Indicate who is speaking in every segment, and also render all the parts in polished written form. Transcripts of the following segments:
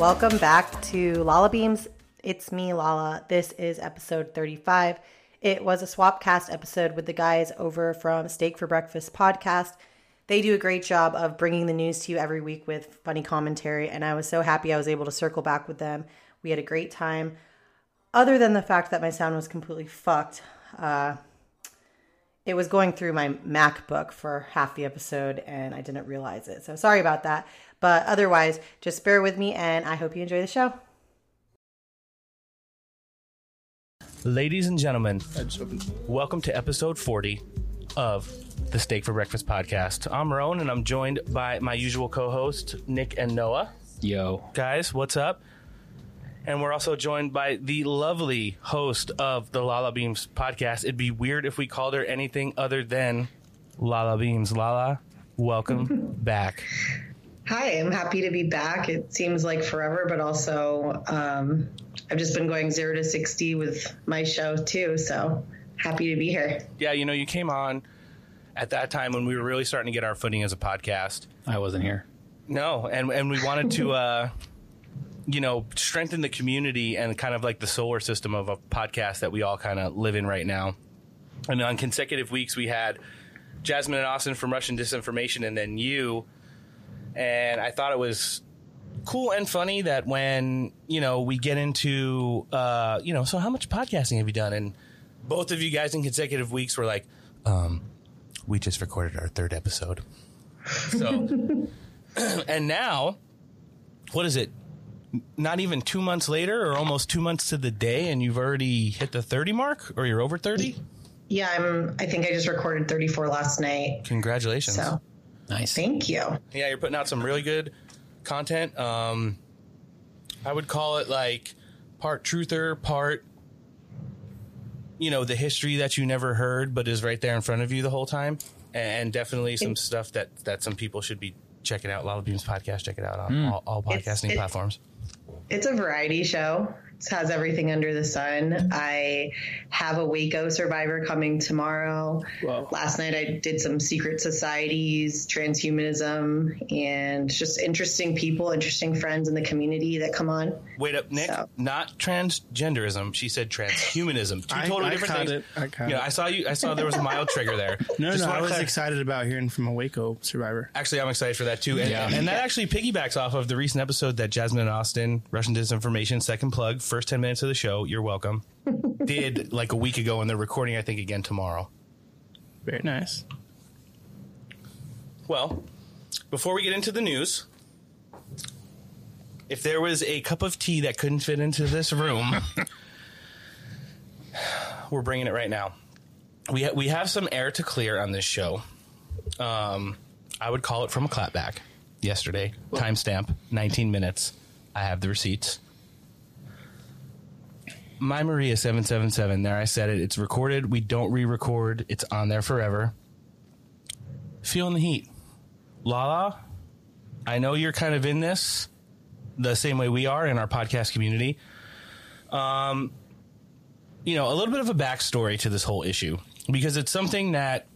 Speaker 1: Welcome back to Lala Beams. It's me, Lala. This is episode 35. It was a Swapcast episode with the guys over from Steak for Breakfast podcast. They do a great job of bringing the news to you every week with funny commentary, and I was so happy I was able to circle back with them. We had a great time. Other than the fact that my sound was completely fucked, it was going through my MacBook for half the episode, and I didn't realize it. So sorry about that. But otherwise, just bear with me, and I hope you enjoy the show.
Speaker 2: Ladies and gentlemen, welcome to episode 40 of the Steak for Breakfast podcast. I'm Roan, and I'm joined by my usual co-host, Nick and Noah.
Speaker 3: Yo.
Speaker 2: Guys, what's up? And we're also joined by the lovely host of the Lala Beams podcast. It'd be weird if we called her anything other than Lala Beams. Lala, welcome back.
Speaker 4: Hi, I'm happy to be back. It seems like forever, but also I've just been going 0 to 60 with my show too, so happy to be here.
Speaker 2: Yeah, you know, you came on at that time when we were really starting to get our footing as a podcast.
Speaker 3: I wasn't here.
Speaker 2: No, and we wanted to, strengthen the community and kind of like the solar system of a podcast that we all kind of live in right now. And on consecutive weeks, we had Jasmine and Austin from Russian Disinformation, and then you. And I thought it was cool and funny that when, we get into, so how much podcasting have you done? And both of you guys in consecutive weeks were like, we just recorded our 3rd episode. So, and now, what is it? Not even 2 months later, or almost 2 months to the day, and you've already hit the 30 mark, or you're over 30?
Speaker 4: Yeah, I think I just recorded 34 last night.
Speaker 2: Congratulations.
Speaker 4: So.
Speaker 3: Nice.
Speaker 4: Thank you.
Speaker 2: Yeah, you're putting out some really good content. I would call it like part truther, part, the history that you never heard but is right there in front of you the whole time. And definitely some stuff that some people should be checking out. Lala Beams podcast, check it out on all podcasting platforms.
Speaker 4: It's a variety show. It has everything under the sun. I have a Waco survivor coming tomorrow.
Speaker 3: Whoa.
Speaker 4: Last night I did some secret societies, transhumanism, and just interesting people, interesting friends in the community that come on.
Speaker 2: Wait up, Nick. So. Not transgenderism. She said transhumanism. Two totally different things.
Speaker 5: I caught it.
Speaker 2: I saw there was a mild trigger there.
Speaker 5: No, I was excited about hearing from a Waco survivor.
Speaker 2: Actually, I'm excited for that too. And that actually piggybacks off of the recent episode that Jasmine and Austin, Russian Disinformation, second plug, first 10 minutes of the show, you're welcome, did like a week ago, and they're recording, I think, again tomorrow.
Speaker 5: Very nice.
Speaker 2: Well, before we get into the news, if there was a cup of tea that couldn't fit into this room, we're bringing it right now. We have some air to clear on this show. I would call it from a clapback yesterday. Timestamp, 19 minutes. I have the receipts. My Maria 777. There, I said it. It's recorded. We don't re-record. It's on there forever. Feeling the heat. Lala, I know you're kind of in this the same way we are in our podcast community. A little bit of a backstory to this whole issue, because it's something that,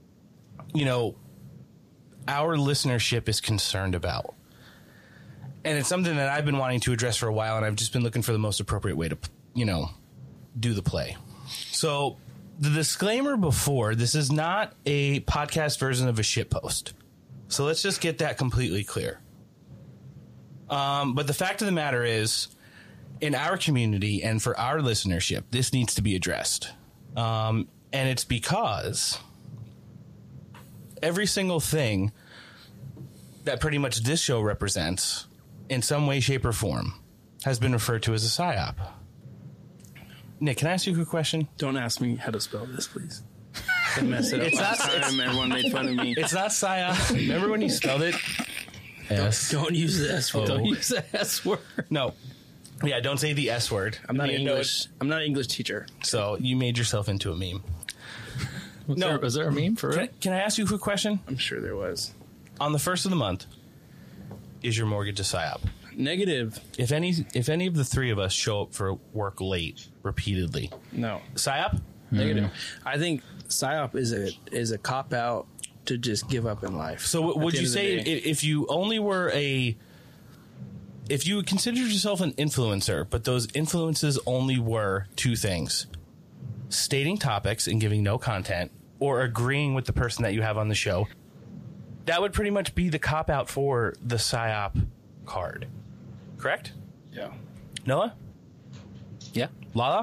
Speaker 2: our listenership is concerned about. And it's something that I've been wanting to address for a while, and I've just been looking for the most appropriate way to, do the play. So the disclaimer before, this is not a podcast version of a shitpost. So let's just get that completely clear. But the fact of the matter is, in our community and for our listenership, this needs to be addressed. And it's because every single thing that pretty much this show represents, in some way, shape, or form, has been referred to as a PSYOP. Nick, can I ask you a quick question?
Speaker 5: Don't ask me how to spell this, please. I messed it up last time. Everyone made fun of me.
Speaker 2: It's not PSYOP. Remember when you spelled it?
Speaker 5: Don't use the S word.
Speaker 3: Don't use the S word.
Speaker 2: No. Yeah, don't say the S word.
Speaker 5: I'm not English. I'm not an English teacher.
Speaker 2: So you made yourself into a meme.
Speaker 3: Was there a meme for it?
Speaker 2: Can I ask you a quick question?
Speaker 5: I'm sure there was.
Speaker 2: On the first of the month, is your mortgage a PSYOP?
Speaker 5: Negative.
Speaker 2: If any of the three of us show up for work late repeatedly,
Speaker 5: no.
Speaker 2: PSYOP?
Speaker 5: Negative. I think PSYOP is a cop out to just give up in life.
Speaker 2: So would you say if you only were a if you consider yourself an influencer, but those influences only were two things: stating topics and giving no content, or agreeing with the person that you have on the show, that would pretty much be the cop-out for the PSYOP card. Correct?
Speaker 5: Yeah.
Speaker 2: Noah?
Speaker 3: Yeah.
Speaker 2: Lala?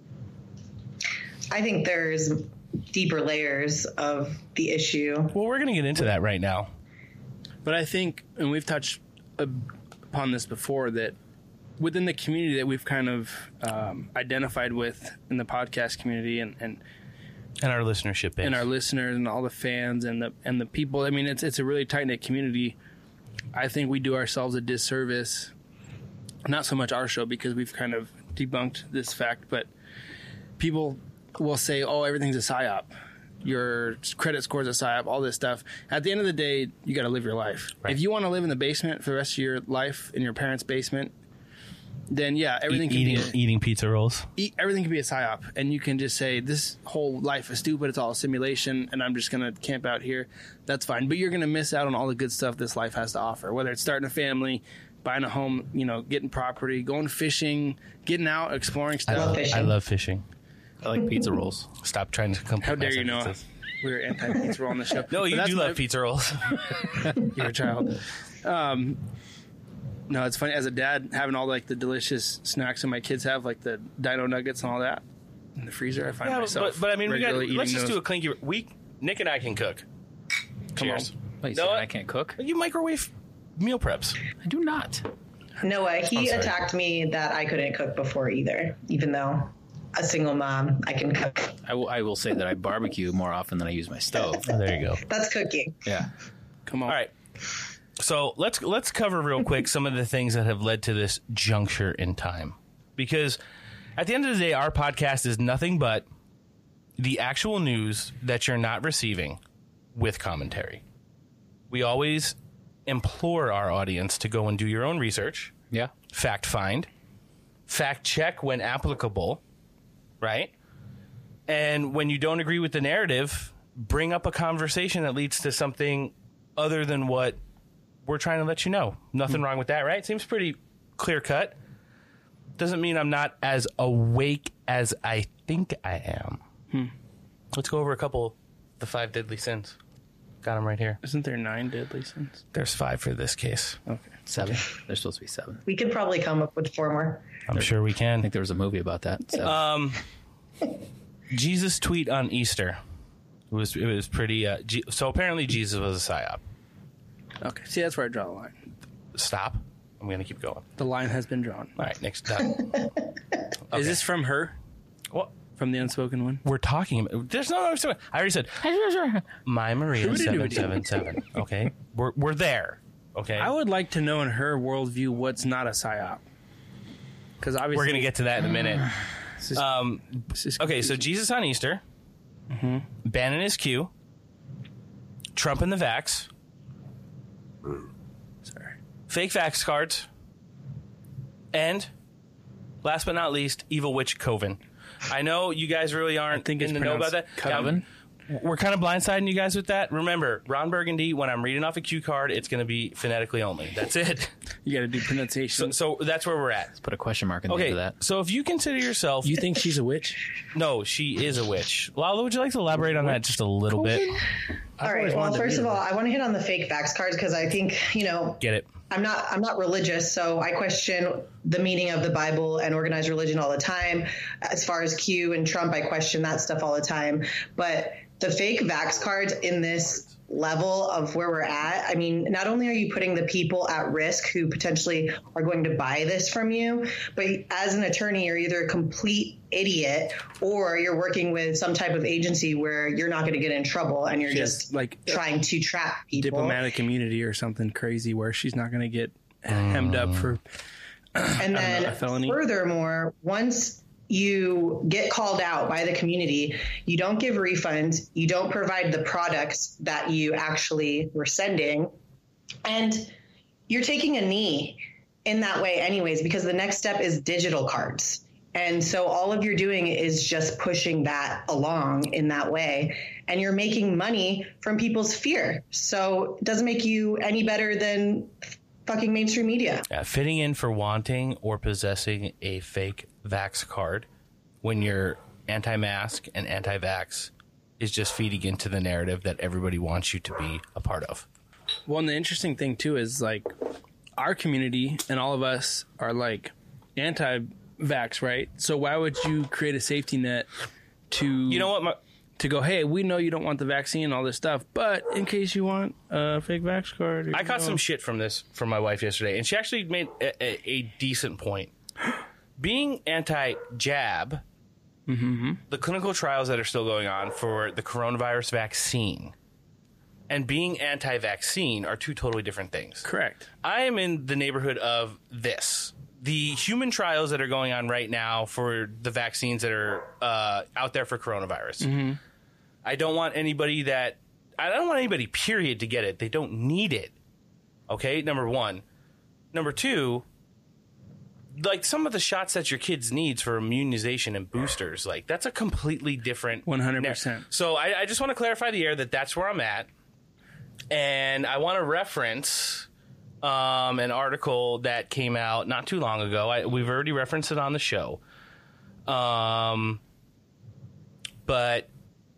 Speaker 4: I think there's deeper layers of the issue.
Speaker 2: Well, we're going to get into that right now.
Speaker 5: But I think, and we've touched upon this before, that within the community that we've kind of identified with in the podcast community and
Speaker 2: our listenership base.
Speaker 5: And our listeners and all the fans and the people, I mean, it's a really tight-knit community. I think we do ourselves a disservice, not so much our show because we've kind of debunked this fact, but people will say, oh, everything's a PSYOP. Your credit score's a PSYOP, all this stuff. At the end of the day, you got to live your life. Right. If you want to live in the basement for the rest of your life, in your parents' basement, then yeah, everything can be
Speaker 2: eating pizza rolls.
Speaker 5: Everything can be a PSYOP, and you can just say this whole life is stupid. It's all a simulation, and I'm just gonna camp out here. That's fine, but you're gonna miss out on all the good stuff this life has to offer. Whether it's starting a family, buying a home, getting property, going fishing, getting out, exploring stuff.
Speaker 2: I love fishing.
Speaker 3: I like pizza rolls.
Speaker 2: Stop trying to complete.
Speaker 5: How dare you know? We're anti-pizza roll on the show.
Speaker 2: No, you do love pizza rolls.
Speaker 5: You're a child. No, it's funny. As a dad, having all the delicious snacks that my kids have, like the Dino Nuggets and all that in the freezer, I find myself.
Speaker 2: But I mean, let's just
Speaker 5: those.
Speaker 2: do a clinky. Nick and I can cook. Cheers.
Speaker 3: Wait, so I can't cook?
Speaker 2: You microwave meal preps.
Speaker 3: I do not.
Speaker 4: Noah, he attacked me that I couldn't cook before either, even though a single mom, I can cook.
Speaker 3: I will say that I barbecue more often than I use my stove.
Speaker 2: Oh, there you go.
Speaker 4: That's cooking.
Speaker 3: Yeah.
Speaker 5: Come on.
Speaker 2: All right. So let's cover real quick some of the things that have led to this juncture in time. Because at the end of the day, our podcast is nothing but the actual news that you're not receiving with commentary. We always implore our audience to go and do your own research.
Speaker 3: Yeah.
Speaker 2: Fact find. Fact check when applicable. Right? And when you don't agree with the narrative, bring up a conversation that leads to something other than what we're trying to let you know. Nothing wrong with that, right? Seems pretty clear cut. Doesn't mean I'm not as awake as I think I am. Let's go over a couple, the 5 deadly sins. Got them right here.
Speaker 5: Isn't there 9 deadly sins?
Speaker 2: There's 5 for this case.
Speaker 5: Okay.
Speaker 3: 7. There's supposed to be 7.
Speaker 4: We could probably come up with 4 more.
Speaker 2: I'm sure we
Speaker 3: I
Speaker 2: can.
Speaker 3: think there was a movie about that. So.
Speaker 2: Jesus' tweet on Easter. It was pretty... so apparently Jesus was a PSYOP.
Speaker 5: Okay. See, that's where I draw the line.
Speaker 2: Stop. I'm going to keep going.
Speaker 5: The line has been drawn.
Speaker 2: All right, next done.
Speaker 5: Is this from her?
Speaker 2: What?
Speaker 5: From the unspoken one?
Speaker 2: We're talking about... There's no... I already said... My Maria 777. Okay? We're there. Okay?
Speaker 5: I would like to know in her worldview what's not a PSYOP. Because obviously...
Speaker 2: We're going to get to that in a minute. Okay, so Jesus on Easter.
Speaker 5: Mm-hmm.
Speaker 2: Bannon his Q. Trump and the vax.
Speaker 5: Sorry.
Speaker 2: Fake vax cards. And, last but not least, Evil Witch Coven. I know you guys really aren't in the know about that.
Speaker 3: Coven?
Speaker 2: We're kind of blindsiding you guys with that. Remember, Ron Burgundy, when I'm reading off a cue card, it's going to be phonetically only. That's it.
Speaker 5: You got to do pronunciation.
Speaker 2: So that's where we're at.
Speaker 3: Let's put a question mark in the end of that.
Speaker 2: So if you consider yourself...
Speaker 5: You think she's a witch?
Speaker 2: No, she is a witch. Lala, would you like to elaborate on that just a little bit?
Speaker 4: All right. Well, first of all, I want to hit on the fake vax cards because I think,
Speaker 2: Get it.
Speaker 4: I'm not religious, so I question the meaning of the Bible and organized religion all the time. As far as Q and Trump, I question that stuff all the time. But the fake vax cards in this level of where we're at, I mean, not only are you putting the people at risk who potentially are going to buy this from you, but as an attorney, you're either a complete idiot or you're working with some type of agency where you're not going to get in trouble and you're just trying to trap people.
Speaker 5: Diplomatic immunity or something crazy where she's not going to get hemmed up for
Speaker 4: and then
Speaker 5: a felony.
Speaker 4: Furthermore, once you get called out by the community, you don't give refunds, you don't provide the products that you actually were sending, and you're taking a knee in that way anyways, because the next step is digital cards. And so all of you're doing is just pushing that along in that way, and you're making money from people's fear. So it doesn't make you any better than fucking mainstream media.
Speaker 2: Yeah, fitting in for wanting or possessing a fake vax card when you're anti-mask and anti-vax is just feeding into the narrative that everybody wants you to be a part of.
Speaker 5: Well, and the interesting thing too is like our community and all of us are like anti-vax, right? So why would you create a safety net to,
Speaker 2: You know what?
Speaker 5: to go, hey, we know you don't want the vaccine and all this stuff, but in case you want a fake vax card.
Speaker 2: I got some shit from my wife yesterday, and she actually made a decent point. Being anti-jab, the clinical trials that are still going on for the coronavirus vaccine and being anti-vaccine are two totally different things.
Speaker 5: Correct.
Speaker 2: I am in the neighborhood of this. The human trials that are going on right now for the vaccines that are out there for coronavirus. I don't want anybody, period, to get it. They don't need it. Okay, number one. Number two, like some of the shots that your kids needs for immunization and boosters, like that's a completely different
Speaker 5: 100%.
Speaker 2: So I just want to clarify the air that that's where I'm at. And I want to reference an article that came out not too long ago. We've already referenced it on the show. But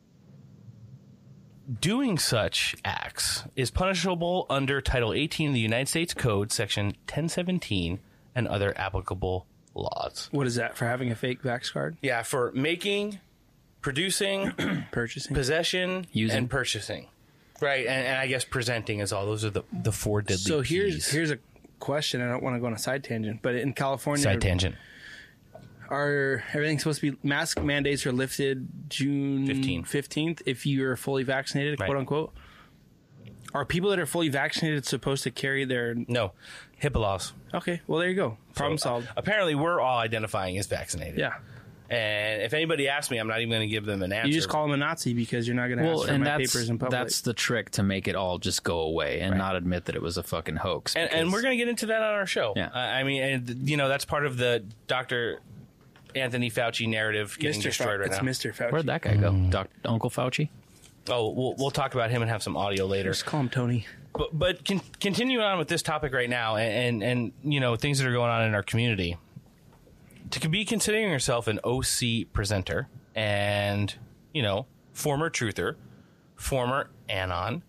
Speaker 2: doing such acts is punishable under Title 18 of the United States Code, Section 1017, and other applicable laws.
Speaker 5: What is that, for having a fake vax card?
Speaker 2: Yeah, for making, producing,
Speaker 5: Purchasing?
Speaker 2: possession,
Speaker 3: Using.
Speaker 2: and purchasing. Right, and I guess presenting as all. Those are the four deadly
Speaker 5: So
Speaker 2: Ps.
Speaker 5: here's a question. I don't want to go on a side tangent, but in California,
Speaker 2: Side tangent.
Speaker 5: are everything's supposed to be mask mandates are lifted June 15th if you're fully vaccinated,
Speaker 2: Right.
Speaker 5: quote unquote. Are people that are fully vaccinated supposed to carry their?
Speaker 2: No, HIPAA laws.
Speaker 5: Okay, well there you go. Problem solved.
Speaker 2: Apparently, we're all identifying as vaccinated.
Speaker 5: Yeah,
Speaker 2: And if anybody asks me, I'm not even going to give them an answer.
Speaker 5: you just call them a Nazi because you're not going to ask for my papers in public.
Speaker 3: that's the trick to make it all just go away and not admit that it was a fucking hoax.
Speaker 2: And we're going to get into that on our show.
Speaker 3: Yeah.
Speaker 2: I mean, and, you know, that's part of the Dr. Anthony Fauci narrative getting destroyed right now.
Speaker 5: It's Mr. Fauci.
Speaker 3: Where'd that guy go? Uncle Fauci?
Speaker 2: Oh, we'll talk about him and have some audio later.
Speaker 5: Just call him Tony.
Speaker 2: But continuing on with this topic right now, and you know, things that are going on in our community, to be considering yourself an OC presenter and, you know, former truther, former Anon,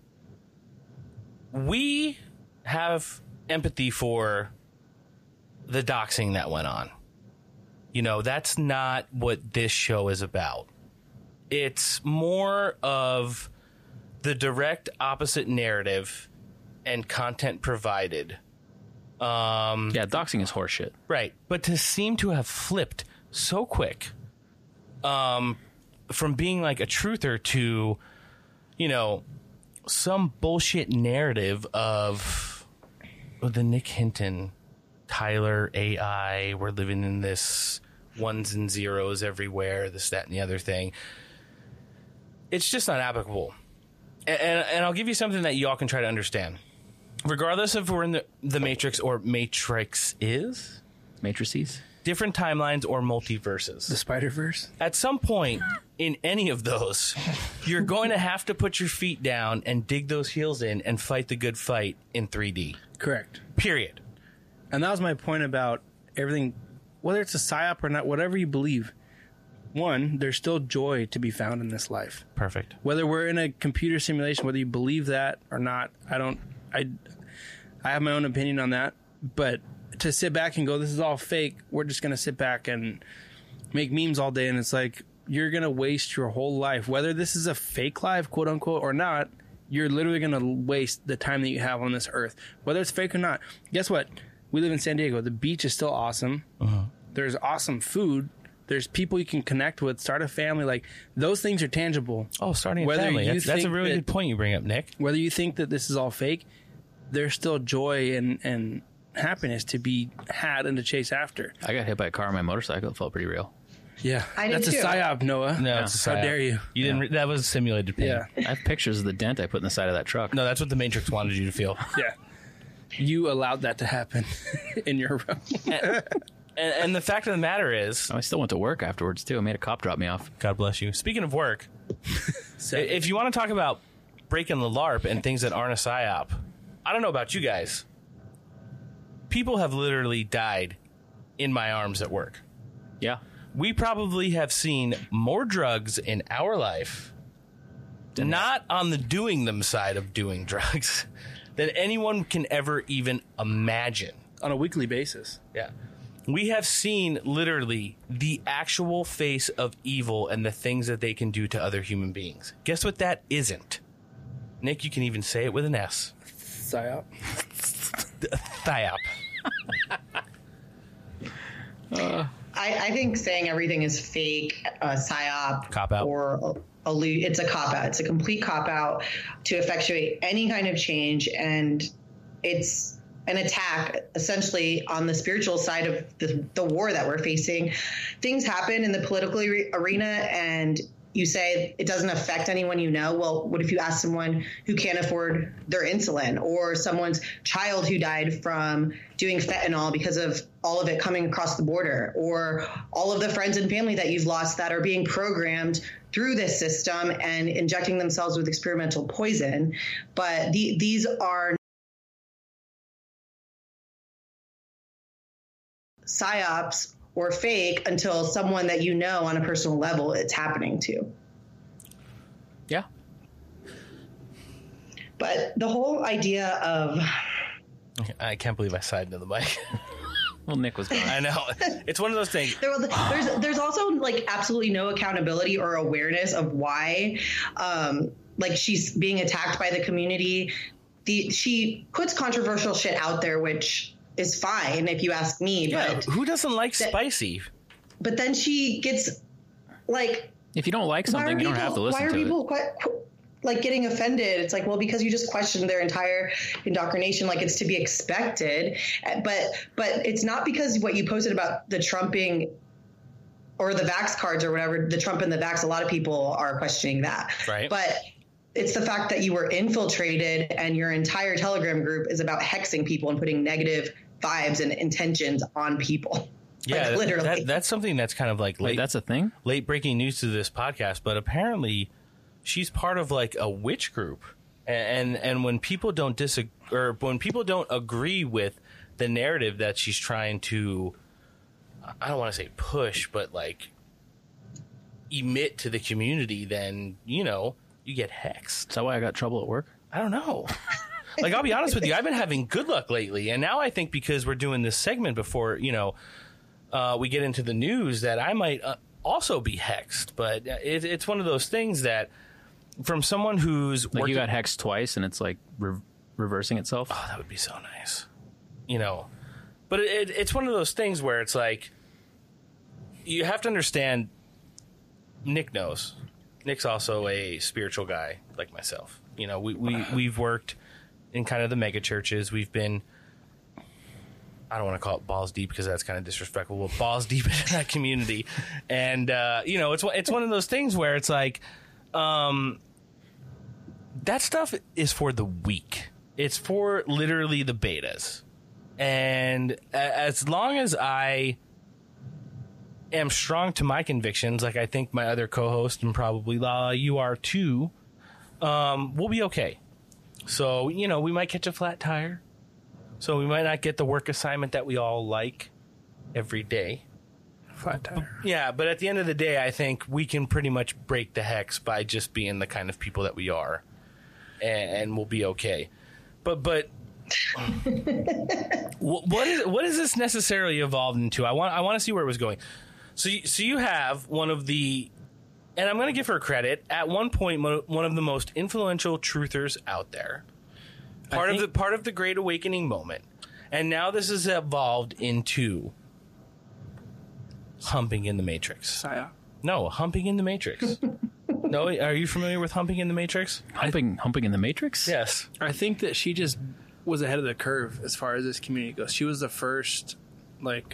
Speaker 2: we have empathy for the doxing that went on. You know, that's not what this show is about. It's more of the direct opposite narrative and content provided.
Speaker 3: Yeah, doxing is horseshit.
Speaker 2: Right. But to seem to have flipped so quick from being like a truther to, you know, some bullshit narrative of the Nick Hinton, Tyler AI, we're living in this ones and zeros everywhere, this, that, and the other thing. It's just not applicable. And I'll give you something that y'all can try to understand. Regardless if we're in the Matrix or Matrices, different timelines or multiverses.
Speaker 5: The Spider-Verse?
Speaker 2: At some point in any of those, you're going to have to put your feet down and dig those heels in and fight the good fight in 3D.
Speaker 5: Correct.
Speaker 2: Period.
Speaker 5: And that was my point about everything, whether it's a psyop or not, whatever you believe. One, there's still joy to be found in this life.
Speaker 2: Perfect.
Speaker 5: Whether we're in a computer simulation, whether you believe that or not, I have my own opinion on that. But to sit back and go, this is all fake, we're just going to sit back and make memes all day. And it's like, you're going to waste your whole life. Whether this is a fake life, quote unquote, or not, you're literally going to waste the time that you have on this earth. Whether it's fake or not. Guess what? We live in San Diego. The beach is still awesome. Uh-huh. There's awesome food. There's people you can connect with, start a family. Like, those things are tangible.
Speaker 2: Oh, starting a family. That's a really good point you bring up, Nick.
Speaker 5: Whether you think that this is all fake, there's still joy and happiness to be had and to chase after.
Speaker 3: I got hit by a car on my motorcycle. It felt pretty real.
Speaker 5: Yeah.
Speaker 4: I did
Speaker 5: That's
Speaker 4: too.
Speaker 5: a psyop, Noah.
Speaker 2: No, it's a psyop.
Speaker 5: How dare you?
Speaker 2: You didn't. That was simulated pain.
Speaker 5: Yeah.
Speaker 3: I have pictures of the dent I put in the side of that truck.
Speaker 2: No, that's what the Matrix wanted you to feel.
Speaker 5: Yeah. You allowed that to happen in your room.
Speaker 2: And the fact of the matter is,
Speaker 3: I still went to work afterwards, too. I made a cop drop me off.
Speaker 2: God bless you. Speaking of work, if you want to talk about breaking the LARP and things that aren't a PSYOP, I don't know about you guys, people have literally died in my arms at work.
Speaker 3: Yeah.
Speaker 2: We probably have seen more drugs in our life, not on the doing them side of doing drugs, than anyone can ever even imagine.
Speaker 5: On a weekly basis.
Speaker 2: Yeah. We have seen literally the actual face of evil and the things that they can do to other human beings. Guess what that isn't? Nick, you can even say it with an S.
Speaker 5: PSYOP.
Speaker 2: PSYOP.
Speaker 4: I think saying everything is fake, PSYOP,
Speaker 2: Cop-out.
Speaker 4: or it's a cop-out. It's a complete cop-out to effectuate any kind of change, and it's an attack essentially on the spiritual side of the war that we're facing. Things happen in the political arena, and you say it doesn't affect anyone you know. Well, what if you ask someone who can't afford their insulin, or someone's child who died from doing fentanyl because of all of it coming across the border, or all of the friends and family that you've lost that are being programmed through this system and injecting themselves with experimental poison. But these are PSYOPs or fake until someone that you know on a personal level it's happening to.
Speaker 3: Yeah.
Speaker 4: But the whole idea of...
Speaker 2: I can't believe I sighed into the mic.
Speaker 3: Well, Nick was gone.
Speaker 2: I know. It's one of those things.
Speaker 4: There's also like absolutely no accountability or awareness of why like she's being attacked by the community. She puts controversial shit out there, which is fine if you ask me.
Speaker 2: Yeah,
Speaker 4: but
Speaker 2: who doesn't like spicy?
Speaker 4: But then she gets like...
Speaker 3: If you don't like something, you don't have to listen to it.
Speaker 4: Why are people like getting offended? It's like, well, because you just questioned their entire indoctrination, like it's to be expected. But it's not because what you posted about the Trumping or the Vax cards or whatever, the Trump and the Vax, a lot of people are questioning that.
Speaker 2: Right.
Speaker 4: But it's the fact that you were infiltrated and your entire Telegram group is about hexing people and putting negative vibes and intentions on people.
Speaker 2: Yeah,
Speaker 4: like, literally.
Speaker 2: that's something that's kind of like
Speaker 3: Wait, that's a thing?
Speaker 2: late breaking news to this podcast, but apparently she's part of like a witch group. And when people don't disagree, or when people don't agree with the narrative that she's trying to, I don't want to say push, but like emit to the community, then, you know, you get hexed.
Speaker 3: Is that why I got trouble at work?
Speaker 2: I don't know. Like, I'll be honest with you, I've been having good luck lately. And now I think because we're doing this segment before, you know, we get into the news, that I might also be hexed. But it's one of those things that from someone who's
Speaker 3: like you got hexed twice and it's like reversing itself.
Speaker 2: Oh, that would be so nice. You know, but it's one of those things where it's like, you have to understand, Nick knows. Nick's also a spiritual guy like myself. You know, we've worked in kind of the mega churches. We've been, I don't want to call it balls deep because that's kind of disrespectful, but balls deep in that community. And, you know, it's one of those things where it's like, that stuff is for the weak. It's for literally the betas. And as long as I am strong to my convictions, like I think my other co-host and probably Lala, you are too, we'll be okay. So, you know, we might catch a flat tire. So we might not get the work assignment that we all like every day.
Speaker 5: Flat tire.
Speaker 2: Yeah, but at the end of the day, I think we can pretty much break the hex by just being the kind of people that we are. And we'll be okay. But what is this necessarily evolved into? I want to see where it was going. So you have one of the, and I'm going to give her credit, at one point one of the most influential truthers out there. Part of the Great Awakening moment. And now this has evolved into humping in the Matrix.
Speaker 5: Saya.
Speaker 2: No, humping in the Matrix. No, are you familiar with humping in the Matrix?
Speaker 3: Humping in the Matrix?
Speaker 2: Yes.
Speaker 5: I think that she just was ahead of the curve as far as this community goes. She was the first, like,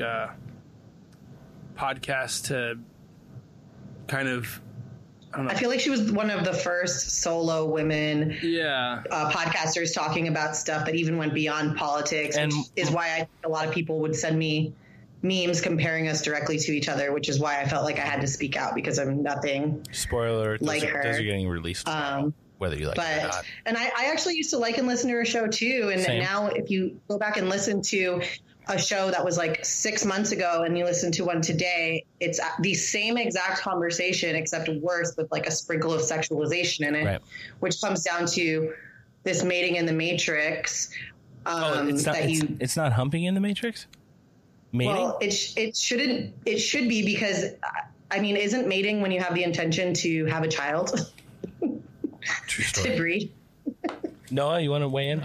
Speaker 5: podcast to kind of, I don't know.
Speaker 4: I feel like she was one of the first solo women podcasters talking about stuff that even went beyond politics,
Speaker 2: and
Speaker 4: which is why I think a lot of people would send me memes comparing us directly to each other, which is why I felt like I had to speak out, because I'm nothing.
Speaker 2: Spoiler alert,
Speaker 4: like
Speaker 2: those
Speaker 4: her.
Speaker 2: are getting released tomorrow. whether you like it or not.
Speaker 4: And I actually used to like and listen to her show too. And
Speaker 2: Same.
Speaker 4: now if you go back and listen to a show that was like 6 months ago and you listen to one today, it's the same exact conversation, except worse with like a sprinkle of sexualization in it,
Speaker 2: Right.
Speaker 4: which comes down to this mating in the Matrix.
Speaker 2: It's not humping in the Matrix? Mating?
Speaker 4: Well, it should be, because I mean, isn't mating when you have the intention to have a child?
Speaker 2: True
Speaker 4: To
Speaker 2: story.
Speaker 4: breed?
Speaker 2: Noah, you want to weigh in?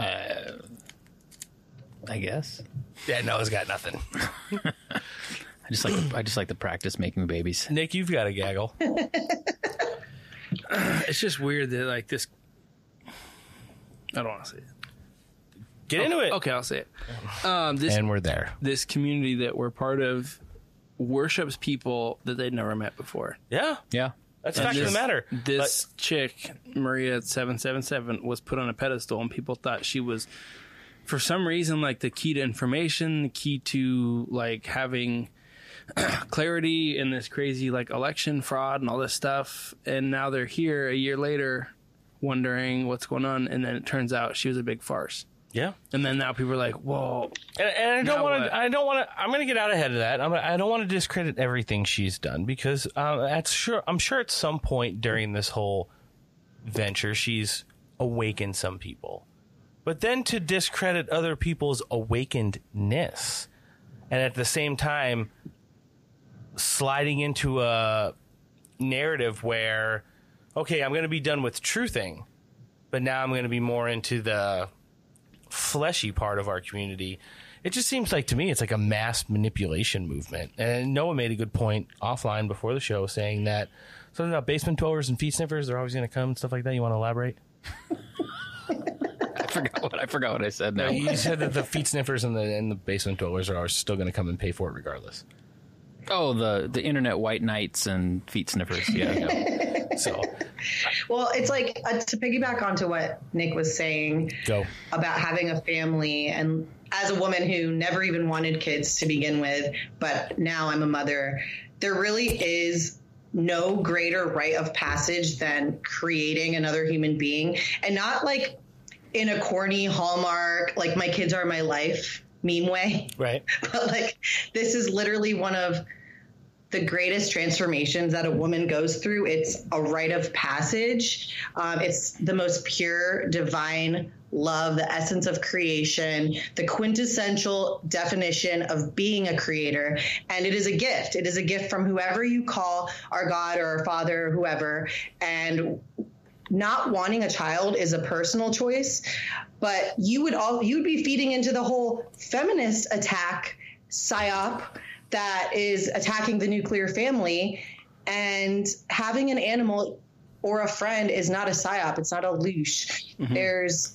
Speaker 3: I guess.
Speaker 2: Yeah, Noah's got nothing.
Speaker 3: I just like to practice making babies.
Speaker 2: Nick, you've got a gaggle.
Speaker 5: It's just weird that like this. I don't want to say it.
Speaker 2: Get into it.
Speaker 5: Okay, I'll say it.
Speaker 2: And we're there.
Speaker 5: This community that we're part of worships people that they'd never met before.
Speaker 2: Yeah.
Speaker 3: Yeah.
Speaker 2: That's the fact of the matter.
Speaker 5: This chick, Maria 777, was put on a pedestal, and people thought she was, for some reason, like the key to information, the key to like having clarity in this crazy like election fraud and all this stuff. And now they're here a year later, wondering what's going on, and then it turns out she was a big farce.
Speaker 2: Yeah.
Speaker 5: And then now people are like, "Whoa!"
Speaker 2: And I
Speaker 5: Now
Speaker 2: don't want
Speaker 5: what?
Speaker 2: to. I don't want to. I'm going to get out ahead of that. I don't want to discredit everything she's done, because I'm sure at some point during this whole venture she's awakened some people. But then to discredit other people's awakenedness, and at the same time sliding into a narrative where, okay, I'm going to be done with truthing, but now I'm going to be more into the fleshy part of our community. It just seems like, to me, it's like a mass manipulation movement. And Noah made a good point offline before the show, saying that something about basement dwellers and feet sniffers, they're always going to come and stuff like that. You want to elaborate?
Speaker 3: I forgot what I said now.
Speaker 2: You said that the feet sniffers and the basement dwellers are still going to come and pay for it regardless.
Speaker 3: Oh, the internet white knights and feet sniffers. Yeah.
Speaker 2: So
Speaker 4: Well, it's like to piggyback onto what Nick was saying
Speaker 2: go.
Speaker 4: about having a family, and as a woman who never even wanted kids to begin with, but now I'm a mother, there really is no greater rite of passage than creating another human being, and not like in a corny Hallmark, like my kids are my life meme way.
Speaker 2: Right.
Speaker 4: But like, this is literally one of the greatest transformations that a woman goes through. It's a rite of passage. It's the most pure, divine love, the essence of creation, the quintessential definition of being a creator. And it is a gift. It is a gift from whoever you call our God or our Father, or whoever. And not wanting a child is a personal choice, but you'd be feeding into the whole feminist attack psyop that is attacking the nuclear family. And having an animal or a friend is not a psyop. It's not a loosh.
Speaker 2: Mm-hmm.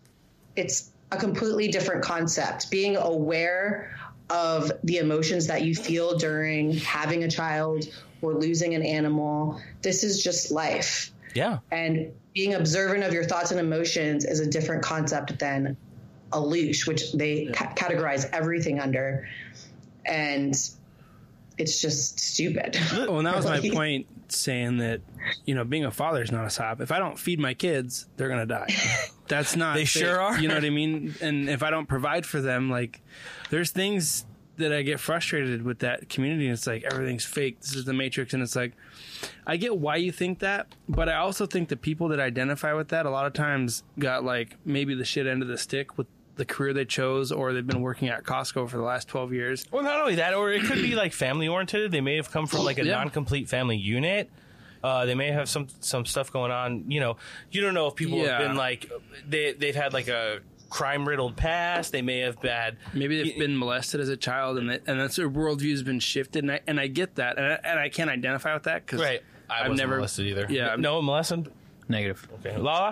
Speaker 4: It's a completely different concept. Being aware of the emotions that you feel during having a child or losing an animal. This is just life.
Speaker 2: Yeah.
Speaker 4: And being observant of your thoughts and emotions is a different concept than a loosh, which they categorize everything under. And it's just stupid.
Speaker 5: Well, and that was my point, saying that, being a father is not a psyop. If I don't feed my kids, they're going to die. That's not.
Speaker 2: They sure are.
Speaker 5: You know what I mean? And if I don't provide for them, like, there's things that I get frustrated with that community. And it's like, everything's fake. This is the Matrix. And it's like, I get why you think that, but I also think the people that identify with that a lot of times got like maybe the shit end of the stick with the career they chose, or they've been working at Costco for the last 12 years.
Speaker 2: Well, not only that, or it could be like family oriented. They may have come from like a
Speaker 5: Yeah.
Speaker 2: non-complete family unit. They may have some stuff going on. You don't know if people have been like they've had like a crime riddled past. They may have had
Speaker 5: Maybe they've been molested as a child, and that's their worldview has been shifted. And I get that, and I can't identify with that because
Speaker 2: right. I've never molested either.
Speaker 5: Yeah,
Speaker 2: no molested.
Speaker 3: Negative.
Speaker 2: Okay, Lala.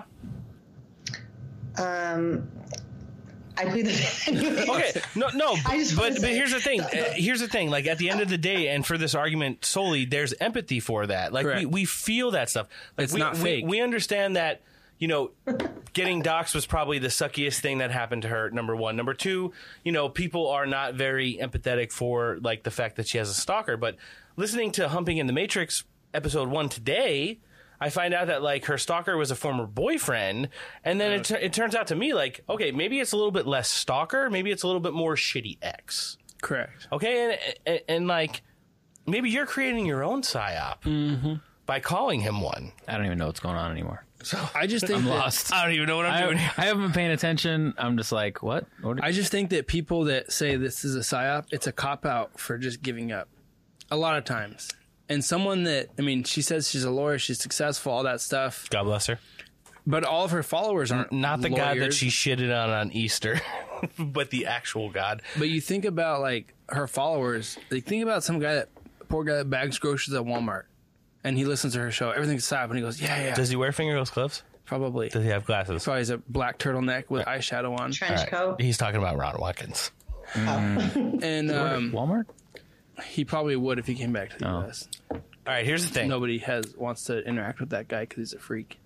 Speaker 4: I plead the fifth.
Speaker 2: Okay, no,
Speaker 4: I just wanna
Speaker 2: but
Speaker 4: say-
Speaker 2: here's the thing. Here's the thing. Like at the end of the day, and for this argument solely, there's empathy for that. Like
Speaker 5: Correct.
Speaker 2: we feel that stuff. Like
Speaker 5: It's not fake.
Speaker 2: We understand that. Getting doxxed was probably the suckiest thing that happened to her. Number one. Number two. People are not very empathetic for like the fact that she has a stalker. But listening to Humping in the Matrix episode 1 today, I find out that like her stalker was a former boyfriend, and then it turns out to me like, okay, maybe it's a little bit less stalker, maybe it's a little bit more shitty ex.
Speaker 5: Correct.
Speaker 2: Okay, and like maybe you're creating your own psyop by calling him one.
Speaker 3: I don't even know what's going on anymore.
Speaker 2: So
Speaker 3: I just think I'm lost.
Speaker 2: I don't even know what I'm doing.
Speaker 3: I haven't been paying attention. I'm just like, what?
Speaker 5: I just think that people that say this is a psyop, it's a cop out for just giving up. A lot of times. And someone that, I mean, she says she's a lawyer, she's successful, all that stuff.
Speaker 2: God bless her.
Speaker 5: But all of her followers aren't
Speaker 2: Not the
Speaker 5: lawyers.
Speaker 2: God that she shitted on Easter, but the actual God.
Speaker 5: But you think about like her followers. Like think about some guy poor guy that bags groceries at Walmart, and he listens to her show. Everything's psyop, and he goes, yeah.
Speaker 2: Does he wear fingerless gloves?
Speaker 5: Probably.
Speaker 2: Does he have glasses?
Speaker 5: Probably has a black turtleneck with eyeshadow on.
Speaker 4: Trench coat.
Speaker 2: He's talking about Ron Watkins.
Speaker 5: And
Speaker 3: Walmart?
Speaker 5: he probably would if he came back to the U.S.
Speaker 2: All right, here's the thing.
Speaker 5: Nobody wants to interact with that guy because he's a freak.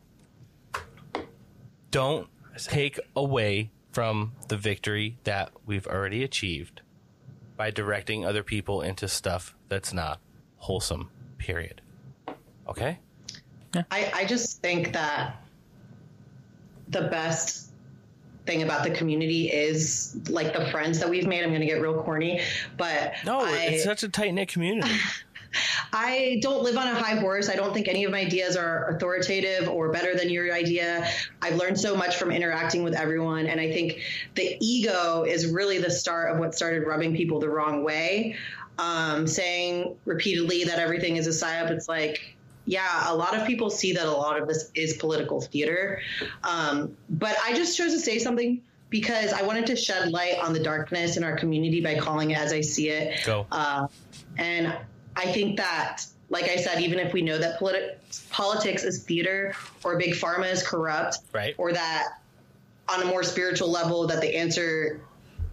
Speaker 2: Don't take away from the victory that we've already achieved by directing other people into stuff that's not wholesome, period. Okay?
Speaker 4: I just think that the best thing about the community is like the friends that we've made. I'm going to get real corny, but
Speaker 2: No, it's such a tight-knit community.
Speaker 4: I don't live on a high horse. I don't think any of my ideas are authoritative or better than your idea. I've learned so much from interacting with everyone. And I think the ego is really the start of what started rubbing people the wrong way. Saying repeatedly that everything is a psyop. It's like, yeah, a lot of people see that a lot of this is political theater. But I just chose to say something because I wanted to shed light on the darkness in our community by calling it as I see it.
Speaker 2: Go.
Speaker 4: And I think that, like I said, even if we know that politics is theater or big pharma is corrupt,
Speaker 2: Right.
Speaker 4: or that on a more spiritual level that the answer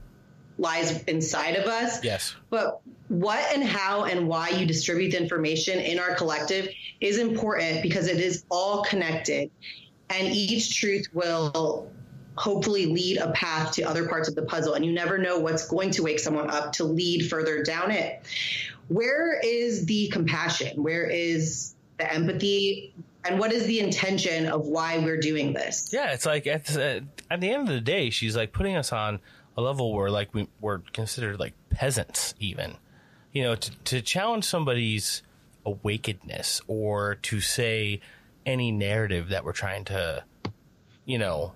Speaker 4: lies inside of us.
Speaker 2: Yes.
Speaker 4: But what and how and why you distribute the information in our collective is important because it is all connected. And each truth will hopefully lead a path to other parts of the puzzle. And you never know what's going to wake someone up to lead further down it. Where is the compassion? Where is the empathy? And what is the intention of why we're doing this?
Speaker 2: Yeah, it's like at the end of the day, she's like putting us on a level where like we're considered like peasants even. You know, to challenge somebody's awakenedness or to say any narrative that we're trying to, you know,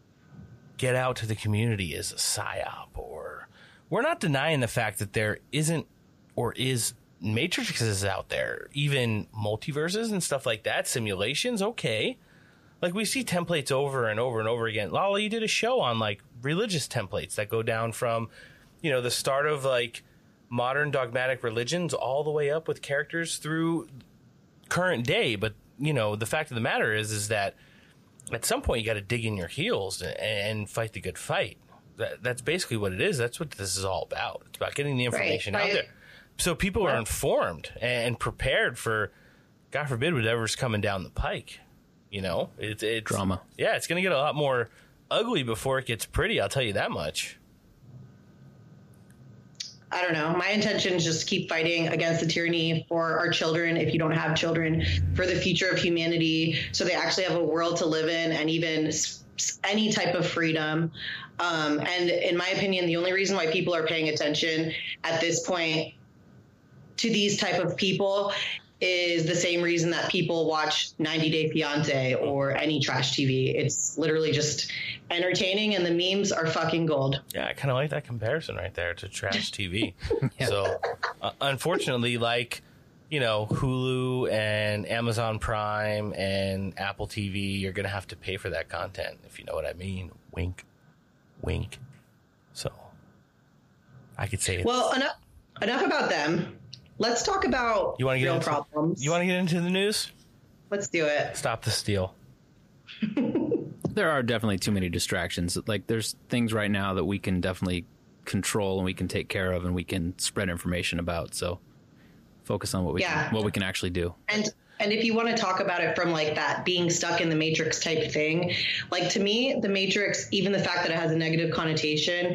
Speaker 2: get out to the community is a psyop, or we're not denying the fact that there isn't or is matrices out there, even multiverses and stuff like that, simulations, okay. Like we see templates over and over and over again. Lala, you did a show on like religious templates that go down from, you know, the start of like modern dogmatic religions all the way up with characters through current day. But, you know, the fact of the matter is that at some point you got to dig in your heels and fight the good fight. That's basically what it is. That's what this is all about. It's about getting the information out there. So people are informed and prepared for, God forbid, whatever's coming down the pike. You know, it's
Speaker 3: drama.
Speaker 2: Yeah, it's going to get a lot more ugly before it gets pretty. I'll tell you that much.
Speaker 4: I don't know. My intention is just to keep fighting against the tyranny for our children, if you don't have children, for the future of humanity, so they actually have a world to live in and even any type of freedom. And in my opinion, the only reason why people are paying attention at this point to these type of people is the same reason that people watch 90 Day Fiance or any trash TV. It's literally just entertaining, and the memes are fucking gold.
Speaker 2: Yeah, I kind of like that comparison right there to trash TV. So, unfortunately, like, you know, Hulu and Amazon Prime and Apple TV, you're going to have to pay for that content, if you know what I mean. Wink, wink. So, I could say
Speaker 4: well, enough about them. Let's talk about real problems.
Speaker 2: You want to get into the news?
Speaker 4: Let's do it.
Speaker 2: Stop the steal.
Speaker 3: There are definitely too many distractions. Like there's things right now that we can definitely control and we can take care of and we can spread information about. So focus on what we can actually do.
Speaker 4: And if you want to talk about it from like that being stuck in the Matrix type thing, like to me, the Matrix, even the fact that it has a negative connotation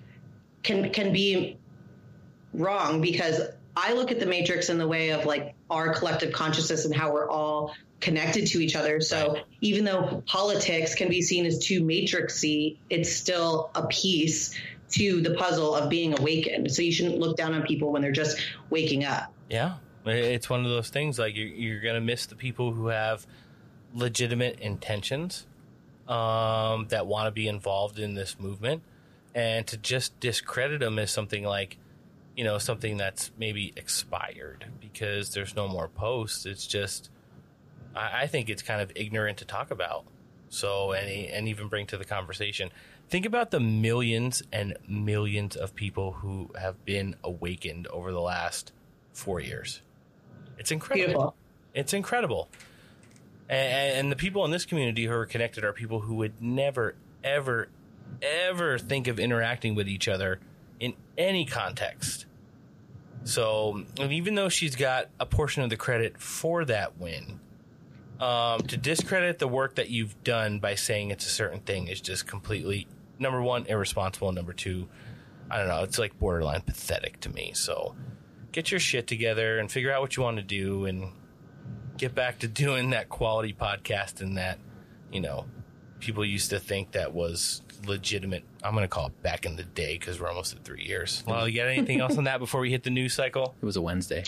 Speaker 4: can be wrong, because I look at the Matrix in the way of like our collective consciousness and how we're all connected to each other. So even though politics can be seen as too matrixy, it's still a piece to the puzzle of being awakened. So you shouldn't look down on people when they're just waking up.
Speaker 2: Yeah. It's one of those things, like you're going to miss the people who have legitimate intentions that want to be involved in this movement, and to just discredit them as something like, you know, something that's maybe expired because there's no more posts. It's just, I think it's kind of ignorant to talk about. So, and even bring to the conversation. Think about the millions and millions of people who have been awakened over the last 4 years. It's incredible.
Speaker 4: Beautiful.
Speaker 2: It's incredible. And the people in this community who are connected are people who would never, ever, ever think of interacting with each other in any context. So, and even though she's got a portion of the credit for that win, to discredit the work that you've done by saying it's a certain thing is just completely, number one, irresponsible, and number two, I don't know, it's like borderline pathetic to me. So get your shit together and figure out what you want to do and get back to doing that quality podcast and that, you know, people used to think that was legitimate. I'm going to call it back in the day because we're almost at 3 years. Well, you got anything else on that before we hit the news cycle?
Speaker 3: It was a Wednesday.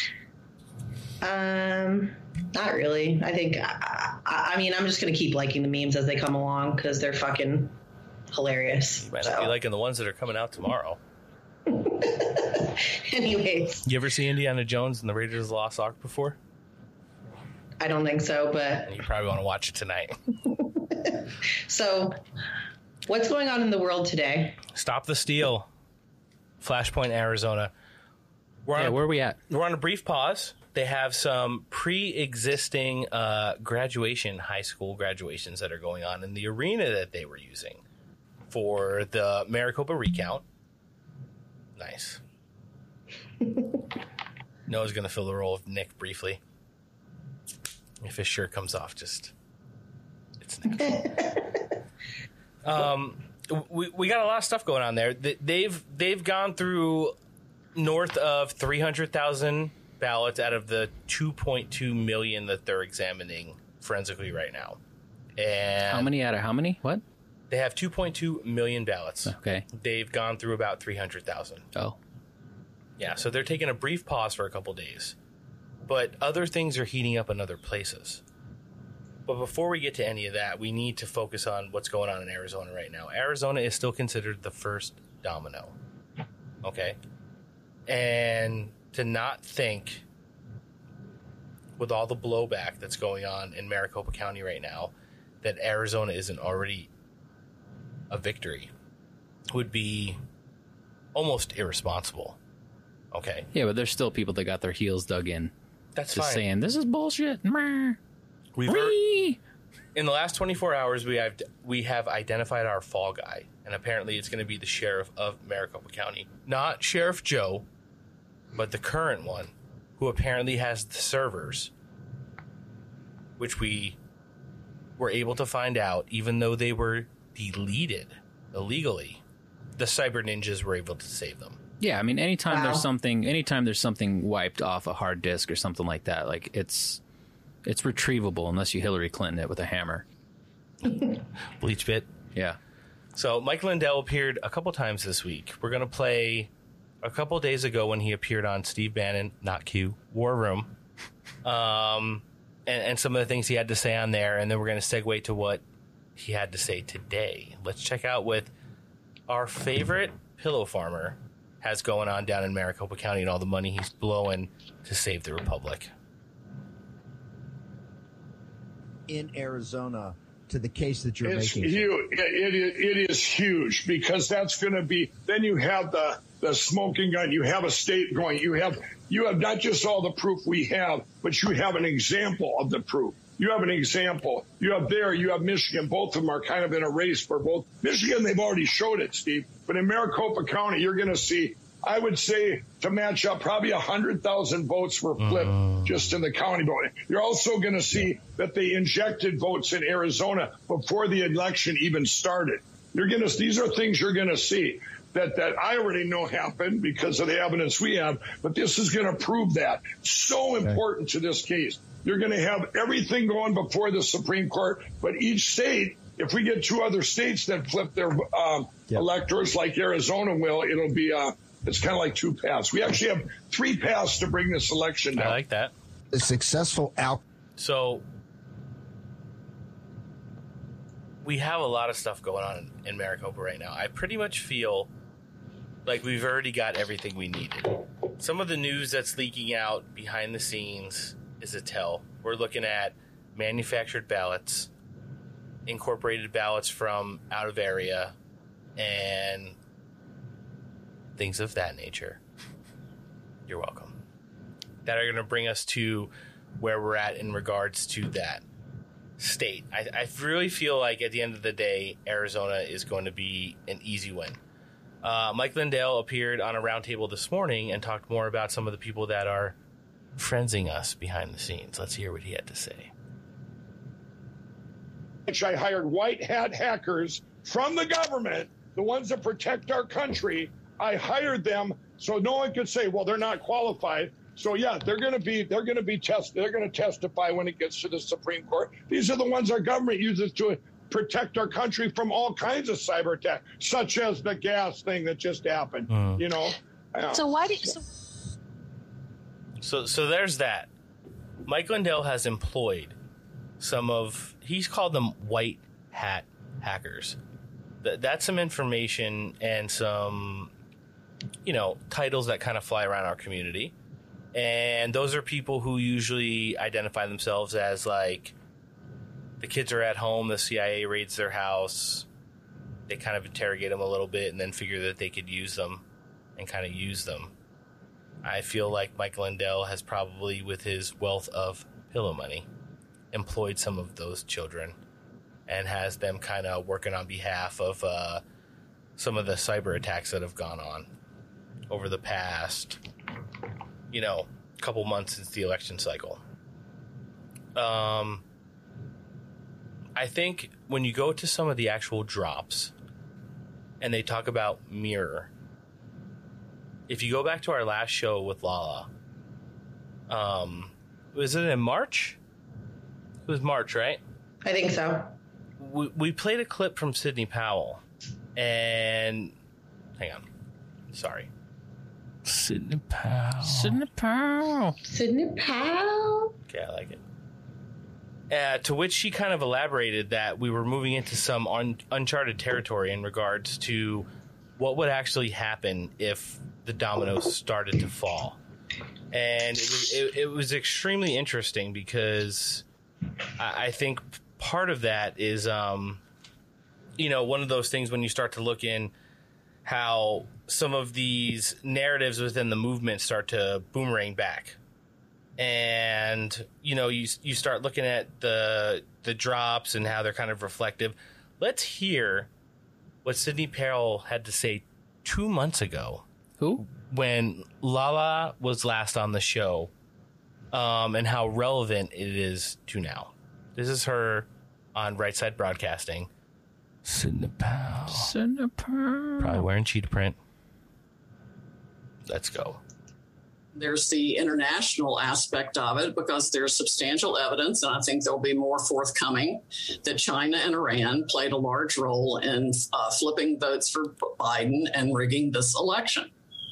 Speaker 4: Not really. I think, I mean, I'm just going to keep liking the memes as they come along because they're fucking hilarious.
Speaker 2: You might not be liking the ones that are coming out tomorrow.
Speaker 4: Anyways.
Speaker 2: You ever see Indiana Jones and the Raiders of the Lost Ark before?
Speaker 4: I don't think so, but...
Speaker 2: You probably want to watch it tonight.
Speaker 4: So, what's going on in the world today?
Speaker 2: Stop the Steal. Flashpoint, Arizona.
Speaker 3: Where are we at?
Speaker 2: We're on a brief pause. They have some pre-existing graduation, high school graduations that are going on in the arena that they were using for the Maricopa recount. Nice. Noah's going to fill the role of Nick briefly. If his shirt comes off, just... It's Nick. We got a lot of stuff going on there. They've gone through north of 300,000 ballots out of the 2.2 million that they're examining forensically right now. And
Speaker 3: how many out of how many? What?
Speaker 2: They have 2.2 million ballots.
Speaker 3: Okay.
Speaker 2: They've gone through about 300,000.
Speaker 3: Oh.
Speaker 2: Yeah, so they're taking a brief pause for a couple days. But other things are heating up in other places. But before we get to any of that, we need to focus on what's going on in Arizona right now. Arizona is still considered the first domino. Okay? And to not think, with all the blowback that's going on in Maricopa County right now, that Arizona isn't already a victory would be almost irresponsible. Okay?
Speaker 3: Yeah, but there's still people that got their heels dug in.
Speaker 2: That's
Speaker 3: just
Speaker 2: fine.
Speaker 3: saying, this is bullshit.
Speaker 2: In the last 24 hours, we have identified our fall guy, and apparently it's going to be the sheriff of Maricopa County. Not Sheriff Joe, but the current one, who apparently has the servers, which we were able to find out, even though they were deleted illegally, the cyber ninjas were able to save them.
Speaker 3: Yeah, I mean, anytime there's something wiped off a hard disk or something like that, like it's retrievable unless you Hillary Clinton it with a hammer.
Speaker 2: Bleach bit.
Speaker 3: Yeah. So
Speaker 2: Mike Lindell appeared a couple times this week. We're going to play a couple days ago when he appeared on Steve Bannon, not Q, War Room, and some of the things he had to say on there, and then we're going to segue to what he had to say today. Let's check out what our favorite pillow farmer has going on down in Maricopa County and all the money he's blowing to save the Republic.
Speaker 6: In Arizona to the case that you're making.
Speaker 7: It is huge because that's going to be, then you have the smoking gun, you have a state going, you have not just all the proof we have, but you have an example of the proof. You have an example. You have Michigan. Both of them are kind of in a race for both. Michigan, they've already showed it, Steve. But in Maricopa County, you're going to see, I would say, to match up, probably 100,000 votes were flipped just in the county voting. You're also going to see that they injected votes in Arizona before the election even started. These are things you're going to see. that I already know happened because of the evidence we have, but this is going to prove that. So important to this case. You're going to have everything going before the Supreme Court, but each state, if we get 2 other states that flip their electors like Arizona will, it'll be it's kind of like 2 paths. We actually have 3 paths to bring this election down.
Speaker 2: I like that.
Speaker 6: A successful
Speaker 2: So we have a lot of stuff going on in Maricopa right now. I pretty much feel like we've already got everything we needed. Some of the news that's leaking out behind the scenes is a tell. We're looking at manufactured ballots, incorporated ballots from out of area, and things of that nature. You're welcome. That are going to bring us to where we're at in regards to that state. I really feel like at the end of the day, Arizona is going to be an easy win. Mike Lindell appeared on a roundtable this morning and talked more about some of the people that are friendsing us behind the scenes. Let's hear what he had to say.
Speaker 7: I hired white hat hackers from the government, the ones that protect our country. I hired them so no one could say, well, they're not qualified. So yeah, they're going to testify when it gets to the Supreme Court. These are the ones our government uses to protect our country from all kinds of cyber attacks, such as the gas thing that just happened. You know.
Speaker 8: So why did
Speaker 2: So there's that. Mike Lindell has employed he's called them white hat hackers. That's some information and some, titles that kind of fly around our community. And those are people who usually identify themselves as like, the kids are at home, the CIA raids their house, they kind of interrogate them a little bit and then figure that they could use them and kind of use them. I feel like Mike Lindell has probably, with his wealth of pillow money, employed some of those children and has them kind of working on behalf of some of the cyber attacks that have gone on over the past, couple months since the election cycle. I think when you go to some of the actual drops and they talk about Mirror, if you go back to our last show with Lala, was it in March? It was March, right?
Speaker 4: I think so.
Speaker 2: We played a clip from Sidney Powell, and hang on, sorry.
Speaker 3: Sidney Powell.
Speaker 2: Okay, I like it. To which she kind of elaborated that we were moving into some uncharted territory in regards to what would actually happen if the dominoes started to fall. And it was extremely interesting because I think part of that is, one of those things when you start to look in how some of these narratives within the movement start to boomerang back. And, you start looking at the drops and how they're kind of reflective. Let's hear what Sidney Powell had to say 2 months ago.
Speaker 3: Who?
Speaker 2: When Lala was last on the show, and how relevant it is to now. This is her on Right Side Broadcasting. Sidney Powell. Probably wearing cheetah print. Let's go.
Speaker 9: There's the international aspect of it because there's substantial evidence, and I think there'll be more forthcoming, that China and Iran played a large role in flipping votes for Biden and rigging this election.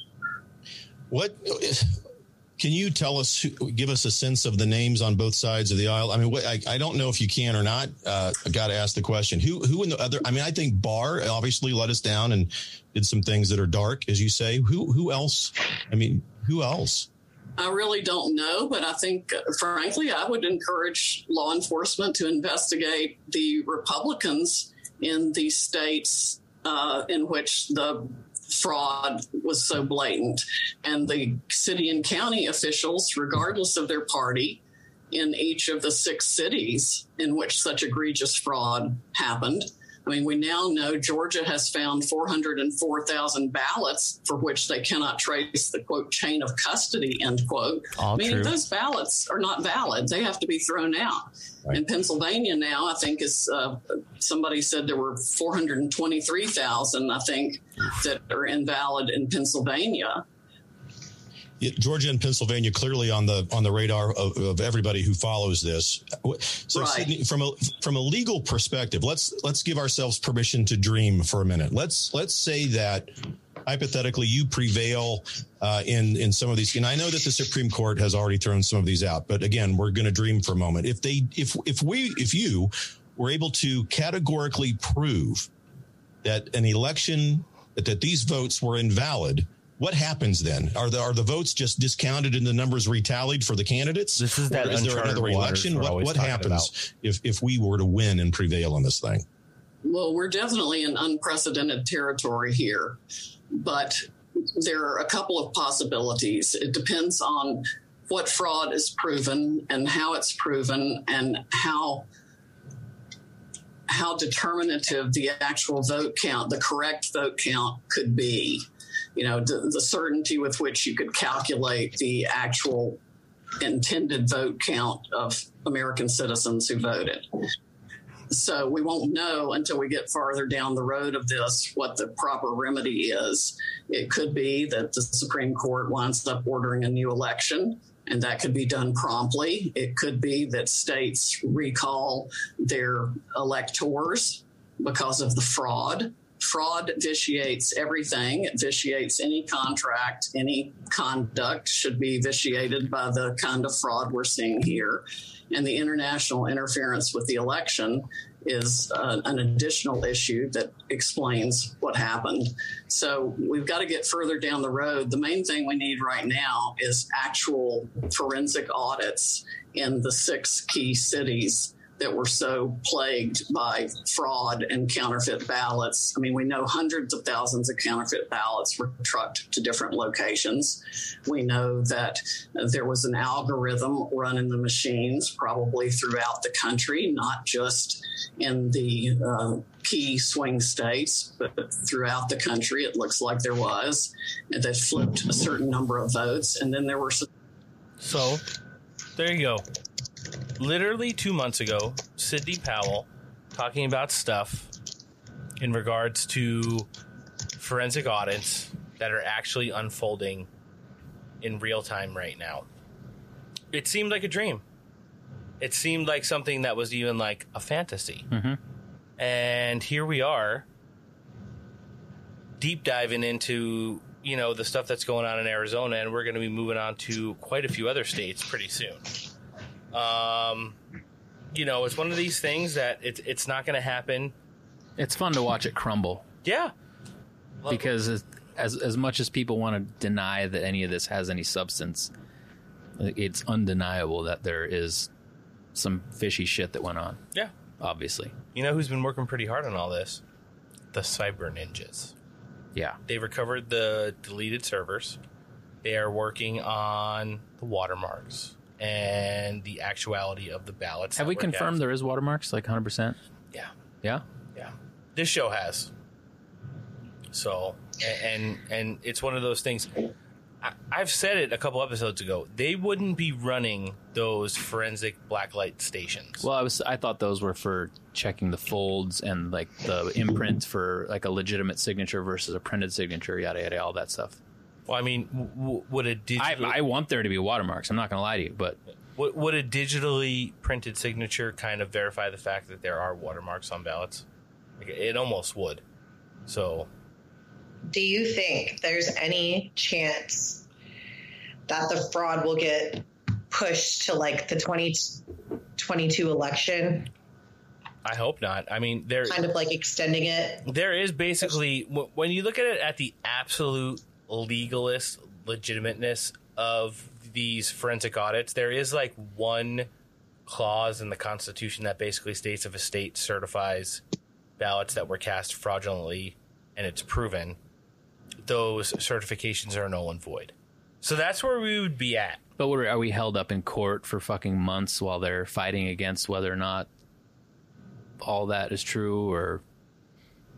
Speaker 10: What can you tell us? Give us a sense of the names on both sides of the aisle. I mean, I don't know if you can or not. I got to ask the question: Who in the other? I mean, I think Barr obviously let us down and did some things that are dark, as you say. Who else? I mean, who else?
Speaker 9: I really don't know, but I think, frankly, I would encourage law enforcement to investigate the Republicans in these states in which the fraud was so blatant, and the city and county officials, regardless of their party, in each of the 6 cities in which such egregious fraud happened, I mean, we now know Georgia has found 404,000 ballots for which they cannot trace the, quote, chain of custody, end quote.
Speaker 3: All
Speaker 9: meaning
Speaker 3: true.
Speaker 9: those ballots are not valid. They have to be thrown out. Right. In Pennsylvania now, I think is somebody said there were 423,000, I think, that are invalid in Pennsylvania.
Speaker 10: Georgia and Pennsylvania clearly on the radar of everybody who follows this. So, right. Sydney, from a legal perspective, let's give ourselves permission to dream for a minute. Let's say that hypothetically you prevail in some of these, and I know that the Supreme Court has already thrown some of these out, but again, we're going to dream for a moment. If you were able to categorically prove that an election that these votes were invalid, what happens then? Are the votes just discounted and the numbers retallied for the candidates?
Speaker 2: This is that.
Speaker 10: Or is there another election? What happens if we were to win and prevail on this thing?
Speaker 9: Well, we're definitely in unprecedented territory here, but there are a couple of possibilities. It depends on what fraud is proven and how it's proven and how determinative the actual vote count, the correct vote count could be. You know, the certainty with which you could calculate the actual intended vote count of American citizens who voted. So we won't know until we get farther down the road of this what the proper remedy is. It could be that the Supreme Court winds up ordering a new election, and that could be done promptly. It could be that states recall their electors because of the fraud. Fraud vitiates everything. It vitiates any contract, any conduct should be vitiated by the kind of fraud we're seeing here. And the international interference with the election is an additional issue that explains what happened. So we've got to get further down the road. The main thing we need right now is actual forensic audits in the 6 key cities that were so plagued by fraud and counterfeit ballots. I mean, we know hundreds of thousands of counterfeit ballots were trucked to different locations. We know that there was an algorithm running the machines probably throughout the country, not just in the key swing states, but throughout the country. It looks like there was. And they flipped a certain number of votes. And then there were some.
Speaker 2: So there you go. Literally 2 months ago, Sidney Powell talking about stuff in regards to forensic audits that are actually unfolding in real time right now. It seemed like a dream. It seemed like something that was even like a fantasy. Mm-hmm. And here we are, deep diving into, you know, the stuff that's going on in Arizona, and we're going to be moving on to quite a few other states pretty soon. You know, it's one of these things that it's not going to happen.
Speaker 3: It's fun to watch it crumble.
Speaker 2: Yeah.
Speaker 3: Because as much as people want to deny that any of this has any substance, it's undeniable that there is some fishy shit that went on.
Speaker 2: Yeah.
Speaker 3: Obviously.
Speaker 2: You know who's been working pretty hard on all this? The cyber ninjas.
Speaker 3: Yeah.
Speaker 2: They recovered the deleted servers. They are working on the watermarks and the actuality of the ballots.
Speaker 3: Have we confirmed there is watermarks, like 100%?
Speaker 2: Yeah.
Speaker 3: Yeah?
Speaker 2: Yeah. This show has. So, and it's one of those things. I've said it a couple episodes ago. They wouldn't be running those forensic blacklight stations.
Speaker 3: Well, I thought those were for checking the folds and like the imprint for like a legitimate signature versus a printed signature, yada yada, all that stuff.
Speaker 2: Well, I mean, would a digital...
Speaker 3: I want there to be watermarks. I'm not going to lie to you, but...
Speaker 2: Would a digitally printed signature kind of verify the fact that there are watermarks on ballots? Like, it almost would. So...
Speaker 4: Do you think there's any chance that the fraud will get pushed to like the 2022 election?
Speaker 2: I hope not. I mean, they're
Speaker 4: kind of like extending it.
Speaker 2: There is basically, when you look at it at the absolute legalist legitimateness of these forensic audits, there is like one clause in the Constitution that basically states if a state certifies ballots that were cast fraudulently and it's proven, those certifications are null and void. So that's where we would be at.
Speaker 3: But are we held up in court for fucking months while they're fighting against whether or not all that is true? Or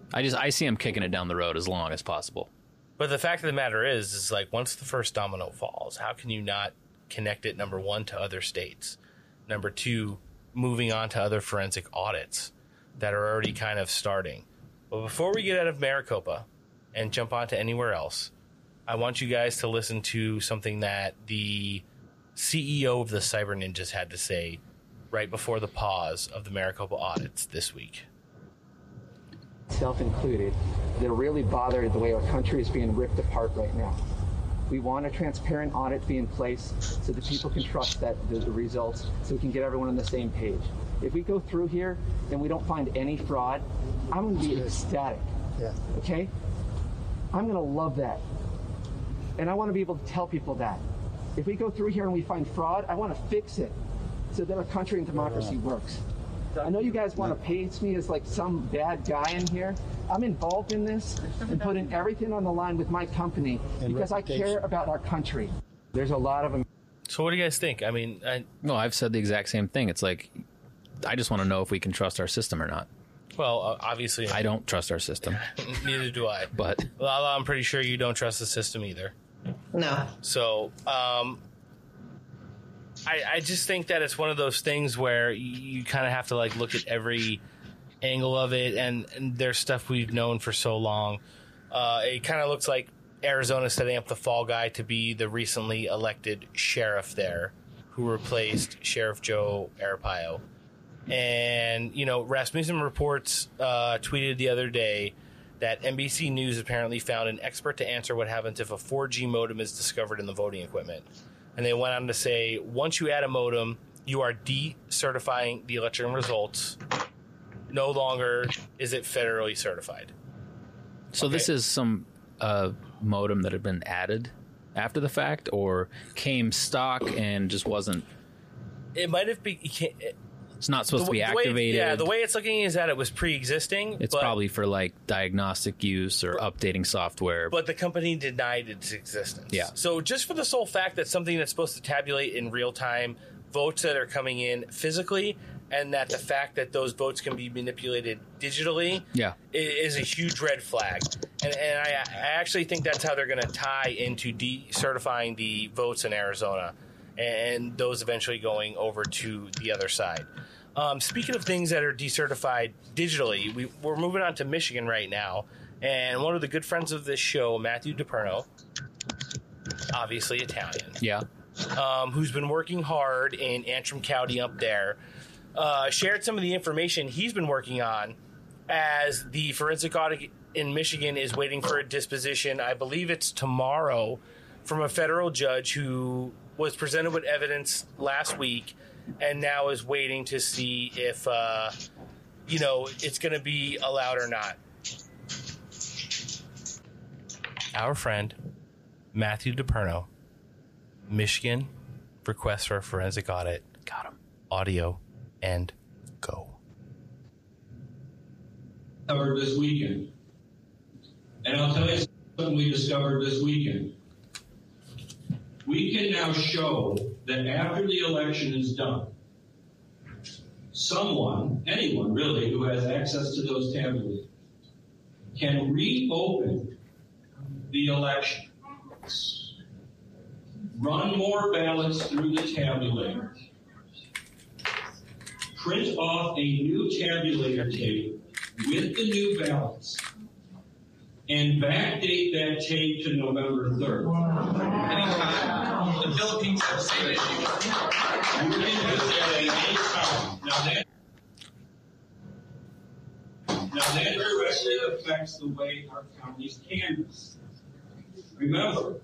Speaker 3: I see them kicking it down the road as long as possible.
Speaker 2: But the fact of the matter is like once the first domino falls, how can you not connect it, number one, to other states? Number two, moving on to other forensic audits that are already kind of starting. But before we get out of Maricopa and jump on to anywhere else, I want you guys to listen to something that the CEO of the Cyber Ninjas had to say right before the pause of the Maricopa audits this week.
Speaker 8: Self included, they're really bothered the way our country is being ripped apart right now. We want a transparent audit be in place so that people can trust that the results, so we can get everyone on the same page. If we go through here and we don't find any fraud, I'm going to be ecstatic. Yeah. Okay? I'm going to love that. And I want to be able to tell people that. If we go through here and we find fraud, I want to fix it so that our country and democracy works. I know you guys want to paint me as like some bad guy in here. I'm involved in this and putting everything on the line with my company because I care about our country. There's a lot of them.
Speaker 2: So what do you guys think? I mean,
Speaker 3: no, I've said the exact same thing. It's like, I just want to know if we can trust our system or not.
Speaker 2: Well, obviously,
Speaker 3: I don't trust our system.
Speaker 2: Neither do I.
Speaker 3: But
Speaker 2: Lala, I'm pretty sure you don't trust the system either.
Speaker 4: No.
Speaker 2: So, I just think that it's one of those things where you kind of have to like look at every angle of it, and there's stuff we've known for so long. It kind of looks like Arizona setting up the fall guy to be the recently elected sheriff there, who replaced Sheriff Joe Arpaio. And, you know, Rasmussen Reports tweeted the other day that NBC News apparently found an expert to answer what happens if a 4G modem is discovered in the voting equipment. And they went on to say, once you add a modem, you are decertifying the election results. No longer is it federally certified.
Speaker 3: So this is some modem that had been added after the fact, or came stock and just wasn't?
Speaker 2: It might have been.
Speaker 3: It's not supposed to be activated.
Speaker 2: The way it's looking is that it was pre-existing.
Speaker 3: It's probably for like diagnostic use or updating software.
Speaker 2: But the company denied its existence.
Speaker 3: Yeah.
Speaker 2: So just for the sole fact that something that's supposed to tabulate in real time votes that are coming in physically, and that the fact that those votes can be manipulated digitally, is a huge red flag. And I actually think that's how they're going to tie into decertifying the votes in Arizona, and those eventually going over to the other side. Speaking of things that are decertified digitally, we're moving on to Michigan right now, and one of the good friends of this show, Matthew DiPerno, obviously Italian, who's been working hard in Antrim County up there, shared some of the information he's been working on as the forensic audit in Michigan is waiting for a disposition. I believe it's tomorrow, from a federal judge who was presented with evidence last week and now is waiting to see if, it's going to be allowed or not. Our friend, Matthew DiPerno, Michigan, request for a forensic audit. Got him. Audio and go.
Speaker 11: Covered this weekend. And I'll tell you something we discovered this weekend. We can now show that after the election is done, anyone really, who has access to those tabulators can reopen the election, run more ballots through the tabulator, print off a new tabulator tape with the new ballots, and backdate that tape to November 3rd. Anytime. The Philippines have the same issue. You can do that at any time. Now that directly affects the way our counties canvass. Remember,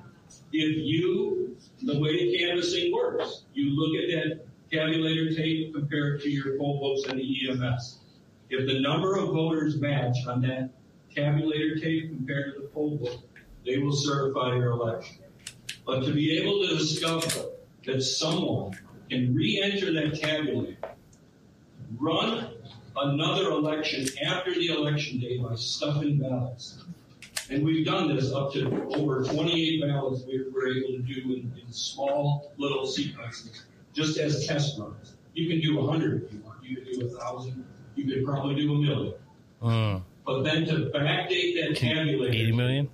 Speaker 11: the way canvassing works, you look at that tabulator tape compared to your poll books and the EMS. If the number of voters match on that tabulator tape compared to the poll book, they will certify your election. But to be able to discover that someone can re-enter that tabulator, run another election after the election day by stuffing ballots. And we've done this up to over 28 ballots we were able to do in small little sequences, just as test runs. You can do 100 if you want. You can do 1,000. You could probably do 1,000,000. But then to backdate that tabulator
Speaker 2: 80 million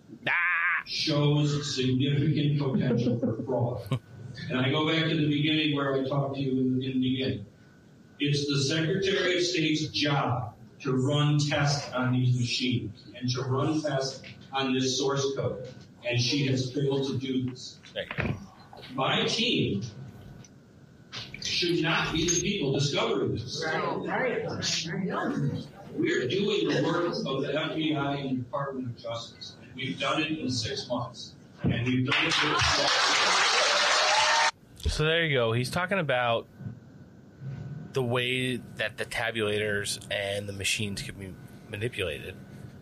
Speaker 11: shows significant potential for fraud. And I go back to the beginning where I talked to you in the beginning. It's the Secretary of State's job to run tests on these machines and to run tests on this source code. And she has failed to do this. My team should not be the people discovering this. We're doing the work of the FBI and the Department of Justice. We've done it in 6 months. And we've done it
Speaker 2: So there you go. He's talking about the way that the tabulators and the machines can be manipulated,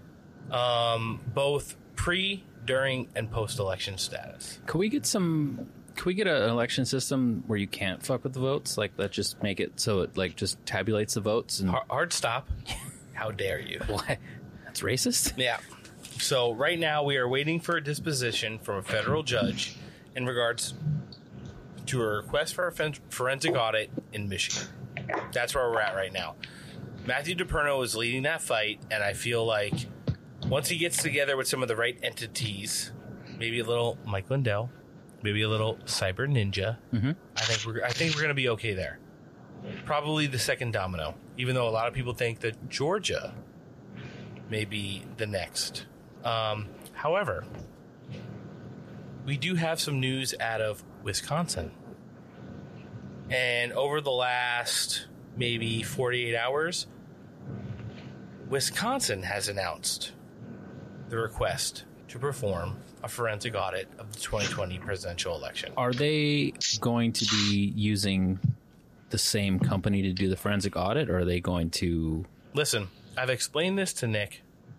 Speaker 2: both pre, during, and post-election status.
Speaker 3: Could we get an election system where you can't fuck with the votes? Like, let's just make it so it like just tabulates the votes and
Speaker 2: hard stop. How dare you?
Speaker 3: What? That's racist?
Speaker 2: Yeah. So right now we are waiting for a disposition from a federal judge in regards to a request for a forensic audit in Michigan. That's where we're at right now. Matthew DePerno is leading that fight, and I feel like once he gets together with some of the right entities, maybe a little Mike Lindell, maybe a little Cyber Ninja, I think we're going to be okay there. Probably the second domino, even though a lot of people think that Georgia may be the next. However, we do have some news out of Wisconsin. And over the last maybe 48 hours, Wisconsin has announced the request to perform a forensic audit of the 2020 presidential election.
Speaker 3: Are they going to be using the same company to do the forensic audit, or are they going to...
Speaker 2: Listen, I've explained this to Nick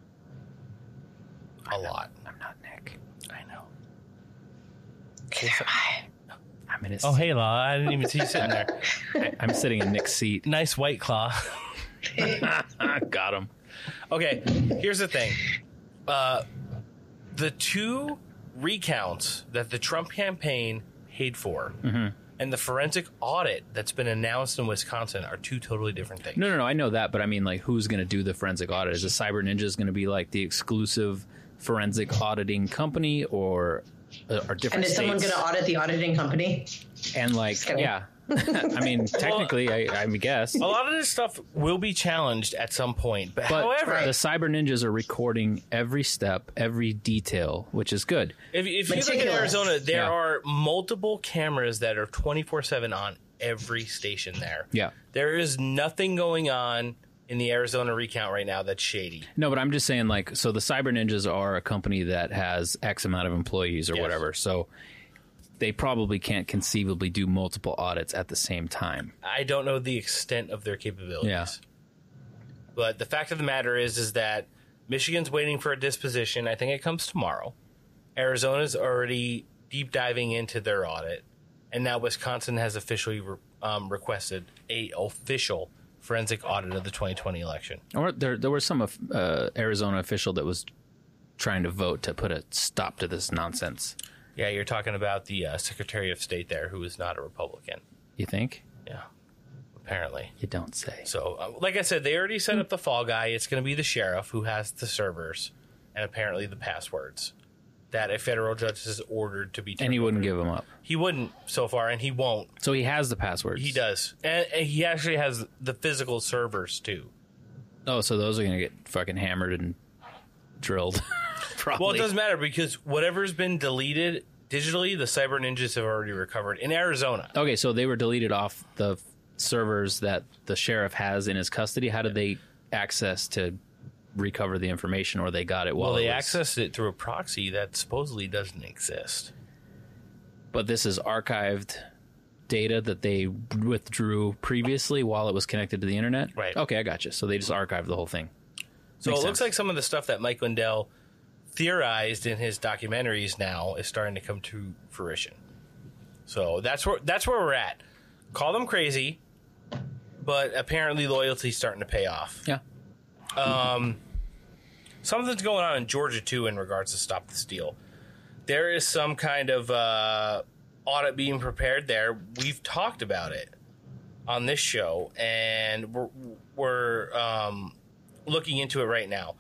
Speaker 2: a lot.
Speaker 3: I'm not Nick.
Speaker 2: I know.
Speaker 3: I'm in his...
Speaker 2: Oh, hey, Law. I didn't even see you sitting there.
Speaker 3: I'm sitting in Nick's seat.
Speaker 2: Nice White Claw.
Speaker 3: Got him.
Speaker 2: Okay, here's the thing. The two recounts that the Trump campaign paid for and the forensic audit that's been announced in Wisconsin are two totally different things.
Speaker 3: No, I know that, but I mean, like, who's going to do the forensic audit? Is the Cyber Ninjas going to be like the exclusive forensic auditing company, or are different
Speaker 4: And is someone going to audit the auditing company?
Speaker 3: And like, yeah. I mean, technically, I guess.
Speaker 2: A lot of this stuff will be challenged at some point. But however,
Speaker 3: the Cyber Ninjas are recording every step, every detail, which is good.
Speaker 2: If you look at Arizona, there are multiple cameras that are 24/7 on every station there.
Speaker 3: Yeah.
Speaker 2: There is nothing going on in the Arizona recount right now that's shady.
Speaker 3: No, but I'm just saying, like, so the Cyber Ninjas are a company that has X amount of employees or whatever. So they probably can't conceivably do multiple audits at the same time.
Speaker 2: I don't know the extent of their capabilities.
Speaker 3: Yeah.
Speaker 2: But the fact of the matter is that Michigan's waiting for a disposition. I think it comes tomorrow. Arizona's already deep diving into their audit. And now Wisconsin has officially requested a official forensic audit of the 2020 election.
Speaker 3: Or there was some Arizona official that was trying to vote to put a stop to this nonsense.
Speaker 2: Yeah, you're talking about the Secretary of State there, who is not a Republican.
Speaker 3: You think?
Speaker 2: Yeah, apparently.
Speaker 3: You don't say.
Speaker 2: So, like I said, they already set up the fall guy. It's going to be the sheriff who has the servers and apparently the passwords that a federal judge has ordered to be turned
Speaker 3: And he wouldn't
Speaker 2: over.
Speaker 3: give them up.
Speaker 2: He wouldn't so far, and he won't.
Speaker 3: So he has the passwords.
Speaker 2: He does. And he actually has the physical servers, too.
Speaker 3: Oh, so those are going to get fucking hammered and drilled. Probably.
Speaker 2: Well, it doesn't matter because whatever's been deleted digitally, the Cyber Ninjas have already recovered in Arizona.
Speaker 3: Okay, so they were deleted off the servers that the sheriff has in his custody. How did they access to recover the information, or they got it while
Speaker 2: they accessed it through a proxy that supposedly doesn't exist.
Speaker 3: But this is archived data that they withdrew previously while it was connected to the internet?
Speaker 2: Right.
Speaker 3: Okay, I got you. So they just archived the whole thing.
Speaker 2: So
Speaker 3: Makes
Speaker 2: it looks
Speaker 3: sense.
Speaker 2: like some of the stuff that Mike Lindell theorized in his documentaries now is starting to come to fruition. So that's where we're at. Call them crazy, but apparently loyalty's starting to pay off.
Speaker 3: Yeah.
Speaker 2: Something's going on in Georgia too in regards to Stop the Steal. There is some kind of audit being prepared there. We've talked about it on this show, and we're looking into it right now.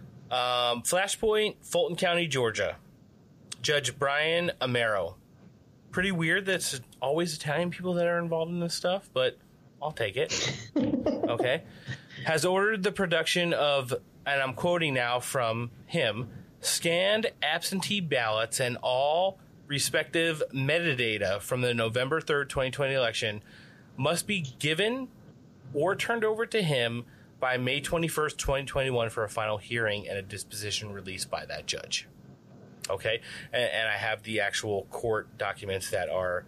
Speaker 2: Flashpoint, Fulton County, Georgia. Judge Brian Amaro. Pretty weird that it's always Italian people that are involved in this stuff, but I'll take it. Okay. Has ordered the production of, and I'm quoting now from him, scanned absentee ballots and all respective metadata from the November 3rd, 2020 election must be given or turned over to him by May 21st, 2021 for a final hearing and a disposition released by that judge. Okay? And I have the actual court documents that are,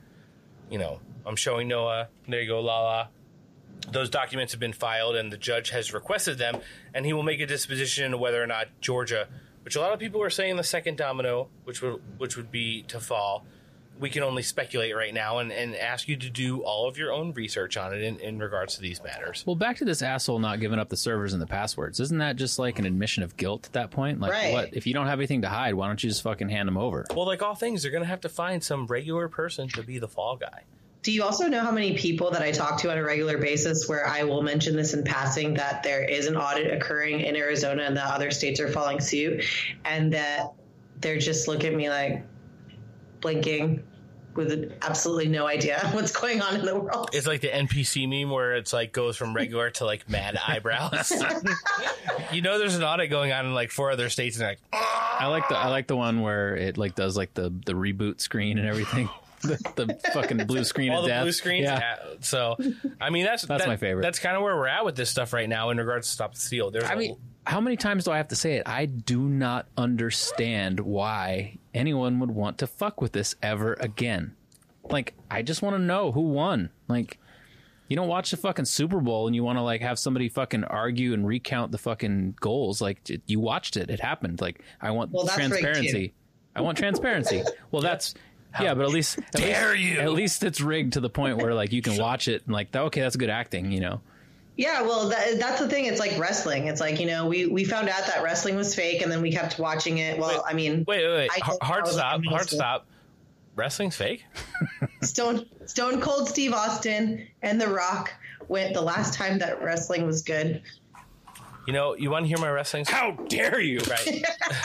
Speaker 2: I'm showing Noah. There you go, Lala. Those documents have been filed and the judge has requested them, and he will make a disposition whether or not Georgia, which a lot of people are saying the second domino, which would be to fall. We can only speculate right now and ask you to do all of your own research on it in regards to these matters.
Speaker 3: Well, back to this asshole not giving up the servers and the passwords. Isn't that just like an admission of guilt at that point? Like,
Speaker 4: right.
Speaker 3: What? If you don't have anything to hide, why don't you just fucking hand them over?
Speaker 2: Well, like all things, they're going to have to find some regular person to be the fall guy.
Speaker 4: Do you also know how many people that I talk to on a regular basis where I will mention this in passing, that there is an audit occurring in Arizona and that other states are following suit, and that they're just looking at me like blinking with absolutely no idea what's going on in the world?
Speaker 2: It's like the NPC meme where it's like goes from regular to like mad eyebrows. There's an audit going on in like 4 other states, and like
Speaker 3: I like the one where it like does like the reboot screen and everything. The fucking blue screen
Speaker 2: all
Speaker 3: of
Speaker 2: the
Speaker 3: death.
Speaker 2: Blue screens.
Speaker 3: Yeah.
Speaker 2: So, I mean, that's
Speaker 3: my favorite.
Speaker 2: That's kind of where we're at with this stuff right now in regards to Stop the Steal.
Speaker 3: How many times do I have to say it? I do not understand why anyone would want to fuck with this ever again. Like, I just want to know who won. Like, you don't watch the fucking Super Bowl and you want to like have somebody fucking argue and recount the fucking goals. Like, you watched it. It happened. like, I want transparency. I want transparency. Well, that's... Yeah, but at least it's rigged to the point where like you can watch it and like, okay, that's good acting,
Speaker 4: Yeah, well, that's the thing. It's like wrestling. It's like, we found out that wrestling was fake, and then we kept watching it. Well,
Speaker 2: wait. Hard stop. Wrestling's fake?
Speaker 4: Stone Cold Steve Austin and The Rock went the last time that wrestling was good.
Speaker 2: You want to hear my wrestling story?
Speaker 3: How dare you?
Speaker 2: Right.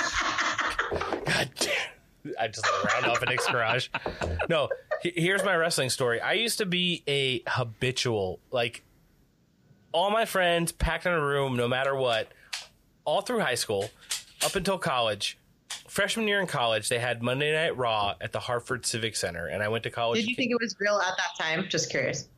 Speaker 2: God damn. I just let it round off at Nick's garage. No, here's my wrestling story. I used to be a habitual, like, all my friends packed in a room, no matter what, all through high school, up until college. Freshman year in college, they had Monday Night Raw at the Hartford Civic Center, and I went to college.
Speaker 4: Did you think it was real at that time? Just curious.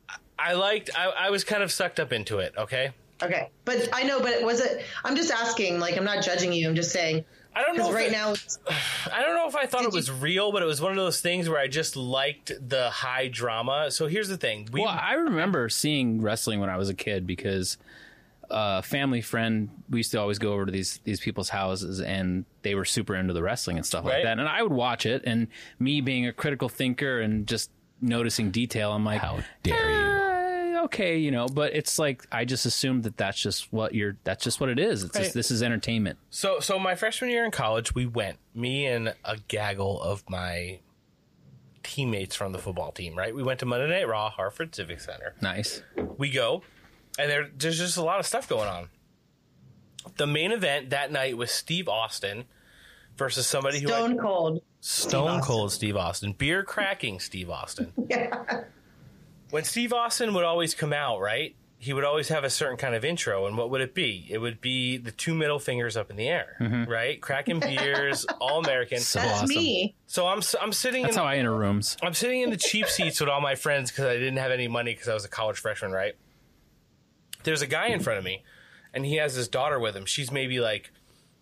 Speaker 2: I was kind of sucked up into it, okay?
Speaker 4: Okay. But was it, I'm just asking, like, I'm not judging you, I'm just saying.
Speaker 2: I don't know.
Speaker 4: I
Speaker 2: don't know if I thought it was real, but it was one of those things where I just liked the high drama. So here's the thing.
Speaker 3: I remember seeing wrestling when I was a kid because a family friend, we used to always go over to these people's houses, and they were super into the wrestling and stuff like that. And I would watch it, and me being a critical thinker and just noticing detail, I'm like, how dare you? Okay, but it's like I just assumed that's just what it is. It's just, this is entertainment.
Speaker 2: So my freshman year in college, we went, me and a gaggle of my teammates from the football team, right? We went to Monday Night Raw, Hartford Civic Center.
Speaker 3: Nice.
Speaker 2: We go, and there's just a lot of stuff going on. The main event that night was Steve Austin versus somebody
Speaker 4: Stone Cold
Speaker 2: Steve Austin. Beer cracking Steve Austin.
Speaker 4: Yeah.
Speaker 2: When Steve Austin would always come out, right, he would always have a certain kind of intro, and what would it be? It would be the 2 middle fingers up in the air, right? Cracking beers, all American.
Speaker 3: So
Speaker 4: That's
Speaker 3: awesome.
Speaker 4: Me.
Speaker 2: So I'm sitting.
Speaker 3: That's how I enter rooms.
Speaker 2: I'm sitting in the cheap seats with all my friends because I didn't have any money because I was a college freshman, right? There's a guy in front of me, and he has his daughter with him. She's maybe like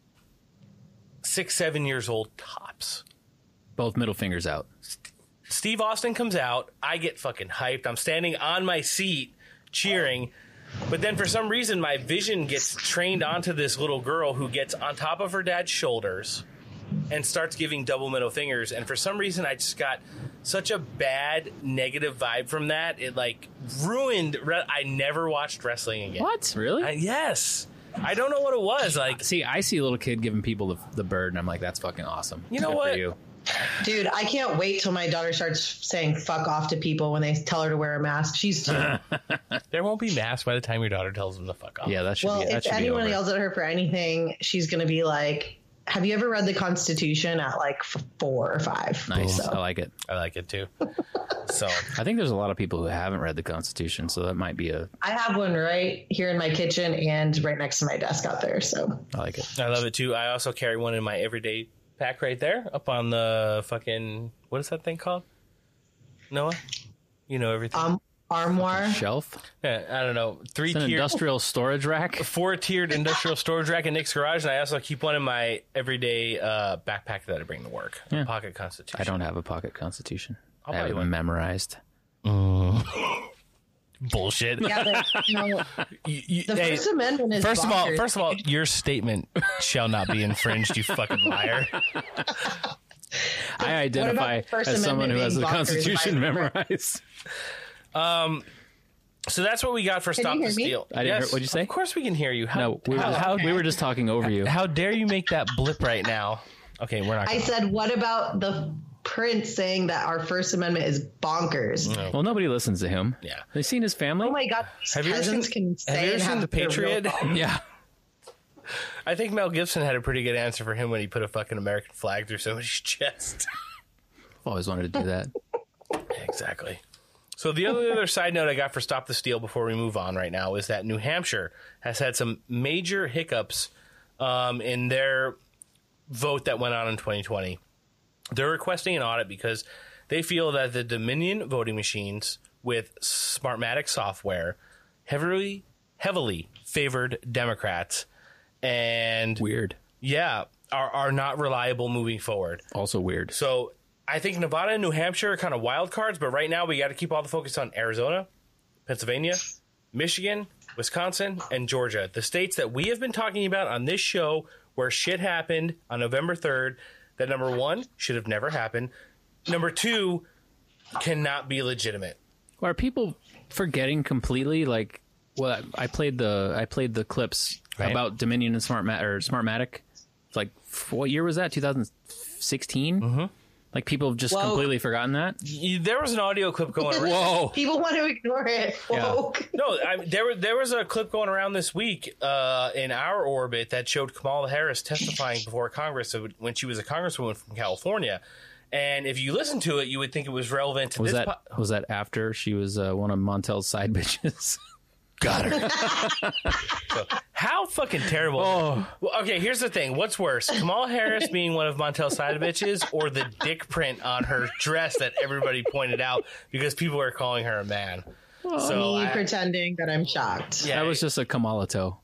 Speaker 2: 6-7 years old tops.
Speaker 3: Both middle fingers out.
Speaker 2: Steve Austin comes out. I get fucking hyped. I'm standing on my seat cheering. But then for some reason, my vision gets trained onto this little girl who gets on top of her dad's shoulders and starts giving double middle fingers. And for some reason, I just got such a bad negative vibe from that. It like ruined. I never watched wrestling again.
Speaker 3: What? Really?
Speaker 2: Yes. I don't know what it was. Like,
Speaker 3: see, I see a little kid giving people the bird, and I'm like, that's fucking awesome.
Speaker 2: You know what?
Speaker 3: For you.
Speaker 4: Dude, I can't wait till my daughter starts saying fuck off to people when they tell her to wear a mask. She's 2.
Speaker 2: There won't be masks by the time your daughter tells them to fuck off.
Speaker 3: Yeah, that should
Speaker 4: Well,
Speaker 3: be. That
Speaker 4: if
Speaker 3: should
Speaker 4: anyone
Speaker 3: be over.
Speaker 4: yells at her for anything, she's going to be like, have you ever read the Constitution at like 4 or 5?
Speaker 3: Nice.
Speaker 4: So.
Speaker 3: I like it.
Speaker 2: I like it too. So
Speaker 3: I think there's a lot of people who haven't read the Constitution, so that might be a.
Speaker 4: I have one right here in my kitchen and right next to my desk out there. So
Speaker 3: I like it.
Speaker 2: I love it too. I also carry one in my everyday pack right there up on the fucking, what is that thing called? Noah? You know everything.
Speaker 4: Armoire.
Speaker 3: Shelf?
Speaker 2: Yeah, I don't know.
Speaker 3: It's an
Speaker 2: 3-tiered
Speaker 3: industrial storage rack.
Speaker 2: 4-tiered industrial storage rack in Nick's garage, and I also keep one in my everyday backpack that I bring to work.
Speaker 3: Yeah.
Speaker 2: Pocket Constitution.
Speaker 3: I don't have a pocket Constitution.
Speaker 2: I'll
Speaker 3: I
Speaker 2: buy
Speaker 3: have
Speaker 2: you
Speaker 3: it
Speaker 2: one.
Speaker 3: memorized.
Speaker 2: Bullshit.
Speaker 4: Yeah, but, the
Speaker 2: Hey,
Speaker 4: First Amendment is
Speaker 2: First
Speaker 4: bonkers.
Speaker 2: of all, your statement shall not be infringed, you fucking liar.
Speaker 3: I identify
Speaker 4: the First
Speaker 3: as someone who
Speaker 4: Amendment
Speaker 3: has the
Speaker 4: being bonkers
Speaker 3: Constitution
Speaker 4: by-
Speaker 3: memorized.
Speaker 2: So that's what we got for Stop
Speaker 4: you
Speaker 2: the
Speaker 4: hear me?
Speaker 2: Steal.
Speaker 3: I didn't hear- what'd you say?
Speaker 2: Of course we can hear you.
Speaker 3: No, we were just talking over you.
Speaker 2: How dare you make that blip right now? Okay, we're not.
Speaker 4: I said, what about the Prince saying that our First Amendment is bonkers?
Speaker 3: Well, nobody listens to him.
Speaker 2: Yeah.
Speaker 3: They seen his family?
Speaker 4: Oh my God,
Speaker 2: Have you ever
Speaker 4: cousins
Speaker 2: seen-
Speaker 4: can
Speaker 2: have
Speaker 4: say
Speaker 2: you ever
Speaker 4: and
Speaker 2: seen
Speaker 4: have
Speaker 2: The
Speaker 4: their real
Speaker 2: Patriot?
Speaker 4: thoughts.
Speaker 3: Yeah.
Speaker 2: I think Mel Gibson had a pretty good answer for him when he put a fucking American flag through somebody's chest.
Speaker 3: I've always wanted to do that.
Speaker 2: Exactly. So the other side note I got for Stop the Steal before we move on right now is that New Hampshire has had some major hiccups in their vote that went on in 2020. They're requesting an audit because they feel that the Dominion voting machines with Smartmatic software heavily favored Democrats and
Speaker 3: Weird.
Speaker 2: yeah, are not reliable moving forward.
Speaker 3: Also weird.
Speaker 2: So I think Nevada and New Hampshire are kind of wild cards, but right now we got to keep all the focus on Arizona, Pennsylvania, Michigan, Wisconsin, and Georgia. The states that we have been talking about on this show where shit happened on November 3rd that, number one, should have never happened. Number two, cannot be legitimate.
Speaker 3: Are people forgetting completely? Like, well, I played the clips
Speaker 2: Right.
Speaker 3: about Dominion and Smartmatic. It's like, what year was that? 2016. Mm-hmm. Like, people have just
Speaker 4: Whoa.
Speaker 3: completely forgotten that.
Speaker 2: There was an audio clip going around.
Speaker 3: Whoa.
Speaker 4: People want to ignore it. Whoa.
Speaker 2: No, there was a clip going around this week in our orbit that showed Kamala Harris testifying before Congress when she was a congresswoman from California. And if you listen to it, you would think it was relevant to
Speaker 3: Was
Speaker 2: this.
Speaker 3: that after she was one of Montel's side bitches?
Speaker 2: Got her. So, how fucking terrible.
Speaker 3: Oh.
Speaker 2: Well, okay, here's the thing. What's worse, Kamala Harris being one of Montel's side bitches or the dick print on her dress that everybody pointed out because people are calling her a man? So
Speaker 4: Me pretending that I'm shocked.
Speaker 2: yeah,
Speaker 3: That was just a Kamala toe.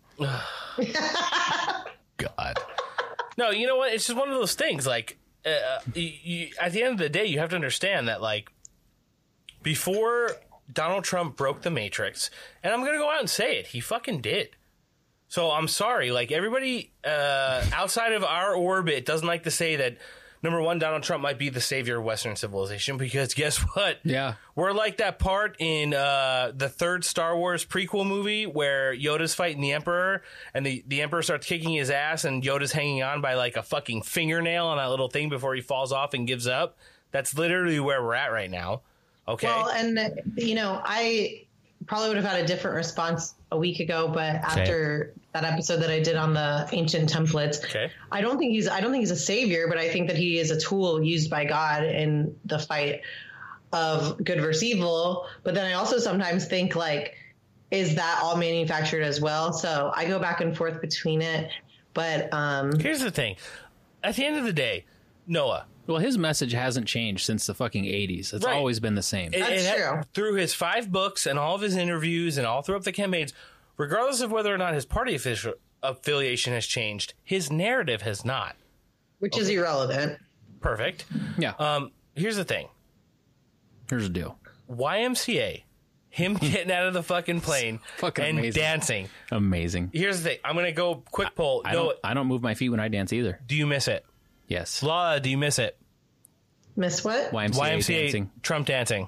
Speaker 2: God. No, you know what? It's just one of those things. Like, at the end of the day, you have to understand that, like, before Donald Trump broke the Matrix, and I'm going to go out and say it, he fucking did. So I'm sorry. Like, everybody outside of our orbit doesn't like to say that, number one, Donald Trump might be the savior of Western civilization, because guess what?
Speaker 3: Yeah.
Speaker 2: We're like that part in the third Star Wars prequel movie where Yoda's fighting the Emperor, and the Emperor starts kicking his ass, and Yoda's hanging on by like a fucking fingernail on that little thing before he falls off and gives up. That's literally where we're at right now. Okay.
Speaker 4: Well, and I probably would have had a different response a week ago, but after that episode that I did on the ancient templates, I don't think he's a savior, but I think that he is a tool used by God in the fight of good versus evil. But then I also sometimes think, like, is that all manufactured as well? So I go back and forth between it. But
Speaker 2: here's the thing. At the end of the day, Noah.
Speaker 3: Well, his message hasn't changed since the fucking 80s. It's always been the same.
Speaker 4: That's true.
Speaker 2: Through his 5 books and all of his interviews and all throughout the campaigns, regardless of whether or not his party affiliation has changed, his narrative has not.
Speaker 4: Which is irrelevant.
Speaker 2: Perfect.
Speaker 3: Yeah.
Speaker 2: Here's the thing.
Speaker 3: Here's the deal.
Speaker 2: YMCA, him getting out of the fucking plane
Speaker 3: Fucking
Speaker 2: and
Speaker 3: amazing.
Speaker 2: dancing.
Speaker 3: Amazing.
Speaker 2: Here's the thing. I'm going to go quick poll.
Speaker 3: I don't move my feet when I dance either.
Speaker 2: Do you miss it?
Speaker 3: Yes.
Speaker 2: Law, do you miss it?
Speaker 4: Miss what?
Speaker 3: YMCA dancing.
Speaker 2: Trump dancing.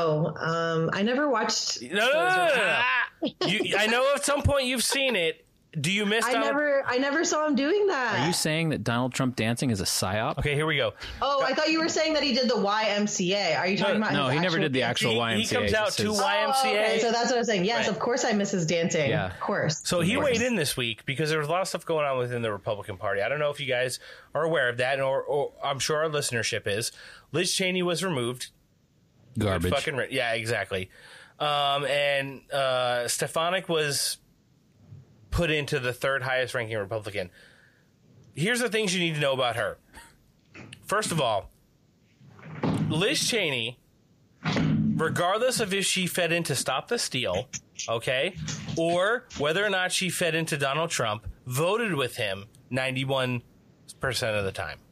Speaker 4: Oh, I never watched.
Speaker 2: No. I know at some point you've seen it. Do you miss Donald?
Speaker 4: I never saw him doing that.
Speaker 3: Are you saying that Donald Trump dancing is a psyop?
Speaker 2: Okay, here we go.
Speaker 4: Oh, I thought you were saying that he did the YMCA. Are you talking about?
Speaker 3: No,
Speaker 4: his
Speaker 3: he never did the
Speaker 4: dancing?
Speaker 3: actual YMCA.
Speaker 2: He comes out to YMCA.
Speaker 4: Oh, okay. So that's what I'm saying. Yes,
Speaker 2: Right.
Speaker 4: of course I miss his dancing.
Speaker 3: Yeah.
Speaker 4: Of course.
Speaker 2: So he weighed in this week because there was a lot of stuff going on within the Republican Party. I don't know if you guys are aware of that, or I'm sure our listenership is. Liz Cheney was removed.
Speaker 3: Garbage.
Speaker 2: Yeah, exactly. And Stefanik was put into the third highest ranking Republican. Here's the things you need to know about her. First of all, Liz Cheney, regardless of if she fed into Stop the Steal, okay, or whether or not she fed into Donald Trump, voted with him 91% of the time.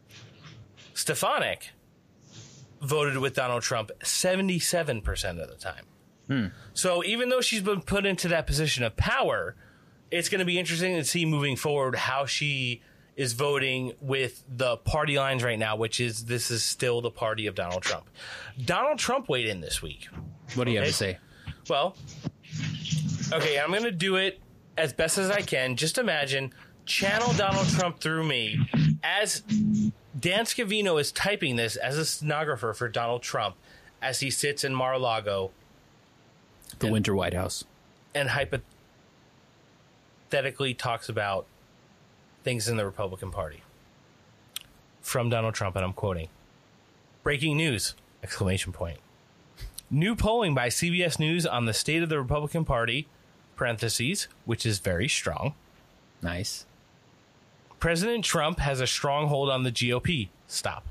Speaker 2: Stefanik voted with Donald Trump 77% of the time. So even though she's been put into that position of power, it's going to be interesting to see moving forward how she is voting with the party lines right now, which is this is still the party of Donald Trump. Donald Trump weighed in this week.
Speaker 3: What do you have to say?
Speaker 2: Well, okay, I'm going to do it as best as I can. Just imagine, channel Donald Trump through me as Dan Scavino is typing this as a stenographer for Donald Trump as he sits in Mar-a-Lago.
Speaker 3: The Winter White House.
Speaker 2: And hypothetically talks about things in the Republican Party. From Donald Trump, and I'm quoting. Breaking news! Exclamation point. New polling by CBS News on the state of the Republican Party, parentheses, which is very strong.
Speaker 3: Nice.
Speaker 2: President Trump has a strong hold on the GOP. Stop.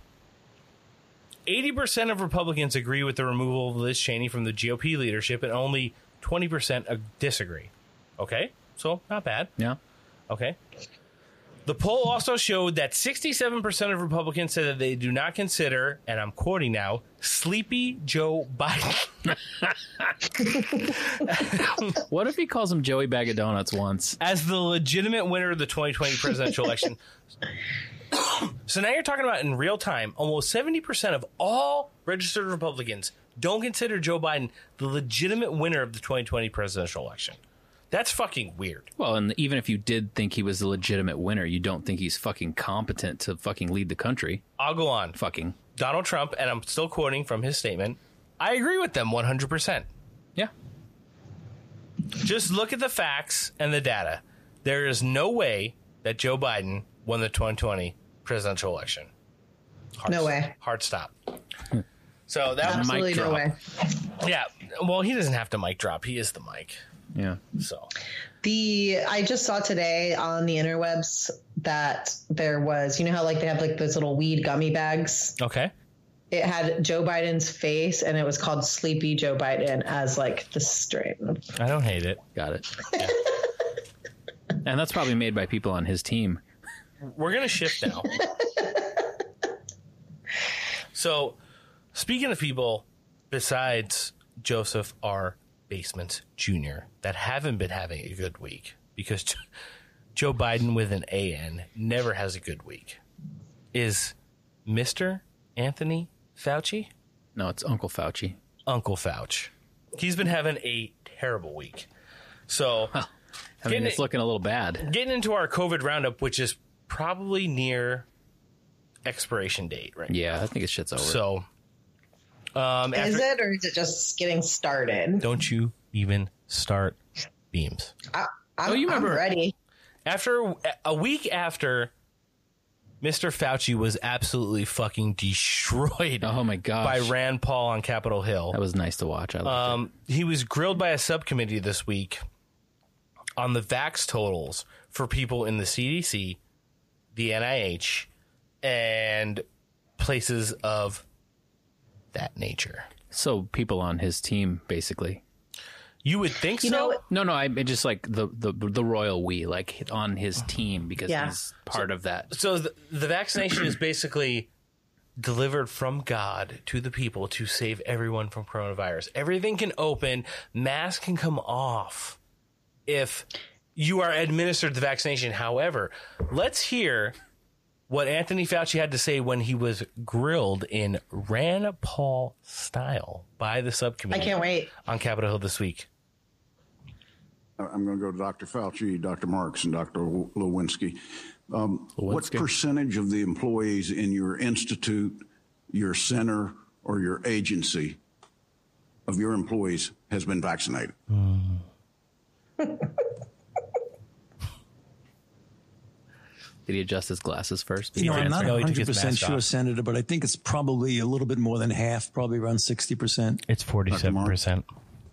Speaker 2: 80% of Republicans agree with the removal of Liz Cheney from the GOP leadership, and only 20% disagree. Okay, so not bad.
Speaker 3: Yeah.
Speaker 2: Okay. The poll also showed that 67% of Republicans said that they do not consider, and I'm quoting now, sleepy Joe Biden.
Speaker 3: What if he calls him Joey Bag of Donuts once?
Speaker 2: As the legitimate winner of the 2020 presidential election. So now you're talking about in real time, almost 70% of all registered Republicans don't consider Joe Biden the legitimate winner of the 2020 presidential election. That's fucking weird.
Speaker 3: Well, and even if you did think he was the legitimate winner, you don't think he's fucking competent to fucking lead the country.
Speaker 2: I'll go on.
Speaker 3: Fucking
Speaker 2: Donald Trump, and I'm still quoting from his statement, I agree with them 100%.
Speaker 3: Yeah.
Speaker 2: Just look at the facts and the data. There is no way that Joe Biden won the 2020 presidential election.
Speaker 4: No way.
Speaker 2: Hard stop. So that was
Speaker 4: Absolutely no way.
Speaker 2: Yeah. Well, he doesn't have to mic drop. He is the mic.
Speaker 3: Yeah.
Speaker 2: So
Speaker 4: I just saw today on the interwebs that there was, you know how like they have like those little weed gummy bags?
Speaker 2: Okay.
Speaker 4: It had Joe Biden's face and it was called Sleepy Joe Biden as like the strain.
Speaker 2: I don't hate it.
Speaker 3: Got it. Yeah. And that's probably made by people on his team.
Speaker 2: We're going to shift now. So, speaking of people besides Joseph R. Basements Jr. that haven't been having a good week, because Joe Biden with an AN never has a good week, is Mr. Anthony Fauci?
Speaker 3: No, it's Uncle Fauci.
Speaker 2: Uncle Fauci. He's been having a terrible week. So,
Speaker 3: I mean, it's looking a little bad.
Speaker 2: Getting into our COVID roundup, which is probably near expiration date, right?
Speaker 3: Yeah, I think his shit's over.
Speaker 2: So,
Speaker 4: is it, or is it just getting started?
Speaker 2: Don't you even start Beams.
Speaker 4: I'm ready.
Speaker 2: After a week after Mr. Fauci was absolutely fucking destroyed.
Speaker 3: Oh my gosh.
Speaker 2: By Rand Paul on Capitol Hill.
Speaker 3: That was nice to watch. I liked it.
Speaker 2: He was grilled by a subcommittee this week on the vax totals for people in the CDC, the NIH, and places of that nature.
Speaker 3: So people on his team, basically.
Speaker 2: You would think so?
Speaker 3: No, I just like the royal we, like on his team, because he's part of that.
Speaker 2: So the vaccination is basically delivered from God to the people to save everyone from coronavirus. Everything can open, masks can come off if you are administered the vaccination. However, let's hear what Anthony Fauci had to say when he was grilled in Rand Paul style by the subcommittee.
Speaker 4: I can't wait.
Speaker 2: On Capitol Hill this week.
Speaker 12: I'm going to go to Dr. Fauci, Dr. Marks, and Dr. Lewinsky. What percentage of the employees in your institute, your center, or your agency of your employees has been vaccinated?
Speaker 3: Did he adjust his glasses first?
Speaker 13: I'm not 100% sure, Senator, but I think it's probably a little bit more than half, probably around 60%.
Speaker 2: It's 47%.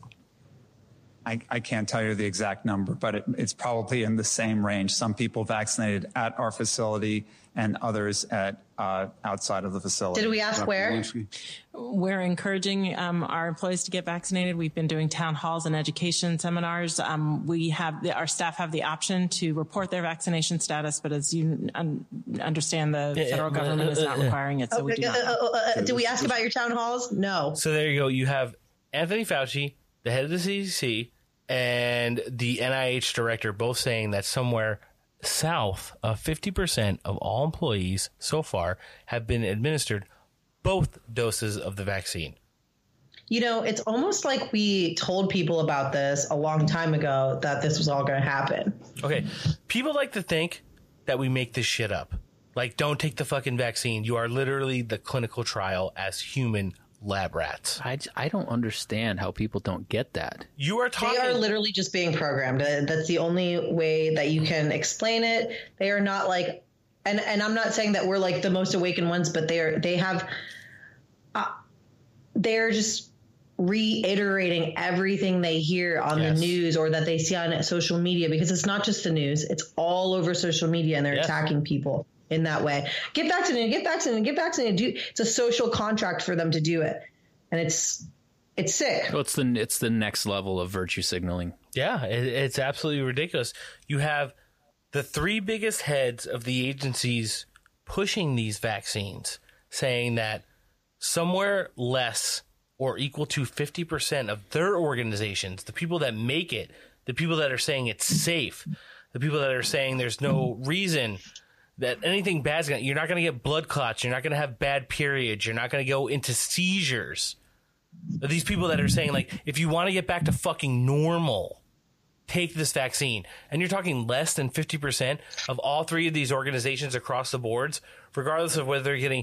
Speaker 14: I can't tell you the exact number, but it's probably in the same range. Some people vaccinated at our facility and others at outside of the facility.
Speaker 4: Did we ask where?
Speaker 15: We're encouraging our employees to get vaccinated. We've been doing town halls and education seminars. Our staff have the option to report their vaccination status, but as you understand, the federal government is not requiring it, so we do not.
Speaker 4: Did we ask about your town halls? No.
Speaker 2: So there you go. You have Anthony Fauci, the head of the CDC, and the NIH director both saying that somewhere south of 50% of all employees so far have been administered both doses of the vaccine.
Speaker 4: You know, it's almost like we told people about this a long time ago that this was all going to happen.
Speaker 2: Okay. People like to think that we make this shit up. Like, don't take the fucking vaccine. You are literally the clinical trial as human lab rats.
Speaker 3: I don't understand how people don't get that.
Speaker 2: You are talking.
Speaker 4: They are literally just being programmed. That's the only way that you can explain it. They are not like, and I'm not saying that we're like the most awakened ones, but they're just reiterating everything they hear on the news or that they see on social media, because it's not just the news. It's all over social media, and they're attacking people in that way. Get vaccinated, get vaccinated, get vaccinated. It's a social contract for them to do it. And it's sick.
Speaker 3: Well, it's the next level of virtue signaling.
Speaker 2: Yeah, it's absolutely ridiculous. You have the three biggest heads of the agencies pushing these vaccines saying that somewhere less or equal to 50% of their organizations, the people that make it, the people that are saying it's safe, the people that are saying there's no reason that anything bad's going to, you're not going to get blood clots, you're not going to have bad periods, you're not going to go into seizures. These people that are saying, like, if you want to get back to fucking normal, take this vaccine. And you're talking less than 50% of all three of these organizations across the boards, regardless of whether they're getting,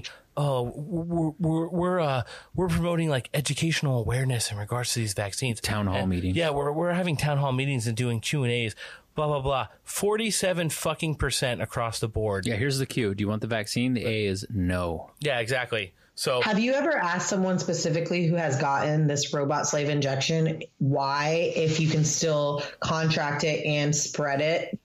Speaker 2: we're promoting like educational awareness in regards to these vaccines.
Speaker 3: Town hall meetings.
Speaker 2: Yeah, we're having town hall meetings and doing Q&As. Blah, blah, blah. 47 fucking % across the board.
Speaker 3: Yeah, here's the Q. Do you want the vaccine? The A is no.
Speaker 2: Yeah, exactly. So,
Speaker 4: have you ever asked someone specifically who has gotten this robot slave injection why, if you can still contract it and spread it?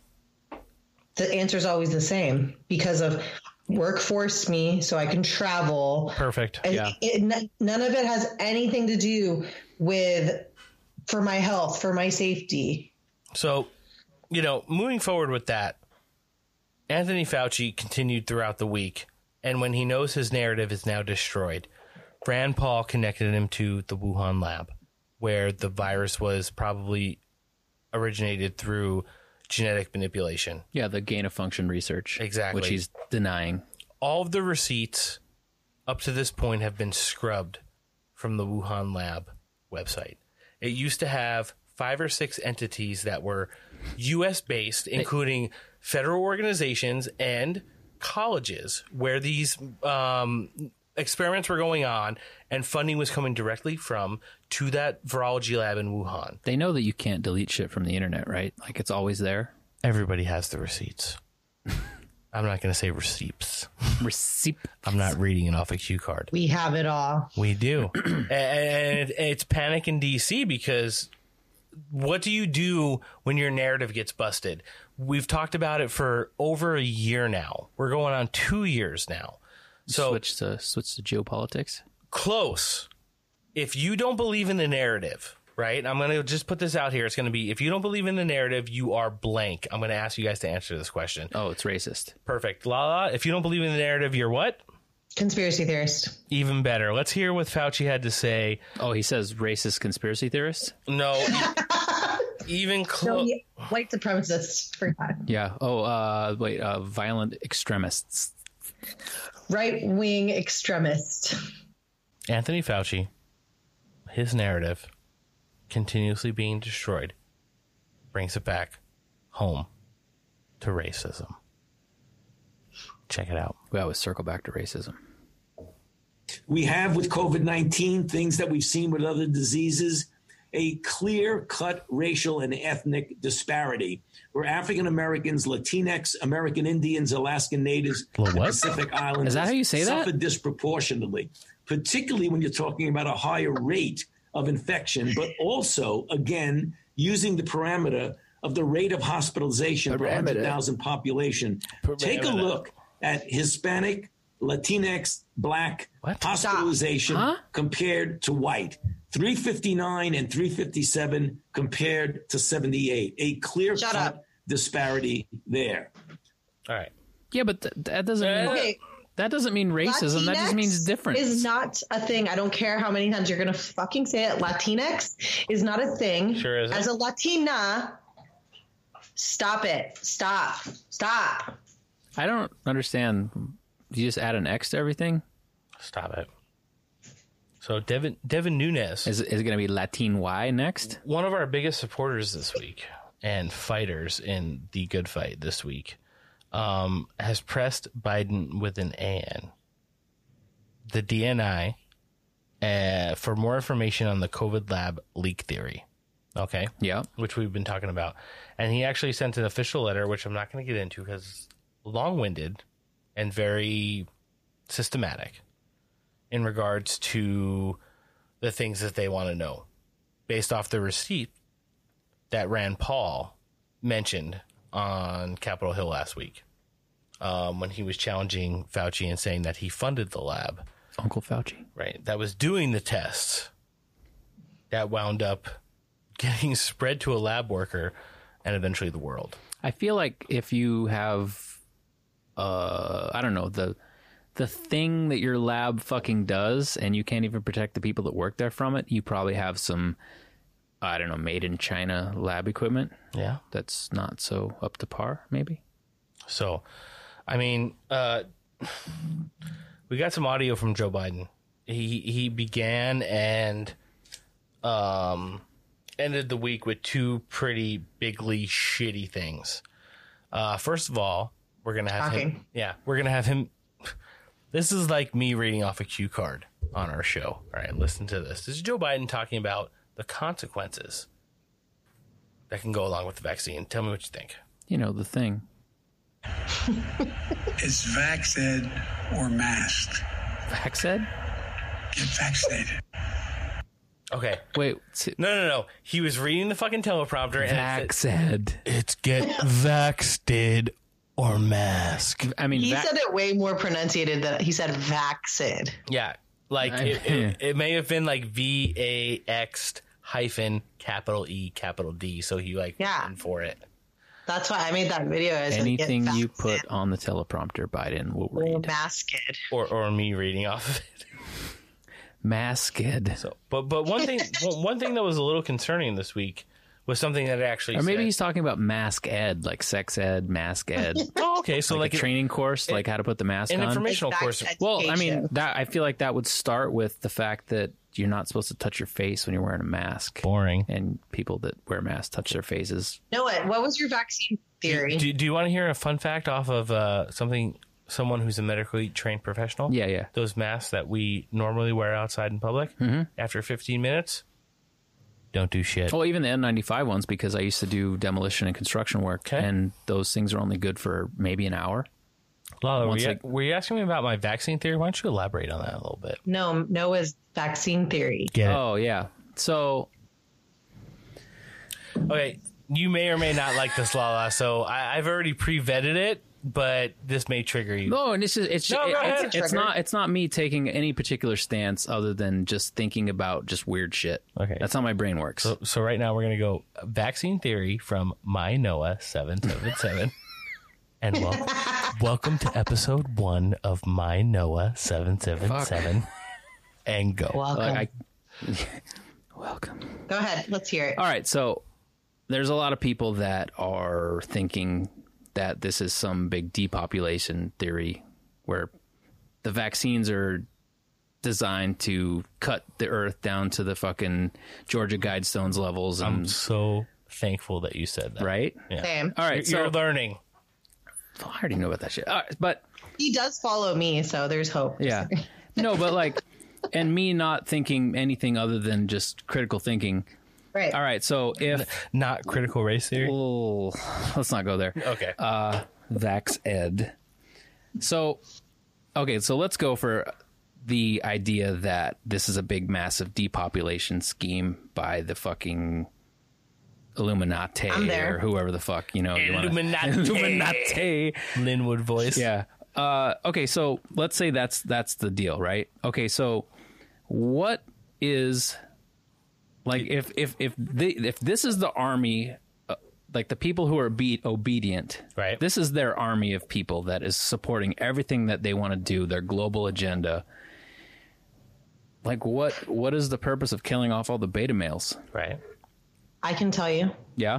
Speaker 4: The answer is always the same. Because of work forced me so I can travel.
Speaker 2: Perfect.
Speaker 4: And none of it has anything to do with for my health, for my safety.
Speaker 2: So, moving forward with that, Anthony Fauci continued throughout the week, and when he knows his narrative is now destroyed, Rand Paul connected him to the Wuhan lab, where the virus was probably originated through genetic manipulation.
Speaker 3: Yeah, the gain-of-function research.
Speaker 2: Exactly.
Speaker 3: Which he's denying.
Speaker 2: All of the receipts up to this point have been scrubbed from the Wuhan lab website. It used to have 5 or 6 entities that were U.S.-based, including federal organizations and colleges, where these experiments were going on and funding was coming directly to that virology lab in Wuhan.
Speaker 3: They know that you can't delete shit from the internet, right? Like, it's always there.
Speaker 2: Everybody has the receipts. I'm not going to say receipts.
Speaker 3: Receipt.
Speaker 2: I'm not reading it off a cue card.
Speaker 4: We have it all.
Speaker 2: We do. And it's panic in D.C. because what do you do when your narrative gets busted? We've talked about it for over a year now. We're going on 2 years now. So
Speaker 3: switch to geopolitics.
Speaker 2: Close. If you don't believe in the narrative, right? I'm going to just put this out here. It's going to be, if you don't believe in the narrative, you are blank. I'm going to ask you guys to answer this question.
Speaker 3: Oh, it's racist.
Speaker 2: Perfect. Lala, if you don't believe in the narrative, you're what?
Speaker 4: Conspiracy theorist.
Speaker 2: Even better. Let's hear what Fauci had to say.
Speaker 3: Oh, he says racist conspiracy theorist?
Speaker 2: No. Even close.
Speaker 4: No, white supremacists. Forgot.
Speaker 3: Yeah. Violent extremists.
Speaker 4: Right-wing extremist.
Speaker 2: Anthony Fauci, his narrative continuously being destroyed. brings it back home to racism. Check it out.
Speaker 3: We always circle back to racism.
Speaker 16: We have with COVID-19 things that we've seen with other diseases, a clear-cut racial and ethnic disparity where African Americans, Latinx, American Indians, Alaskan Natives, and Pacific Islanders
Speaker 3: Is that how you say that?
Speaker 16: suffer disproportionately, particularly when you're talking about a higher rate of infection, but also, again, using the parameter of the rate of hospitalization per 100,000 population. Take a look at Hispanic, Latinx, Black hospitalization compared to white. 359 and 357 compared to 78. A clear-cut disparity there.
Speaker 2: All right.
Speaker 3: Yeah, but that doesn't mean, that doesn't mean racism. That just means difference.
Speaker 4: Is not a thing. I don't care how many times you're going to fucking say it. Latinx is not a thing.
Speaker 2: Sure isn't.
Speaker 4: As a Latina, stop it. Stop.
Speaker 3: I don't understand. You just add an X to everything?
Speaker 2: Stop it. So Devin Nunes.
Speaker 3: Is it going to be Latin Y next?
Speaker 2: One of our biggest supporters this week and fighters in the good fight this week has pressed Biden with an AN, the DNI, for more information on the COVID lab leak theory. Okay.
Speaker 3: Yeah.
Speaker 2: Which we've been talking about. And he actually sent an official letter, which I'm not going to get into because it's long-winded and very systematic in regards to the things that they want to know based off the receipt that Rand Paul mentioned on Capitol Hill last week when he was challenging Fauci and saying that he funded the lab.
Speaker 3: Uncle Fauci.
Speaker 2: Right. That was doing the tests that wound up getting spread to a lab worker and eventually the world.
Speaker 3: I feel like if you have, I don't know, the thing that your lab fucking does and you can't even protect the people that work there from it, you probably have some, I don't know, made in China lab equipment.
Speaker 2: Yeah.
Speaker 3: That's not so up to par, maybe.
Speaker 2: So, I mean, we got some audio from Joe Biden. He began and ended the week with two pretty bigly shitty things. First of all, we're going to have him. Yeah, we're going to have him. This is like me reading off a cue card on our show. All right, listen to this. This is Joe Biden talking about the consequences that can go along with the vaccine. Tell me what you think.
Speaker 3: You know, the thing.
Speaker 17: Is vaxxed or masked?
Speaker 3: Vaxxed?
Speaker 17: Get vaccinated.
Speaker 2: Okay.
Speaker 3: Wait.
Speaker 2: No. He was reading the fucking teleprompter.
Speaker 3: Vaxxed.
Speaker 2: It's get vaxxed or mask.
Speaker 3: I mean,
Speaker 4: he said it way more pronunciated than he said vaxxed.
Speaker 2: Yeah. Like it may have been like VAX hyphen capital E capital D. So he went for it.
Speaker 4: That's why I made that video.
Speaker 3: Anything you put on the teleprompter, Biden will read.
Speaker 4: Or masked.
Speaker 2: Or me reading off of it.
Speaker 3: Masked.
Speaker 2: So, but one thing that was a little concerning this week was something that actually
Speaker 3: or maybe he's talking about mask ed, like sex ed, mask ed.
Speaker 2: Oh, okay. So like
Speaker 3: a training course, like how to put the mask on.
Speaker 2: An informational course.
Speaker 3: Well, I mean, that I feel like that would start with the fact that you're not supposed to touch your face when you're wearing a mask.
Speaker 2: Boring.
Speaker 3: And people that wear masks touch their faces.
Speaker 4: What was your vaccine theory?
Speaker 2: Do you want to hear a fun fact off of someone who's a medically trained professional?
Speaker 3: Yeah.
Speaker 2: Those masks that we normally wear outside in public, after 15 minutes, don't do shit.
Speaker 3: Well, even the N95 ones, because I used to do demolition and construction work, and those things are only good for maybe an hour.
Speaker 2: Lala, were you asking me about my vaccine theory? Why don't you elaborate on that a little bit?
Speaker 4: No, Noah's vaccine theory.
Speaker 3: Oh, yeah. So,
Speaker 2: okay, you may or may not like this, Lala. So I've already pre-vetted it, but this may trigger you.
Speaker 3: No, and it's not me taking any particular stance other than just thinking about just weird shit.
Speaker 2: Okay,
Speaker 3: that's how my brain works.
Speaker 2: So right now we're gonna go vaccine theory from my Noah 777. And welcome to episode 1 of My Noah 777. And go.
Speaker 4: Welcome.
Speaker 3: Welcome.
Speaker 4: Go ahead. Let's hear it.
Speaker 3: All right. So there's a lot of people that are thinking that this is some big depopulation theory where the vaccines are designed to cut the earth down to the fucking Georgia Guidestones levels.
Speaker 2: I'm so thankful that you said that.
Speaker 3: Right?
Speaker 2: Yeah.
Speaker 4: Same.
Speaker 3: All right,
Speaker 2: You're learning.
Speaker 3: I already know about that shit. All right, but
Speaker 4: he does follow me, so there's hope.
Speaker 3: Yeah. No, but like, and me not thinking anything other than just critical thinking.
Speaker 4: Right.
Speaker 3: All right. So if
Speaker 2: not critical race theory,
Speaker 3: let's not go there.
Speaker 2: Okay.
Speaker 3: Vax Ed. So, okay. So let's go for the idea that this is a big, massive depopulation scheme by the fucking Illuminati or whoever the fuck, you know.
Speaker 2: Illuminati.
Speaker 3: Illuminati.
Speaker 2: Linwood voice.
Speaker 3: Yeah. Okay, so let's say that's the deal, right? Okay, so what is like if this is the army, like the people who are obedient,
Speaker 2: right?
Speaker 3: This is their army of people that is supporting everything that they want to do, their global agenda. Like what is the purpose of killing off all the beta males?
Speaker 2: Right.
Speaker 4: I can tell you.
Speaker 3: Yeah.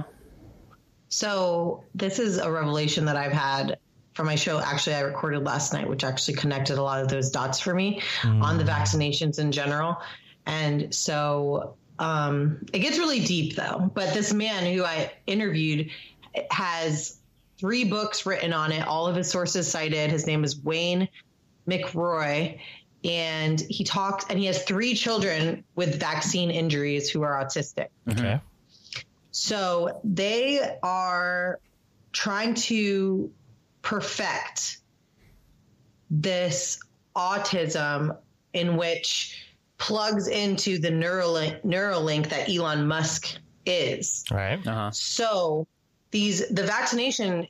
Speaker 4: So this is a revelation that I've had from my show. Actually, I recorded last night, which actually connected a lot of those dots for me on the vaccinations in general. And so it gets really deep though. But this man who I interviewed has 3 books written on it. All of his sources cited. His name is Wayne McRoy. And he talks, and he has 3 children with vaccine injuries who are autistic.
Speaker 2: Okay.
Speaker 4: So they are trying to perfect this autism in which plugs into the Neuralink that Elon Musk is.
Speaker 2: Right.
Speaker 4: So the vaccination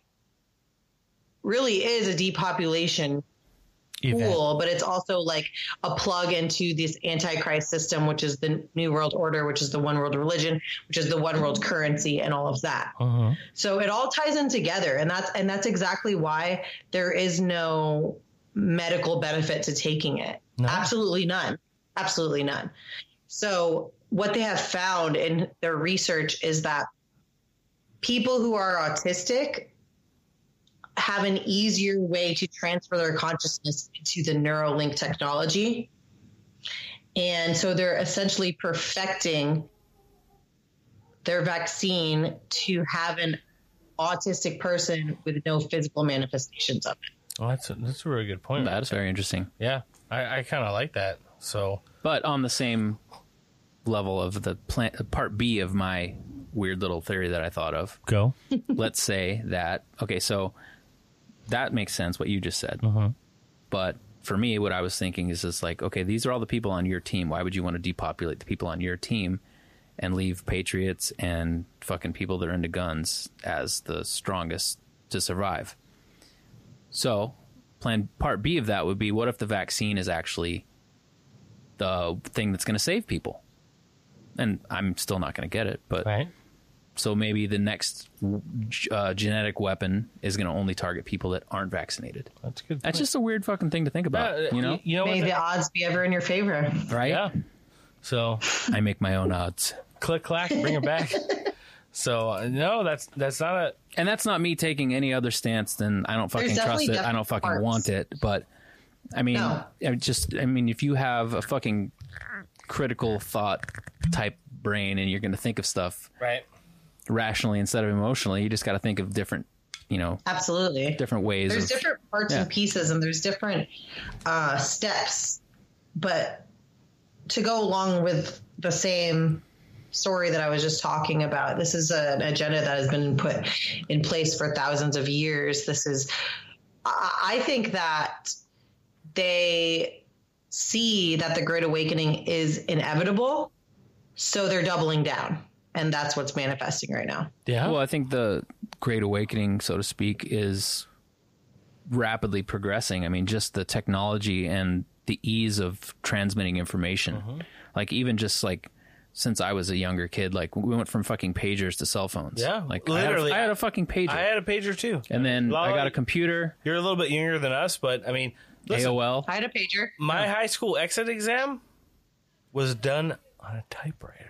Speaker 4: really is a depopulation tool, but it's also like a plug into this antichrist system, which is the New World Order, which is the one world religion, which is the one world currency, and all of that. So it all ties in together, and that's exactly why there is no medical benefit to taking it. No. Absolutely none. Absolutely none. So what they have found in their research is that people who are autistic have an easier way to transfer their consciousness into the Neuralink technology. And so they're essentially perfecting their vaccine to have an autistic person with no physical manifestations of it.
Speaker 2: Oh, that's a really good point.
Speaker 3: That is very interesting.
Speaker 2: Yeah, I kind of like that. So,
Speaker 3: but on the same level of the part B of my weird little theory that I thought of.
Speaker 2: Go.
Speaker 3: Let's say that, okay, so that makes sense, what you just said. But for me, what I was thinking is just like, okay, these are all the people on your team. Why would you want to depopulate the people on your team and leave patriots and fucking people that are into guns as the strongest to survive? So part B of that would be, what if the vaccine is actually the thing that's going to save people? And I'm still not going to get it, but
Speaker 2: right.
Speaker 3: So maybe the next genetic weapon is going to only target people that aren't vaccinated.
Speaker 2: That's good.
Speaker 3: That's just a weird fucking thing to think about. You know
Speaker 4: May the odds be ever in your favor.
Speaker 3: Right?
Speaker 2: Yeah. So
Speaker 3: I make my own odds.
Speaker 2: Click, clack, bring her back. So no, that's not a,
Speaker 3: and that's not me taking any other stance than I don't fucking trust it. I don't fucking want it. But I mean, if you have a fucking critical thought type brain and you're going to think of stuff
Speaker 2: right
Speaker 3: rationally instead of emotionally, you just got to think of different,
Speaker 4: absolutely
Speaker 3: different ways.
Speaker 4: There's different parts and pieces, and there's different steps. But to go along with the same story that I was just talking about, this is an agenda that has been put in place for thousands of years. I think that they see that the Great Awakening is inevitable, so they're doubling down. And that's what's manifesting right now.
Speaker 3: Yeah. Well, I think the Great Awakening, so to speak, is rapidly progressing. I mean, just the technology and the ease of transmitting information. Like, even just like since I was a younger kid, like we went from fucking pagers to cell phones.
Speaker 2: Yeah.
Speaker 3: Like
Speaker 2: literally.
Speaker 3: I had a fucking pager.
Speaker 2: I had a pager too.
Speaker 3: And then I got a computer.
Speaker 2: You're a little bit younger than us, but I mean, listen,
Speaker 3: AOL.
Speaker 4: I had a pager.
Speaker 2: My high school exit exam was done on a typewriter.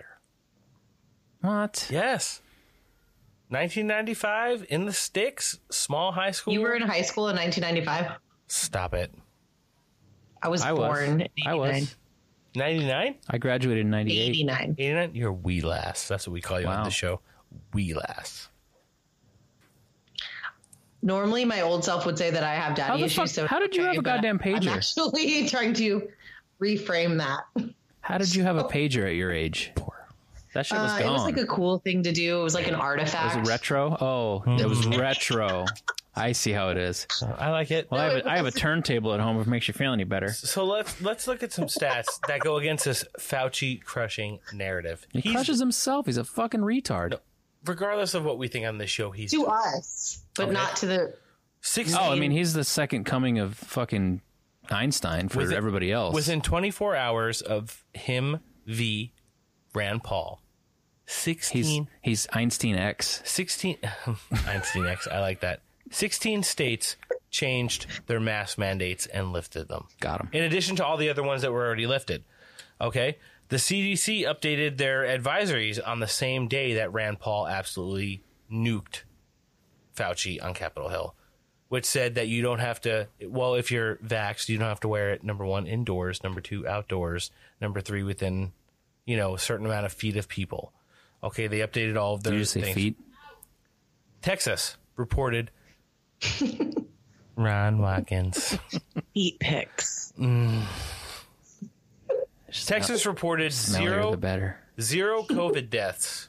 Speaker 3: What?
Speaker 2: Yes. 1995 in the sticks, small high school.
Speaker 4: You were in high school in 1995?
Speaker 2: Stop it.
Speaker 4: I was born in 89.
Speaker 2: 99?
Speaker 3: I graduated in 98.
Speaker 4: 89.
Speaker 2: 89? You're a wee lass. That's what we call you on the show. we last.
Speaker 4: Normally, my old self would say that I have daddy issues. So
Speaker 3: how did you have a goddamn pager?
Speaker 4: I'm actually trying to reframe that.
Speaker 3: How did you have a pager at your age? That shit was gone.
Speaker 4: It was like a cool thing to do. It was like an artifact.
Speaker 3: Was it retro? Oh, it was retro. I see how it is.
Speaker 2: I like it.
Speaker 3: Well, I have a turntable at home if it makes you feel any better.
Speaker 2: So let's look at some stats that go against this Fauci crushing narrative.
Speaker 3: He crushes himself. He's a fucking retard.
Speaker 2: No, regardless of what we think on this show, he's
Speaker 4: to us, but not to the
Speaker 2: 16.
Speaker 3: Oh, I mean, he's the second coming of fucking Einstein for everybody else.
Speaker 2: Within 24 hours of him v. Rand Paul, 16.
Speaker 3: He's Einstein X.
Speaker 2: 16. Einstein X. I like that. 16 states changed their mask mandates and lifted them.
Speaker 3: Got them.
Speaker 2: In addition to all the other ones that were already lifted. Okay. The CDC updated their advisories on the same day that Rand Paul absolutely nuked Fauci on Capitol Hill, which said that you don't have to, well, if you're vaxxed, you don't have to wear it, number 1, indoors, number 2, outdoors, number 3, within, a certain amount of feet of people. Okay, they updated all of their things.
Speaker 3: Did you say feet?
Speaker 2: Texas reported Ron Watkins.
Speaker 4: Feet pics.
Speaker 2: Texas reported zero COVID deaths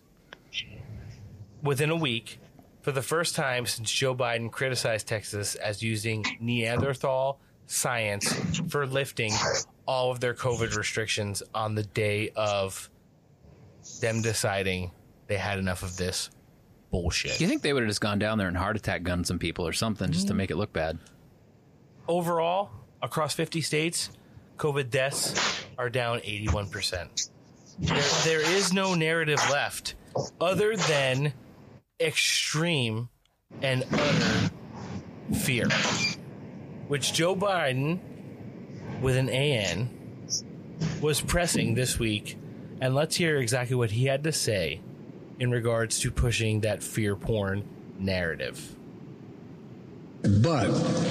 Speaker 2: within a week for the first time since Joe Biden criticized Texas as using Neanderthal science for lifting all of their COVID restrictions on the day of them deciding they had enough of this bullshit.
Speaker 3: You think they would have just gone down there and heart attack gunned some people or something just to make it look bad?
Speaker 2: Overall, across 50 states, COVID deaths are down 81%. There is no narrative left other than extreme and utter fear, which Joe Biden, with an AN, was pressing this week. And let's hear exactly what he had to say in regards to pushing that fear porn narrative.
Speaker 18: But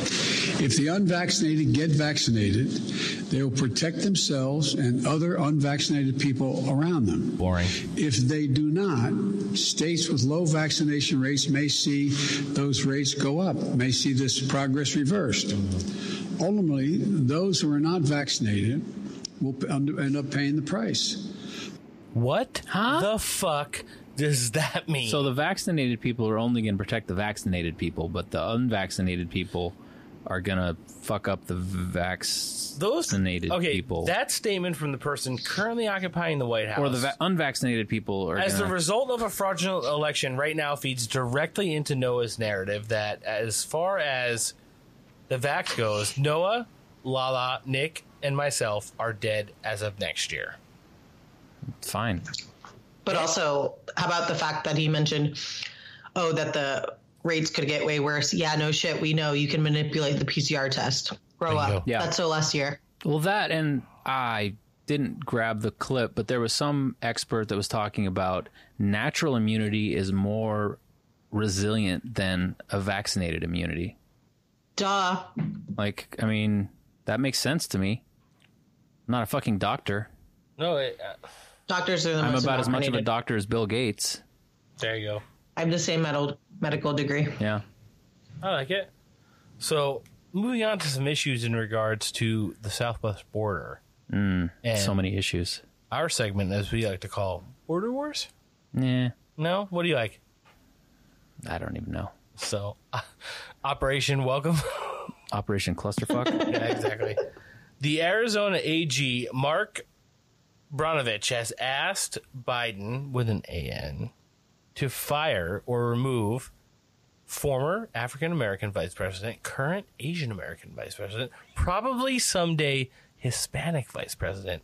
Speaker 18: if the unvaccinated get vaccinated, they will protect themselves and other unvaccinated people around them.
Speaker 2: Boring.
Speaker 18: If they do not, states with low vaccination rates may see those rates go up, may see this progress reversed. Ultimately, those who are not vaccinated will end up paying the price.
Speaker 2: What the fuck does that mean?
Speaker 3: So the vaccinated people are only going to protect the vaccinated people, but the unvaccinated people are going to fuck up the vaccinated people.
Speaker 2: That statement from the person currently occupying the White House.
Speaker 3: Or the unvaccinated people are
Speaker 2: as the result of a fraudulent election right now feeds directly into Noah's narrative that as far as the vax goes, Noah, Lala, Nick, and myself are dead as of next year.
Speaker 3: Fine.
Speaker 4: But also, how about the fact that he mentioned, that the rates could get way worse? Yeah, no shit. We know you can manipulate the PCR test. Grow up. Yeah. That's so last year.
Speaker 3: Well, that, and I didn't grab the clip, but there was some expert that was talking about natural immunity is more resilient than a vaccinated immunity.
Speaker 4: Duh.
Speaker 3: Like, I mean, that makes sense to me. I'm not a fucking doctor.
Speaker 2: No,
Speaker 4: doctors are the
Speaker 3: I'm
Speaker 4: most
Speaker 3: about as much of a doctor as Bill Gates.
Speaker 2: There you go.
Speaker 4: I have the same medical degree.
Speaker 3: Yeah.
Speaker 2: I like it. So, moving on to some issues in regards to the southwest border.
Speaker 3: And so many issues.
Speaker 2: Our segment, as we like to call, Border Wars?
Speaker 3: Yeah.
Speaker 2: No? What do you like?
Speaker 3: I don't even know.
Speaker 2: So, Operation Welcome.
Speaker 3: Operation Clusterfuck?
Speaker 2: Yeah, exactly. The Arizona AG, Mark Brnovich, has asked Biden, with an AN, to fire or remove former African-American vice president, current Asian-American vice president, probably someday Hispanic vice president,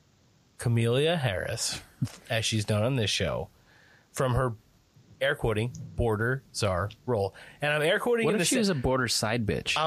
Speaker 2: Kamala Harris, as she's known on this show, from her, air quoting, border czar role. And I'm air quoting.
Speaker 3: What if she was a border side bitch?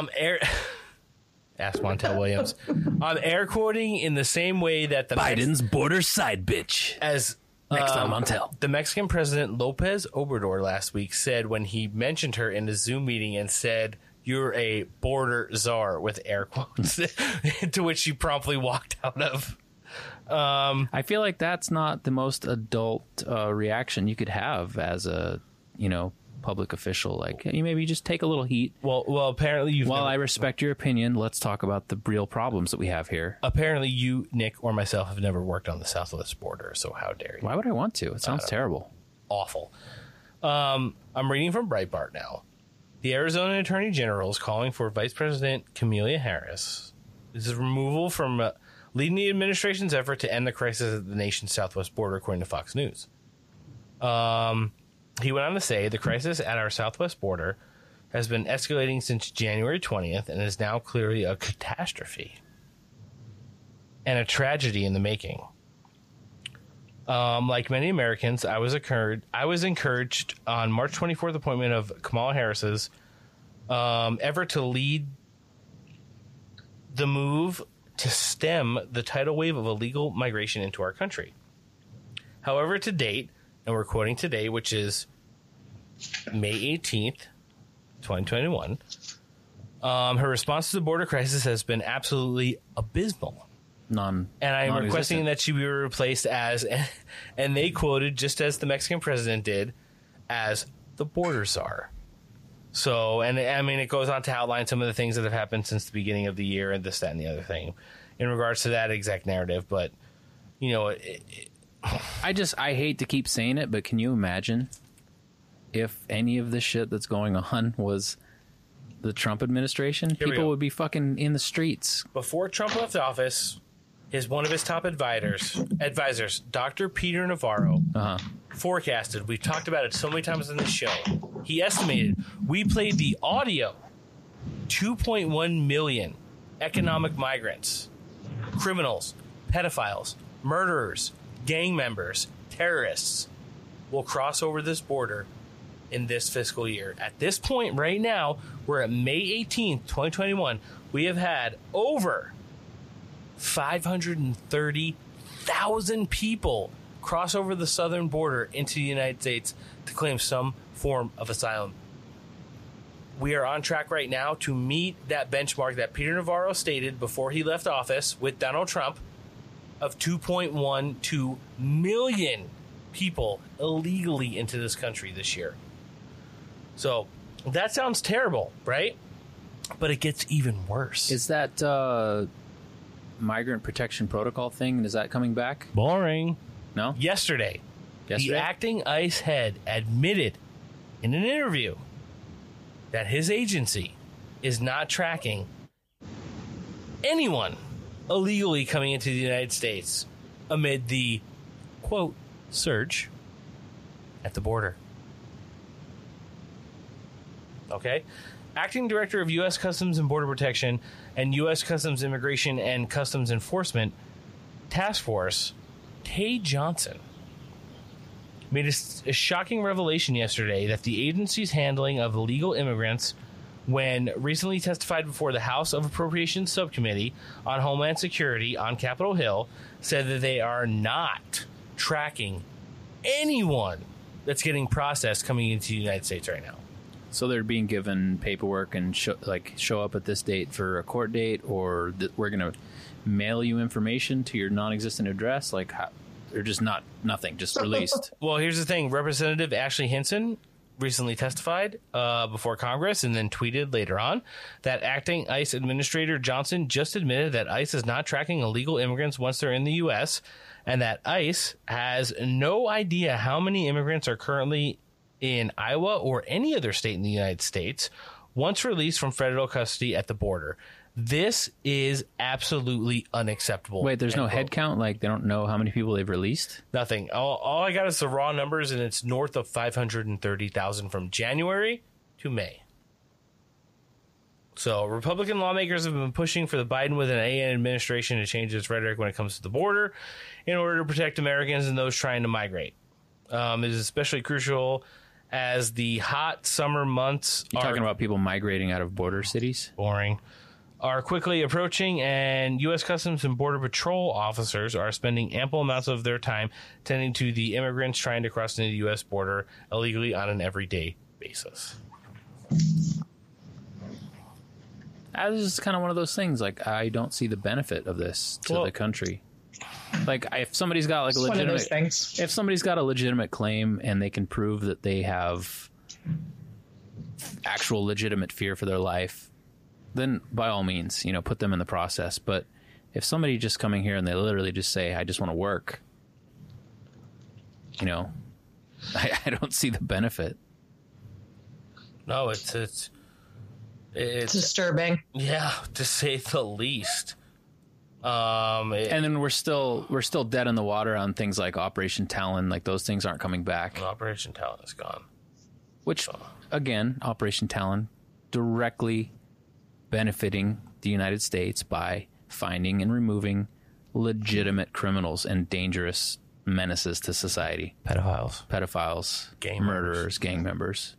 Speaker 2: Ask Montel Williams. I'm air quoting in the same way that the
Speaker 3: Biden's border side bitch.
Speaker 2: As
Speaker 3: next on Montel.
Speaker 2: The Mexican president Lopez Obrador last week said when he mentioned her in a Zoom meeting and said, "You're a border czar," with air quotes, to which she promptly walked out of
Speaker 3: I feel like that's not the most adult reaction you could have as a, public official. Like, you maybe just take a little heat.
Speaker 2: Well, apparently
Speaker 3: I respect your opinion, let's talk about the real problems that we have here.
Speaker 2: Apparently you, Nick, or myself have never worked on the southwest border, so how dare you?
Speaker 3: Why would I want to? It sounds terrible.
Speaker 2: Awful. I'm reading from Breitbart now. The Arizona Attorney General is calling for Vice President Kamala Harris. This is removal from leading the administration's effort to end the crisis at the nation's southwest border, according to Fox News. He went on to say the crisis at our southwest border has been escalating since January 20th and is now clearly a catastrophe and a tragedy in the making. Like many Americans, I was encouraged on March 24th appointment of Kamala Harris's effort to lead the move to stem the tidal wave of illegal migration into our country. However, to date, and we're quoting today, which is May 18th, 2021, her response to the border crisis has been absolutely abysmal. And I am requesting that she be replaced as, and they quoted, just as the Mexican president did, as the border czar. So, and I mean, it goes on to outline some of the things that have happened since the beginning of the year and this, that, and the other thing in regards to that exact narrative. But,
Speaker 3: I hate to keep saying it, but can you imagine if any of the shit that's going on was the Trump administration? People would be fucking in the streets.
Speaker 2: Before Trump left office, one of his top advisors, Dr. Peter Navarro, forecasted, we've talked about it so many times on this show, he estimated, we played the audio, 2.1 million economic migrants, criminals, pedophiles, murderers, gang members, terrorists will cross over this border in this fiscal year. At this point right now, we're at May 18th, 2021. We have had over 530,000 people cross over the southern border into the United States to claim some form of asylum. We are on track right now to meet that benchmark that Peter Navarro stated before he left office with Donald Trump of 2.12 million people illegally into this country this year. So that sounds terrible, right? But it gets even worse.
Speaker 3: Is that migrant protection protocol thing, is that coming back?
Speaker 2: Boring.
Speaker 3: No?
Speaker 2: Yesterday, the acting ICE head admitted in an interview that his agency is not tracking anyone illegally coming into the United States amid the, quote, surge at the border. Okay? Acting Director of U.S. Customs and Border Protection and U.S. Customs Immigration and Customs Enforcement Task Force, Tay Johnson, made a shocking revelation yesterday that the agency's handling of illegal immigrants, when recently testified before the House of Appropriations Subcommittee on Homeland Security on Capitol Hill, said that they are not tracking anyone that's getting processed coming into the United States right now.
Speaker 3: So they're being given paperwork and show up at this date for a court date, or we're going to mail you information to your non-existent address. Like, they're just nothing, just released.
Speaker 2: Well, here's the thing. Representative Ashley Hinson recently testified before Congress and then tweeted later on that acting ICE Administrator Johnson just admitted that ICE is not tracking illegal immigrants once they're in the U.S. and that ICE has no idea how many immigrants are currently in Iowa or any other state in the United States once released from federal custody at the border. This is absolutely unacceptable.
Speaker 3: Wait, there's no head count? Like, they don't know how many people they've released?
Speaker 2: Nothing. All I got is the raw numbers, and it's north of 530,000 from January to May. So Republican lawmakers have been pushing for the Biden with an AN administration to change its rhetoric when it comes to the border in order to protect Americans and those trying to migrate. It is especially crucial as the hot summer months
Speaker 3: You're talking about people migrating out of border cities?
Speaker 2: Boring. Are quickly approaching, and U.S. Customs and Border Patrol officers are spending ample amounts of their time tending to the immigrants trying to cross into the U.S. border illegally on an everyday basis.
Speaker 3: This is kind of one of those things, like, I don't see the benefit of this to the country. Like if somebody's got like a legitimate, if somebody's got a legitimate claim and they can prove that they have actual legitimate fear for their life, then by all means, you know, put them in the process. But if somebody just coming here and they literally just say, I just want to work, you know, I don't see the benefit.
Speaker 2: No, it's
Speaker 4: disturbing.
Speaker 2: Yeah, to say the least.
Speaker 3: And then we're still dead in the water on things like Operation Talon. Like those things aren't coming back.
Speaker 2: Operation Talon is gone.
Speaker 3: Which, again, Operation Talon directly benefiting the United States by finding and removing legitimate criminals and dangerous menaces to society.
Speaker 2: Pedophiles,
Speaker 3: murderers, gang members.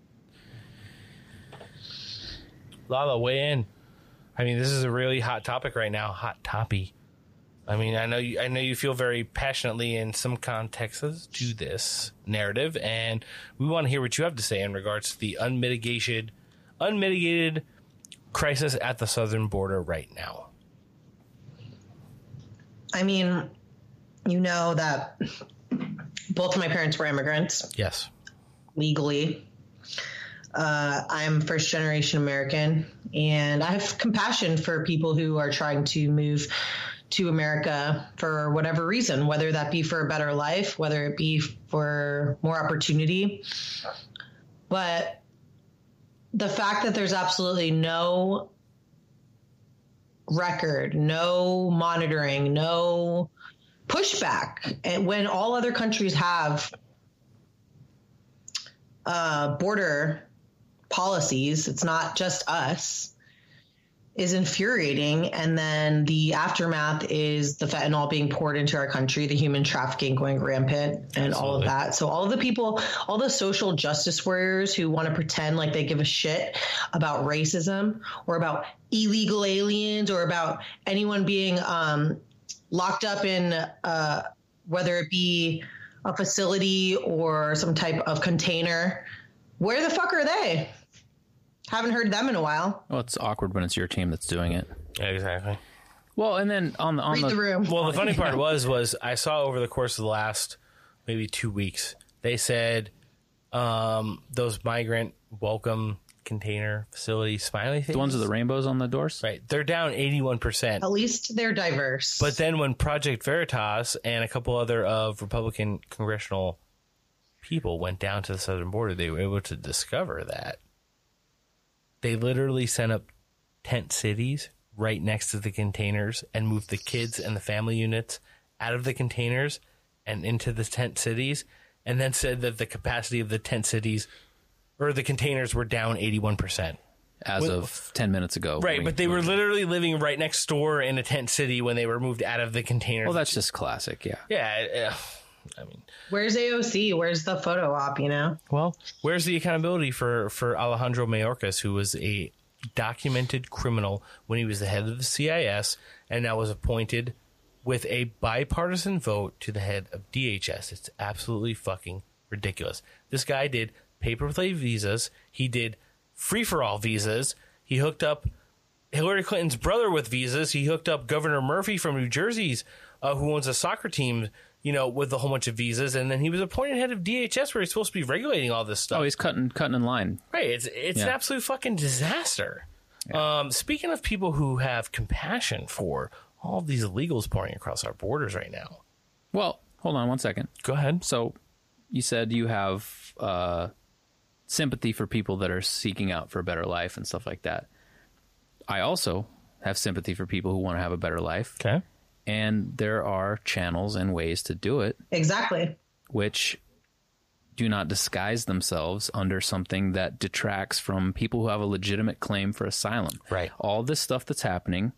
Speaker 2: Lala, weigh in. I mean, this is a really hot topic right now. Hot toppy. I mean, I know you feel very passionately in some contexts to this narrative, and we want to hear what you have to say in regards to the unmitigated crisis at the southern border right now.
Speaker 4: I mean, you know that both of my parents were immigrants.
Speaker 2: Yes.
Speaker 4: Legally. I'm first generation American, and I have compassion for people who are trying to move to America for whatever reason, whether that be for a better life, whether it be for more opportunity. But the fact that there's absolutely no record, no monitoring, no pushback, and when all other countries have border policies, it's not just us, is infuriating. And then the aftermath is the fentanyl being poured into our country, the human trafficking going rampant, and all of that. So all of the people, all the social justice warriors who want to pretend like they give a shit about racism or about illegal aliens or about anyone being locked up in whether it be a facility or some type of container, where the fuck are they? Haven't heard them in a while.
Speaker 3: Well, it's awkward when it's your team that's doing it.
Speaker 2: Yeah, exactly.
Speaker 3: Well, and then on the
Speaker 4: room.
Speaker 2: Well, the funny part was I saw over the course of the last maybe 2 weeks, they said those migrant welcome container facility smiley things.
Speaker 3: The ones with the rainbows on the doors?
Speaker 2: Right. They're down 81%.
Speaker 4: At least they're diverse.
Speaker 2: But then when Project Veritas and a couple other of Republican congressional people went down to the southern border, they were able to discover that they literally sent up tent cities right next to the containers and moved the kids and the family units out of the containers and into the tent cities, and then said that the capacity of the tent cities or the containers were down 81%.
Speaker 3: As of 10 minutes ago.
Speaker 2: Right, but they were literally living right next door in a tent city when they were moved out of the containers.
Speaker 3: Well, that's just classic, yeah.
Speaker 2: Yeah, I mean,
Speaker 4: where's AOC? Where's the photo op, you know?
Speaker 2: Well, where's the accountability for Alejandro Mayorkas, who was a documented criminal when he was the head of the CIS and now was appointed with a bipartisan vote to the head of DHS? It's absolutely fucking ridiculous. This guy did paper play visas. He did free-for-all visas. He hooked up Hillary Clinton's brother with visas. He hooked up Governor Murphy from New Jersey's, who owns a soccer team, you know, with a whole bunch of visas, and then he was appointed head of DHS, where he's supposed to be regulating all this stuff.
Speaker 3: Oh, he's cutting in line.
Speaker 2: Right, it's an absolute fucking disaster. Yeah. Speaking of people who have compassion for all of these illegals pouring across our borders right now.
Speaker 3: Well, hold on one second.
Speaker 2: Go ahead.
Speaker 3: So, you said you have sympathy for people that are seeking out for a better life and stuff like that. I also have sympathy for people who want to have a better life.
Speaker 2: Okay.
Speaker 3: And there are channels and ways to do it.
Speaker 4: Exactly.
Speaker 3: Which do not disguise themselves under something that detracts from people who have a legitimate claim for asylum.
Speaker 2: Right.
Speaker 3: All this stuff that's happening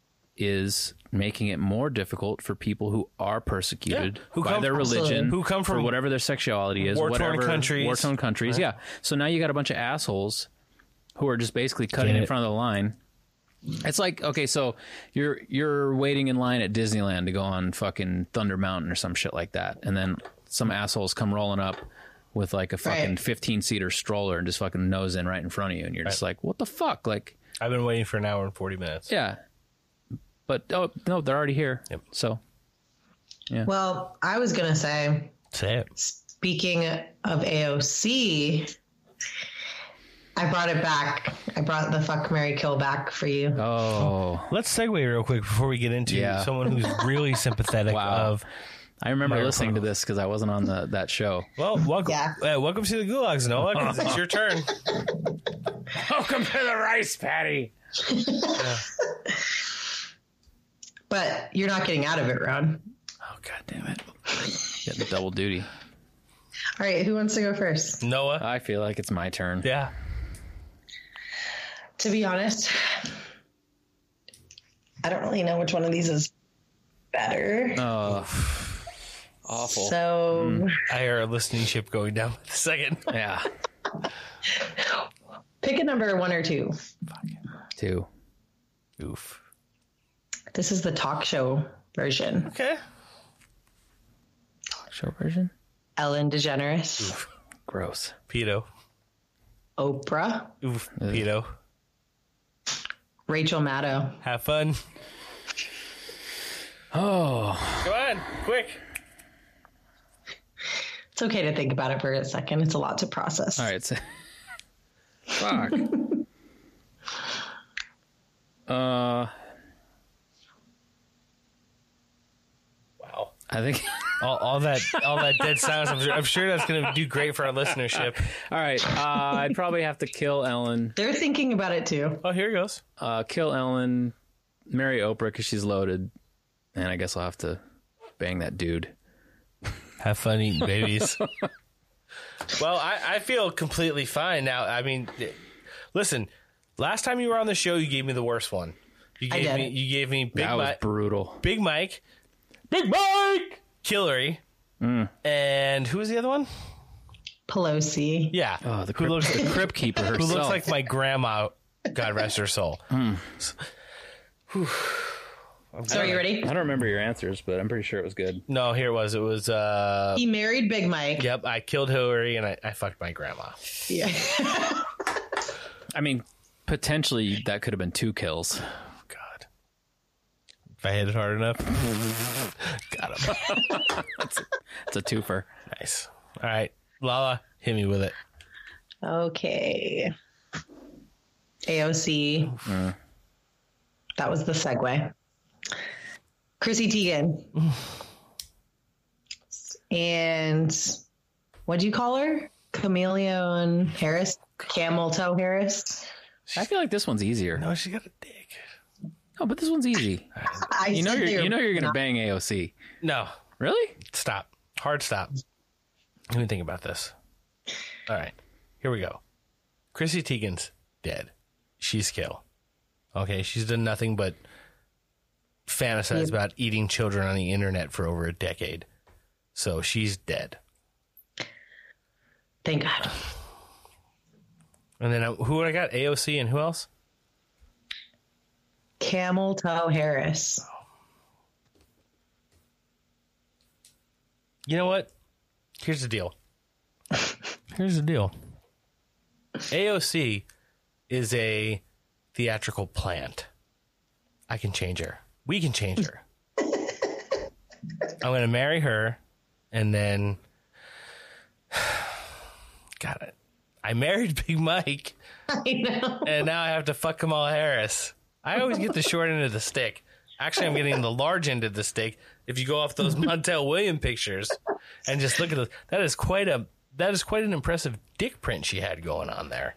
Speaker 3: is making it more difficult for people who are persecuted by their religion,
Speaker 2: who come from
Speaker 3: whatever their sexuality is,
Speaker 2: war-torn countries.
Speaker 3: Right. Yeah. So now you got a bunch of assholes who are just basically cutting in front of the line. It's like, okay, so you're waiting in line at Disneyland to go on fucking Thunder Mountain or some shit like that, and then some assholes come rolling up with like a fucking 15-seater stroller and just fucking nose in right in front of you, and you're just like, what the fuck? Like,
Speaker 2: I've been waiting for an hour and 40 minutes.
Speaker 3: Yeah. But, oh, no, they're already here.
Speaker 2: Yep.
Speaker 3: So. Yeah.
Speaker 4: Well, I was going to say
Speaker 2: it.
Speaker 4: Speaking of AOC, I brought it back. I brought the fuck, marry, kill back for you.
Speaker 3: Oh.
Speaker 2: Let's segue real quick before we get into someone who's really sympathetic of.
Speaker 3: I remember listening to this because I wasn't on that show.
Speaker 2: Well, welcome to the Gulags, Noah, because it's your turn.
Speaker 3: Welcome to the rice paddy.
Speaker 4: But you're not getting out of it, Ron.
Speaker 3: Oh, God damn it. Getting double duty.
Speaker 4: All right, who wants to go first?
Speaker 2: Noah.
Speaker 3: I feel like it's my turn.
Speaker 2: Yeah.
Speaker 4: To be honest, I don't really know which one of these is better.
Speaker 3: Oh, awful.
Speaker 4: So
Speaker 2: I hear a listening ship going down with a second.
Speaker 3: Yeah.
Speaker 4: Pick a number, 1 or 2.
Speaker 3: 2.
Speaker 2: Oof.
Speaker 4: This is the talk show version.
Speaker 2: Okay.
Speaker 3: Talk show version?
Speaker 4: Ellen DeGeneres.
Speaker 3: Oof. Gross.
Speaker 2: Pedo.
Speaker 4: Oprah.
Speaker 2: Oof. Pedo.
Speaker 4: Rachel Maddow.
Speaker 2: Have fun.
Speaker 3: Oh.
Speaker 2: Come on, quick.
Speaker 4: It's okay to think about it for a second. It's a lot to process.
Speaker 3: All right. So fuck.
Speaker 2: Wow.
Speaker 3: I think
Speaker 2: all that dead silence. I'm sure that's going to do great for our listenership.
Speaker 3: All right. I'd probably have to kill Ellen.
Speaker 4: They're thinking about it too.
Speaker 2: Oh, here it goes.
Speaker 3: Kill Ellen, marry Oprah because she's loaded, and I guess I'll have to bang that dude.
Speaker 2: Have fun eating babies. Well, I feel completely fine now. I mean, listen, last time you were on the show, you gave me the worst one. You gave me Big
Speaker 3: That was
Speaker 2: Mike,
Speaker 3: brutal.
Speaker 2: Big Mike, Hillary, and who was the other one?
Speaker 4: Pelosi.
Speaker 2: Yeah.
Speaker 3: Oh, the crypt keeper herself.
Speaker 2: Who looks like my grandma, God rest her soul.
Speaker 4: So are you ready?
Speaker 3: I don't remember your answers, but I'm pretty sure it was good.
Speaker 2: No, here it was. It was...
Speaker 4: he married Big Mike.
Speaker 2: Yep, I killed Hillary, and I fucked my grandma.
Speaker 4: Yeah.
Speaker 3: I mean, potentially that could have been 2 kills.
Speaker 2: Oh, God. If I hit it hard enough. Got him.
Speaker 3: It's a twofer.
Speaker 2: Nice. All right. Lala, hit me with it.
Speaker 4: Okay. AOC. That was the segue. Chrissy Teigen. And what'd you call her? Chameleon Harris? Camel Toe Harris?
Speaker 3: I feel like this one's easier.
Speaker 2: No, she got a dick.
Speaker 3: Oh, but this one's easy. You know you're gonna bang AOC.
Speaker 2: No.
Speaker 3: Really?
Speaker 2: Stop. Hard stop. Let me think about this. All right. Here we go. Chrissy Teigen's dead. She's killed. Okay, she's done nothing but fantasize about eating children on the internet for over a decade. So she's dead.
Speaker 4: Thank God.
Speaker 2: And then who I got? AOC and who else?
Speaker 4: Camel Toe Harris.
Speaker 2: You know what? Here's the deal. AOC is a theatrical plant. I can change her. We can change her. I'm going to marry her, and then... Got it. I married Big Mike.
Speaker 4: I know.
Speaker 2: And now I have to fuck Kamala Harris. I always get the short end of the stick. Actually, I'm getting the large end of the stick. If you go off those Montel Williams pictures and just look at those, that is quite an impressive dick print she had going on there.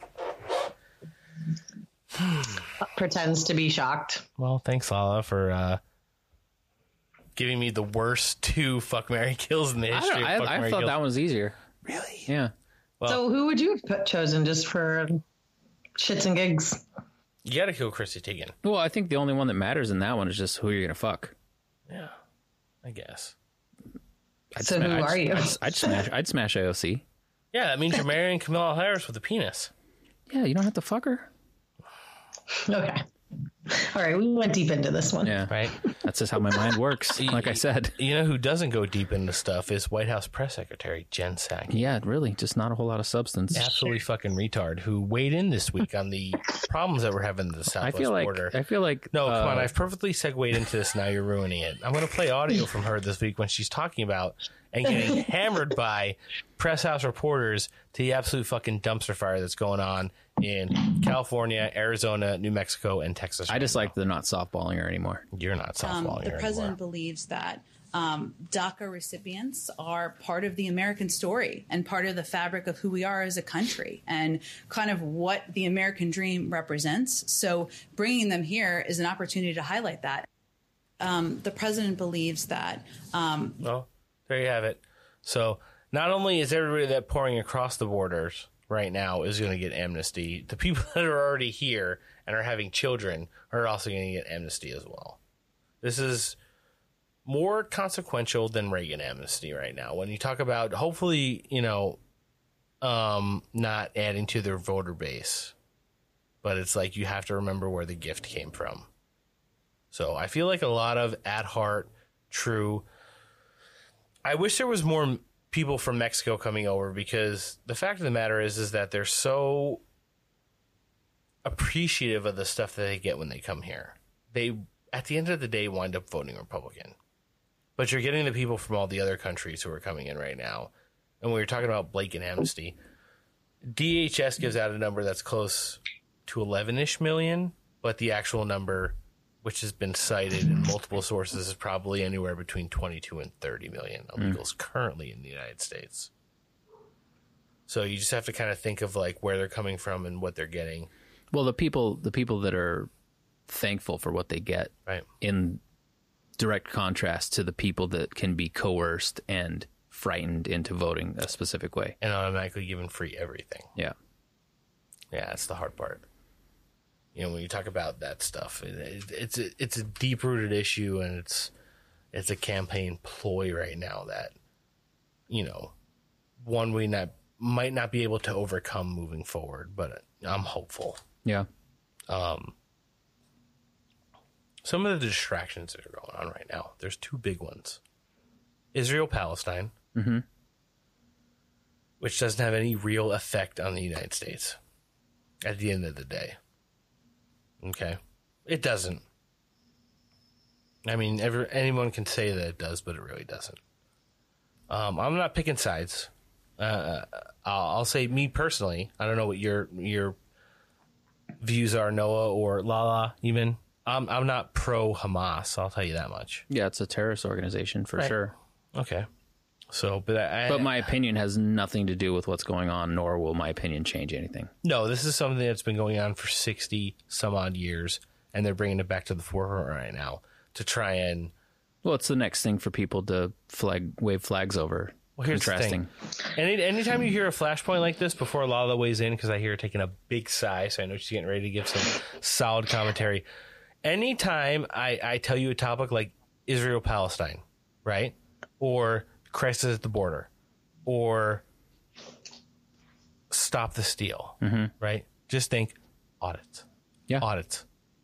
Speaker 4: Pretends to be shocked.
Speaker 2: Well, thanks, Lala, for giving me the worst 2 fuck, marry, kills in the history of fuck, marry,
Speaker 3: I thought
Speaker 2: kills.
Speaker 3: that one was easier.
Speaker 2: Really?
Speaker 3: Yeah.
Speaker 2: Well,
Speaker 4: So who would you have chosen just for shits and gigs?
Speaker 2: you got to kill Chrissy Teigen.
Speaker 3: Well, I think the only one that matters in that one is just who you're gonna fuck.
Speaker 2: Yeah, I guess.
Speaker 4: So who are you?
Speaker 3: I'd smash AOC.
Speaker 2: Yeah, that means you're marrying Kamala Harris with a penis.
Speaker 3: Yeah, you don't have to fuck her.
Speaker 4: Okay. All right, we went deep into this one.
Speaker 3: Yeah,
Speaker 2: right.
Speaker 3: That's just how my mind works. Like I said,
Speaker 2: you know who doesn't go deep into stuff is White House Press Secretary Jen Psaki.
Speaker 3: Yeah, really, just not a whole lot of substance.
Speaker 2: Absolutely fucking retard. Who weighed in this week on the problems that we're having in the Southwest border.
Speaker 3: I feel like
Speaker 2: no, come on. I've perfectly segued into this. Now you're ruining it. I'm going to play audio from her this week when she's talking about and getting hammered by press house reporters to the absolute fucking dumpster fire that's going on in California, Arizona, New Mexico, and Texas.
Speaker 3: I just like they're not softballing her anymore.
Speaker 2: You're not softballing her
Speaker 19: The president
Speaker 2: anymore.
Speaker 19: believes that DACA recipients are part of the American story and part of the fabric of who we are as a country and kind of what the American dream represents. So bringing them here is an opportunity to highlight that. The president believes that.
Speaker 2: Well, there you have it. So not only is everybody that pouring across the borders right now is going to get amnesty, the people that are already here and are having children are also going to get amnesty as well. This is more consequential than Reagan amnesty right now. When you talk about hopefully, not adding to their voter base, but it's like you have to remember where the gift came from. So I feel like a lot of at heart, true. I wish there was more people from Mexico coming over, because the fact of the matter is that they're so appreciative of the stuff that they get when they come here. They, at the end of the day, wind up voting Republican. But you're getting the people from all the other countries who are coming in right now. And when you're talking about blatant amnesty, DHS gives out a number that's close to 11-ish million, but the actual number, which has been cited in multiple sources, is probably anywhere between 22 and 30 million illegals currently in the United States. So you just have to kind of think of like where they're coming from and what they're getting.
Speaker 3: Well, the people that are thankful for what they get,
Speaker 2: right,
Speaker 3: in direct contrast to the people that can be coerced and frightened into voting a specific way
Speaker 2: and automatically given free everything.
Speaker 3: Yeah,
Speaker 2: that's the hard part. When you talk about that stuff, it's a deep-rooted issue, and it's a campaign ploy right now that, one we might not be able to overcome moving forward, but I'm hopeful.
Speaker 3: Yeah.
Speaker 2: Some of the distractions that are going on right now, there's two big ones. Israel-Palestine, which doesn't have any real effect on the United States at the end of the day. Okay. It doesn't. I mean, anyone can say that it does, but it really doesn't. I'm not picking sides. I'll say me personally. I don't know what your views are, Noah or Lala, even. I'm not pro Hamas. I'll tell you that much.
Speaker 3: Yeah, it's a terrorist organization for sure.
Speaker 2: Okay. So, but
Speaker 3: my opinion has nothing to do with what's going on, nor will my opinion change anything.
Speaker 2: No, this is something that's been going on for 60 some odd years, and they're bringing it back to the forefront right now to try and.
Speaker 3: Well, it's the next thing for people to wave flags over.
Speaker 2: Well, here's
Speaker 3: contrasting.
Speaker 2: The thing. Anytime you hear a flashpoint like this, before Lala weighs in, because I hear her taking a big sigh, so I know she's getting ready to give some solid commentary. Anytime I tell you a topic like Israel-Palestine, right, or crisis at the border, or stop the steal, right? Just think audits.
Speaker 3: Yeah.
Speaker 2: Audits.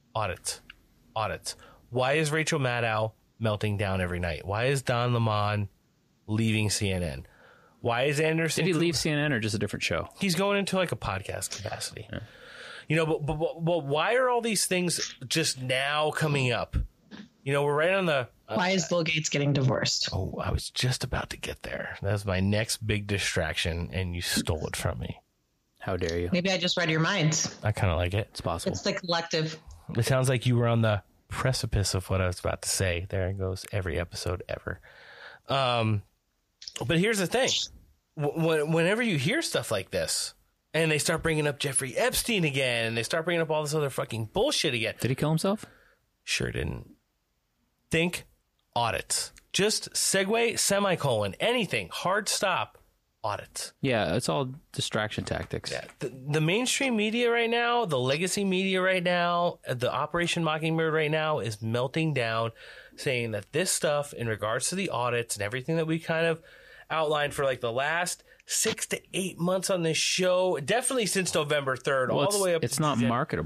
Speaker 2: Why is Rachel Maddow melting down every night? Why is Don Lemon leaving CNN? Why is Anderson...
Speaker 3: Did he leave CNN or just a different show?
Speaker 2: He's going into like a podcast capacity. Yeah. But why are all these things just now coming up? We're right on the...
Speaker 4: Why is Bill Gates getting divorced?
Speaker 2: Oh, I was just about to get there. That was my next big distraction, and you stole it from me.
Speaker 3: How dare you?
Speaker 4: Maybe I just read your minds.
Speaker 2: I kind of like it.
Speaker 3: It's possible.
Speaker 4: It's the collective.
Speaker 2: It sounds like you were on the precipice of what I was about to say. There it goes. Every episode ever. But here's the thing. Whenever you hear stuff like this, and they start bringing up Jeffrey Epstein again, and they start bringing up all this other fucking bullshit again.
Speaker 3: Did he kill himself?
Speaker 2: Sure didn't. Think audits. Just segue, semicolon, anything. Hard stop. Audits.
Speaker 3: Yeah, it's all distraction tactics.
Speaker 2: Yeah. The mainstream media right now, the legacy media right now, the Operation Mockingbird right now is melting down, saying that this stuff in regards to the audits and everything that we kind of outlined for like the last 6 to 8 months on this show, definitely since November 3rd, all the way up.
Speaker 3: It's not marketable.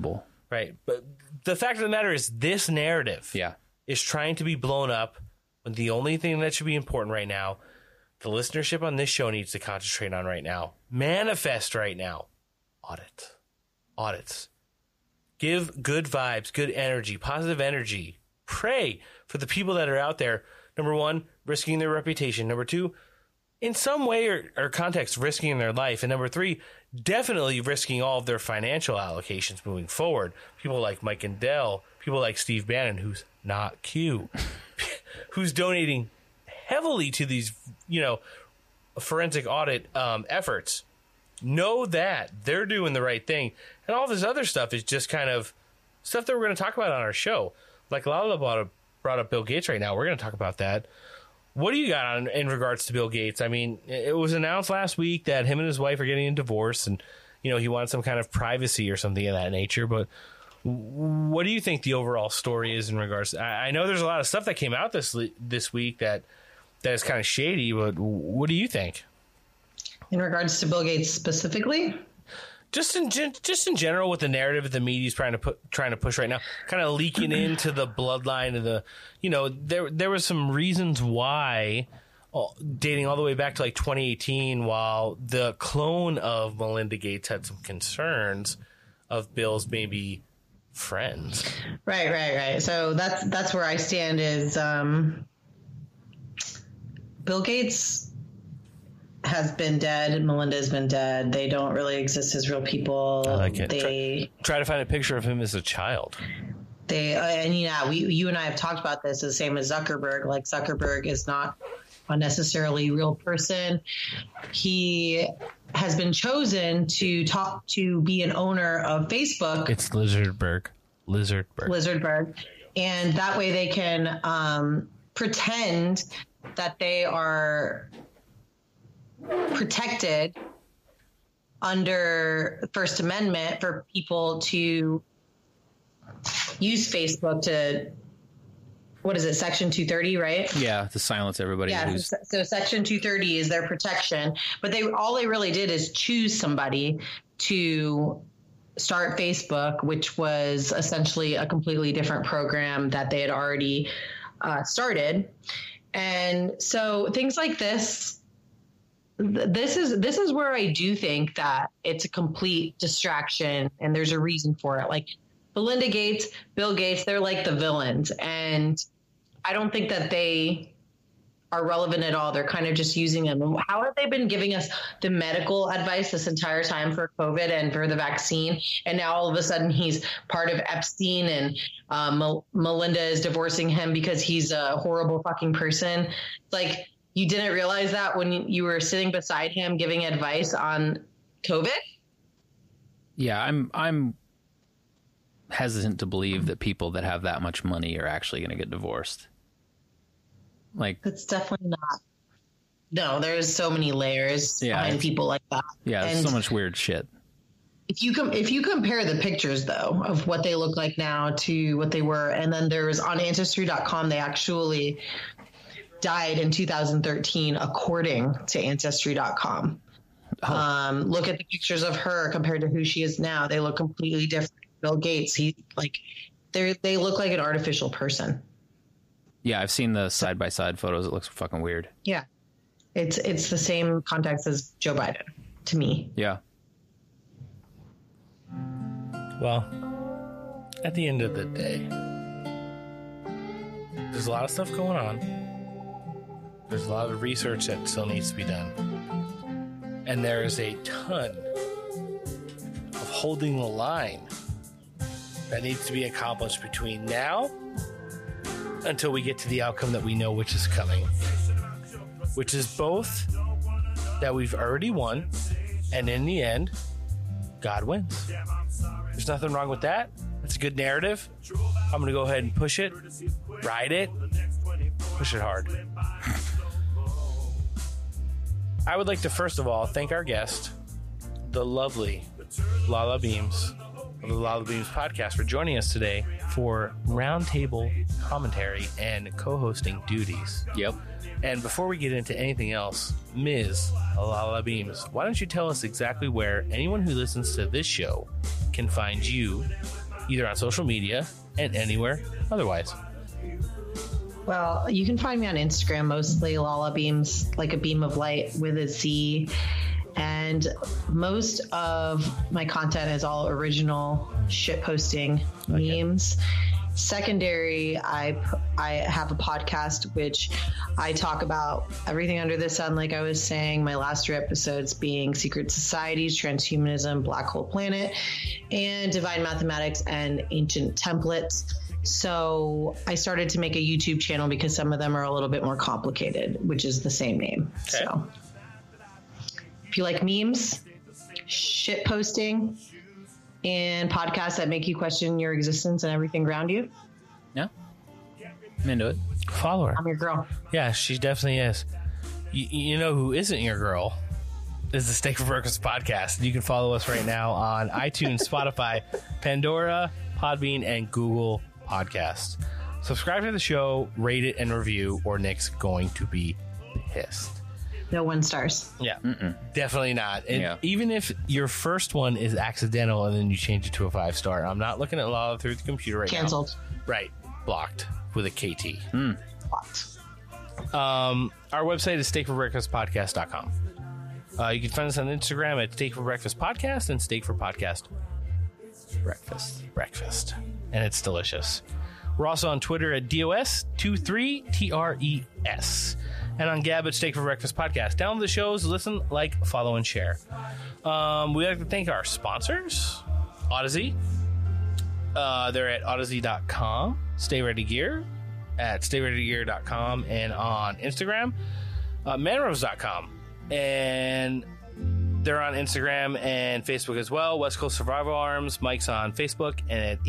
Speaker 2: Right. But the fact of the matter is this narrative is trying to be blown up when the only thing that should be important right now, the listenership on this show needs to concentrate on right now, manifest right now, audits. Give good vibes, good energy, positive energy. Pray for the people that are out there. Number one, risking their reputation. Number two, in some way or context, risking their life. And number three, definitely risking all of their financial allocations moving forward. People like Mike Indell, people like Steve Bannon, who's not Q, who's donating heavily to these, forensic audit efforts. Know that they're doing the right thing. And all this other stuff is just kind of stuff that we're going to talk about on our show. Like Lala brought up Bill Gates right now. We're going to talk about that. What do you got in regards to Bill Gates? I mean, it was announced last week that him and his wife are getting a divorce, and he wanted some kind of privacy or something of that nature. But what do you think the overall story is in regards to, I know there's a lot of stuff that came out this week that is kind of shady, but what do you think?
Speaker 4: In regards to Bill Gates specifically?
Speaker 2: Just in general, with the narrative that the media is trying to push right now, kind of leaking into the bloodline of the, there was some reasons why, dating all the way back to like 2018, while the clone of Melinda Gates had some concerns of Bill's maybe friends.
Speaker 4: Right. So that's where I stand is Bill Gates has been dead and Melinda's been dead. They don't really exist as real people.
Speaker 2: I like it. Try to find a picture of him as a child.
Speaker 4: You and I have talked about this, the same as Zuckerberg. Like, Zuckerberg is not a necessarily real person. He has been chosen to be an owner of Facebook.
Speaker 2: It's Lizardberg.
Speaker 4: And that way they can pretend that they are protected under First Amendment for people to use Facebook to, what is it, Section 230, right?
Speaker 3: Yeah, to silence everybody.
Speaker 4: Yeah, so Section 230 is their protection. But all they really did is choose somebody to start Facebook, which was essentially a completely different program that they had already started. And so things like this is where I do think that it's a complete distraction and there's a reason for it. Like Melinda Gates, Bill Gates, they're like the villains. And I don't think that they are relevant at all. They're kind of just using them. How have they been giving us the medical advice this entire time for COVID and for the vaccine? And now all of a sudden he's part of Epstein and Melinda is divorcing him because he's a horrible fucking person. Like, you didn't realize that when you were sitting beside him giving advice on COVID?
Speaker 3: Yeah, I'm hesitant to believe that people that have that much money are actually going to get divorced. Like,
Speaker 4: it's definitely not. No, there's so many layers behind people like that.
Speaker 3: Yeah, there's so much weird shit.
Speaker 4: If you compare the pictures though of what they look like now to what they were, and then there's on Ancestry.com, they actually died in 2013 according to Ancestry.com. Look at the pictures of her compared to who she is now. They look completely different. Bill Gates, they look like an artificial person.
Speaker 3: Yeah, I've seen the side-by-side photos. It looks fucking weird.
Speaker 4: Yeah. It's the same context as Joe Biden to me.
Speaker 3: Yeah.
Speaker 2: Well, at the end of the day, there's a lot of stuff going on. There's a lot of research that still needs to be done. And there is a ton of holding the line that needs to be accomplished between now until we get to the outcome that we know which is coming. Which is both that we've already won, and in the end, God wins. There's nothing wrong with that. It's a good narrative. I'm going to go ahead and push it, ride it, push it hard. I would like to first of all thank our guest, the lovely Lala Beams of the Lala Beams podcast, for joining us today for roundtable commentary and co-hosting duties.
Speaker 3: Yep.
Speaker 2: And before we get into anything else, Ms. Lala Beams, why don't you tell us exactly where anyone who listens to this show can find you either on social media and anywhere otherwise.
Speaker 4: Well, you can find me on Instagram, mostly Lala Beams, like a beam of light with a Z. And most of my content is all original shitposting memes. Secondary, I have a podcast which I talk about everything under the sun. Like I was saying, my last 3 episodes being secret societies, transhumanism, black hole planet, and divine mathematics and ancient templates. So I started to make a YouTube channel because some of them are a little bit more complicated, which is the same name. Okay. So if you like memes, shit posting, and podcasts that make you question your existence and everything around you.
Speaker 3: Yeah. I'm into it.
Speaker 2: Follow her.
Speaker 4: I'm your girl.
Speaker 2: Yeah, she definitely is. You know who isn't your girl is the Steak for Breakfast podcast. You can follow us right now on iTunes, Spotify, Pandora, Podbean, and Google Podcasts. Subscribe to the show, rate it, and review, or Nick's going to be pissed.
Speaker 4: No 1 stars.
Speaker 2: Yeah, definitely not. And even if your first one is accidental and then you change it to a 5-star, I'm not looking at Lala through the computer right
Speaker 4: Canceled.
Speaker 2: now. Right. Blocked with a KT.
Speaker 4: Blocked.
Speaker 2: Our website is steakforbreakfastpodcast.com. You can find us on Instagram at Steak for Breakfast Podcast and Steak for Podcast Breakfast. And it's delicious. We're also on Twitter at DOS23TRES. And on Gab at Steak for Breakfast Podcast. Download the shows, listen, like, follow, and share. We'd like to thank our sponsors, Odyssey. They're at odyssey.com. Stay Ready Gear at stayreadygear.com, and on Instagram, manrose.com. And they're on Instagram and Facebook as well. West Coast Survival Arms. Mike's on Facebook and at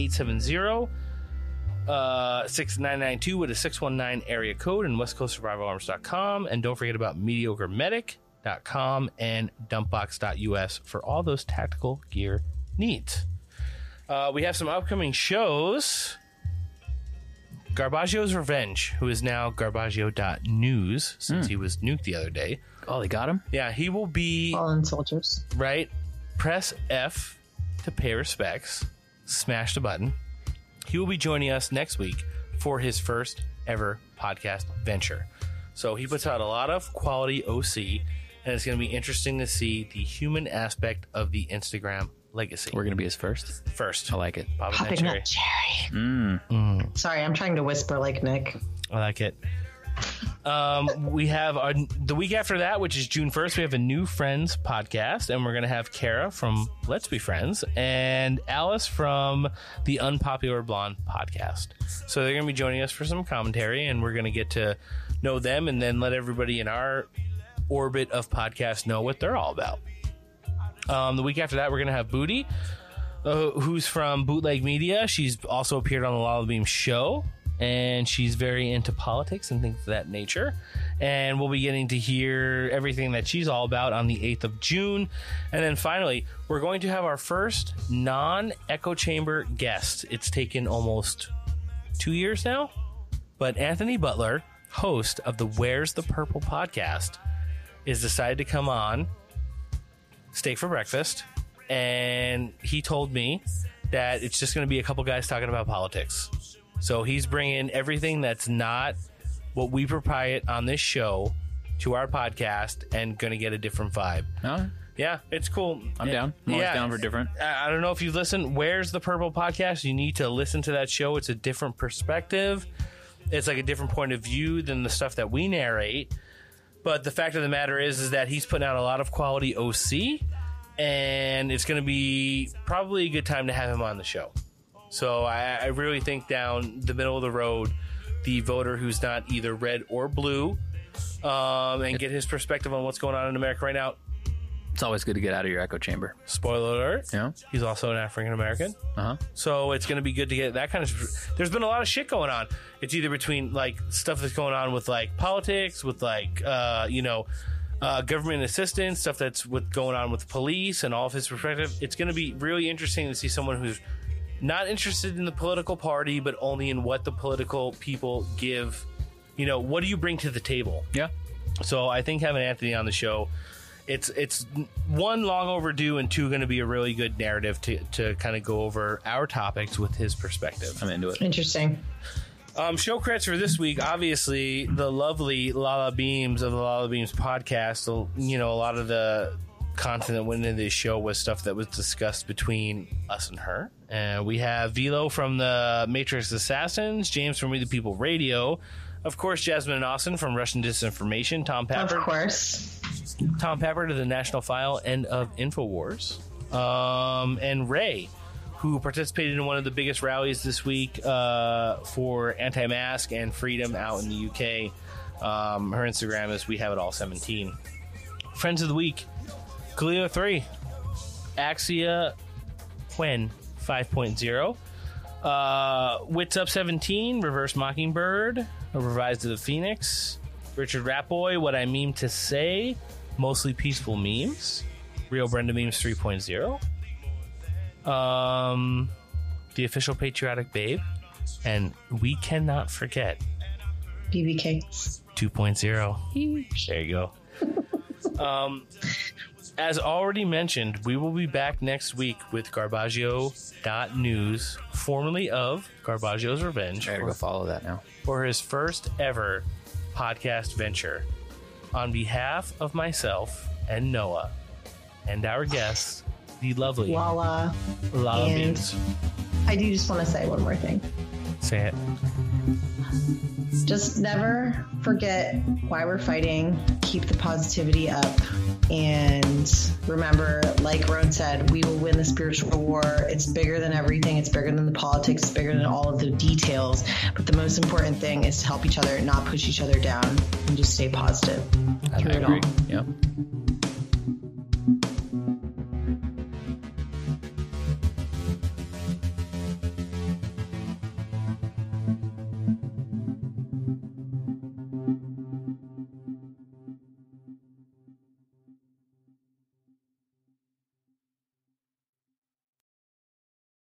Speaker 2: 870-6992 with a 619 area code, and westcoastsurvivalarms.com. And don't forget about mediocremedic.com and dumpbox.us for all those tactical gear needs. We have some upcoming shows. Garbaggio's Revenge, who is now Garbaggio.news since he was nuked the other day.
Speaker 3: Oh, they got him?
Speaker 2: Yeah, he will be...
Speaker 4: Fallen soldiers.
Speaker 2: Right. Press F to pay respects. Smash the button. He will be joining us next week for his first ever podcast venture. So he puts out a lot of quality OC, and it's going to be interesting to see the human aspect of the Instagram legacy.
Speaker 3: We're going to be his first?
Speaker 2: First.
Speaker 3: I like it.
Speaker 4: Popping that cherry. Sorry, I'm trying to whisper like Nick.
Speaker 2: I like it. We have the week after that, which is June 1st, we have a new Friends podcast, and we're going to have Kara from Let's Be Friends and Alice from the Unpopular Blonde podcast. So they're going to be joining us for some commentary, and we're going to get to know them and then let everybody in our orbit of podcasts know what they're all about. The week after that, we're going to have Booty, who's from Bootleg Media. She's also appeared on the Lala Beam show, and she's very into politics and things of that nature. And we'll be getting to hear everything that she's all about on the 8th of June. And then finally, we're going to have our first non-echo chamber guest. It's taken almost 2 years now, but Anthony Butler, host of the Where's the Purple podcast, is decided to come on Steak for Breakfast, and he told me that it's just going to be a couple guys talking about politics. So he's bringing everything that's not what we propagate on this show to our podcast and going to get a different vibe. Yeah, it's cool.
Speaker 3: I'm down. I'm always down for different.
Speaker 2: I don't know if you've listened. Where's the Purple podcast? You need to listen to that show. It's a different perspective. It's like a different point of view than the stuff that we narrate. But the fact of the matter is that he's putting out a lot of quality OC, and it's going to be probably a good time to have him on the show. So I really think down the middle of the road, the voter who's not either red or blue, and get his perspective on what's going on in America right now.
Speaker 3: It's always good to get out of your echo chamber.
Speaker 2: Spoiler alert.
Speaker 3: Yeah.
Speaker 2: He's also an African American. So it's going to be good to get that kind of... There's been a lot of shit going on. It's either between like stuff that's going on with like politics, with like, government assistance, stuff that's going on with police and all of his perspective. It's going to be really interesting to see someone who's not interested in the political party, but only in what the political people give. You know, what do you bring to the table?
Speaker 3: Yeah.
Speaker 2: So I think having Anthony on the show it's one, long overdue, and two, going to be a really good narrative to kind of go over our topics with his perspective.
Speaker 3: I'm into it.
Speaker 4: Interesting.
Speaker 2: Show credits for this week, obviously, the lovely Lala Beams of the Lala Beams podcast. You know, a lot of the content that went into this show was stuff that was discussed between us and her. And we have Velo from the Matrix Assassins, James from We the People Radio, of course, Jasmine and Austin from Russian Disinformation, Tom Pappard.
Speaker 4: Of course.
Speaker 2: Tom Pappard of the National File and of InfoWars. And Ray, who participated in one of the biggest rallies this week for anti-mask and freedom out in the UK. Her Instagram is We Have It All 17. Friends of the week, Cleo 3, Axia Quen 5.0, Wits Up 17, Reverse Mockingbird, Revised to the Phoenix, Richard Ratboy, What I Meme to Say, Mostly Peaceful Memes, Real Brenda Memes 3.0, The Official Patriotic Babe, and we cannot forget
Speaker 4: BBK
Speaker 2: 2.0. There you go. As already mentioned, we will be back next week with Garbaggio.news, formerly of Garbaggio's Revenge.
Speaker 3: I gotta go follow that now.
Speaker 2: For his first ever podcast venture. On behalf of myself and Noah and our guests, the lovely
Speaker 4: Lala
Speaker 2: Beans.
Speaker 4: I do just want to say one more thing.
Speaker 2: Say it.
Speaker 4: Just never forget why we're fighting. Keep the positivity up. And remember, like Roan said, we will win the spiritual war. It's bigger than everything. It's bigger than the politics. It's bigger than all of the details. But the most important thing is to help each other, not push each other down, and just stay positive through it all.
Speaker 3: Yep.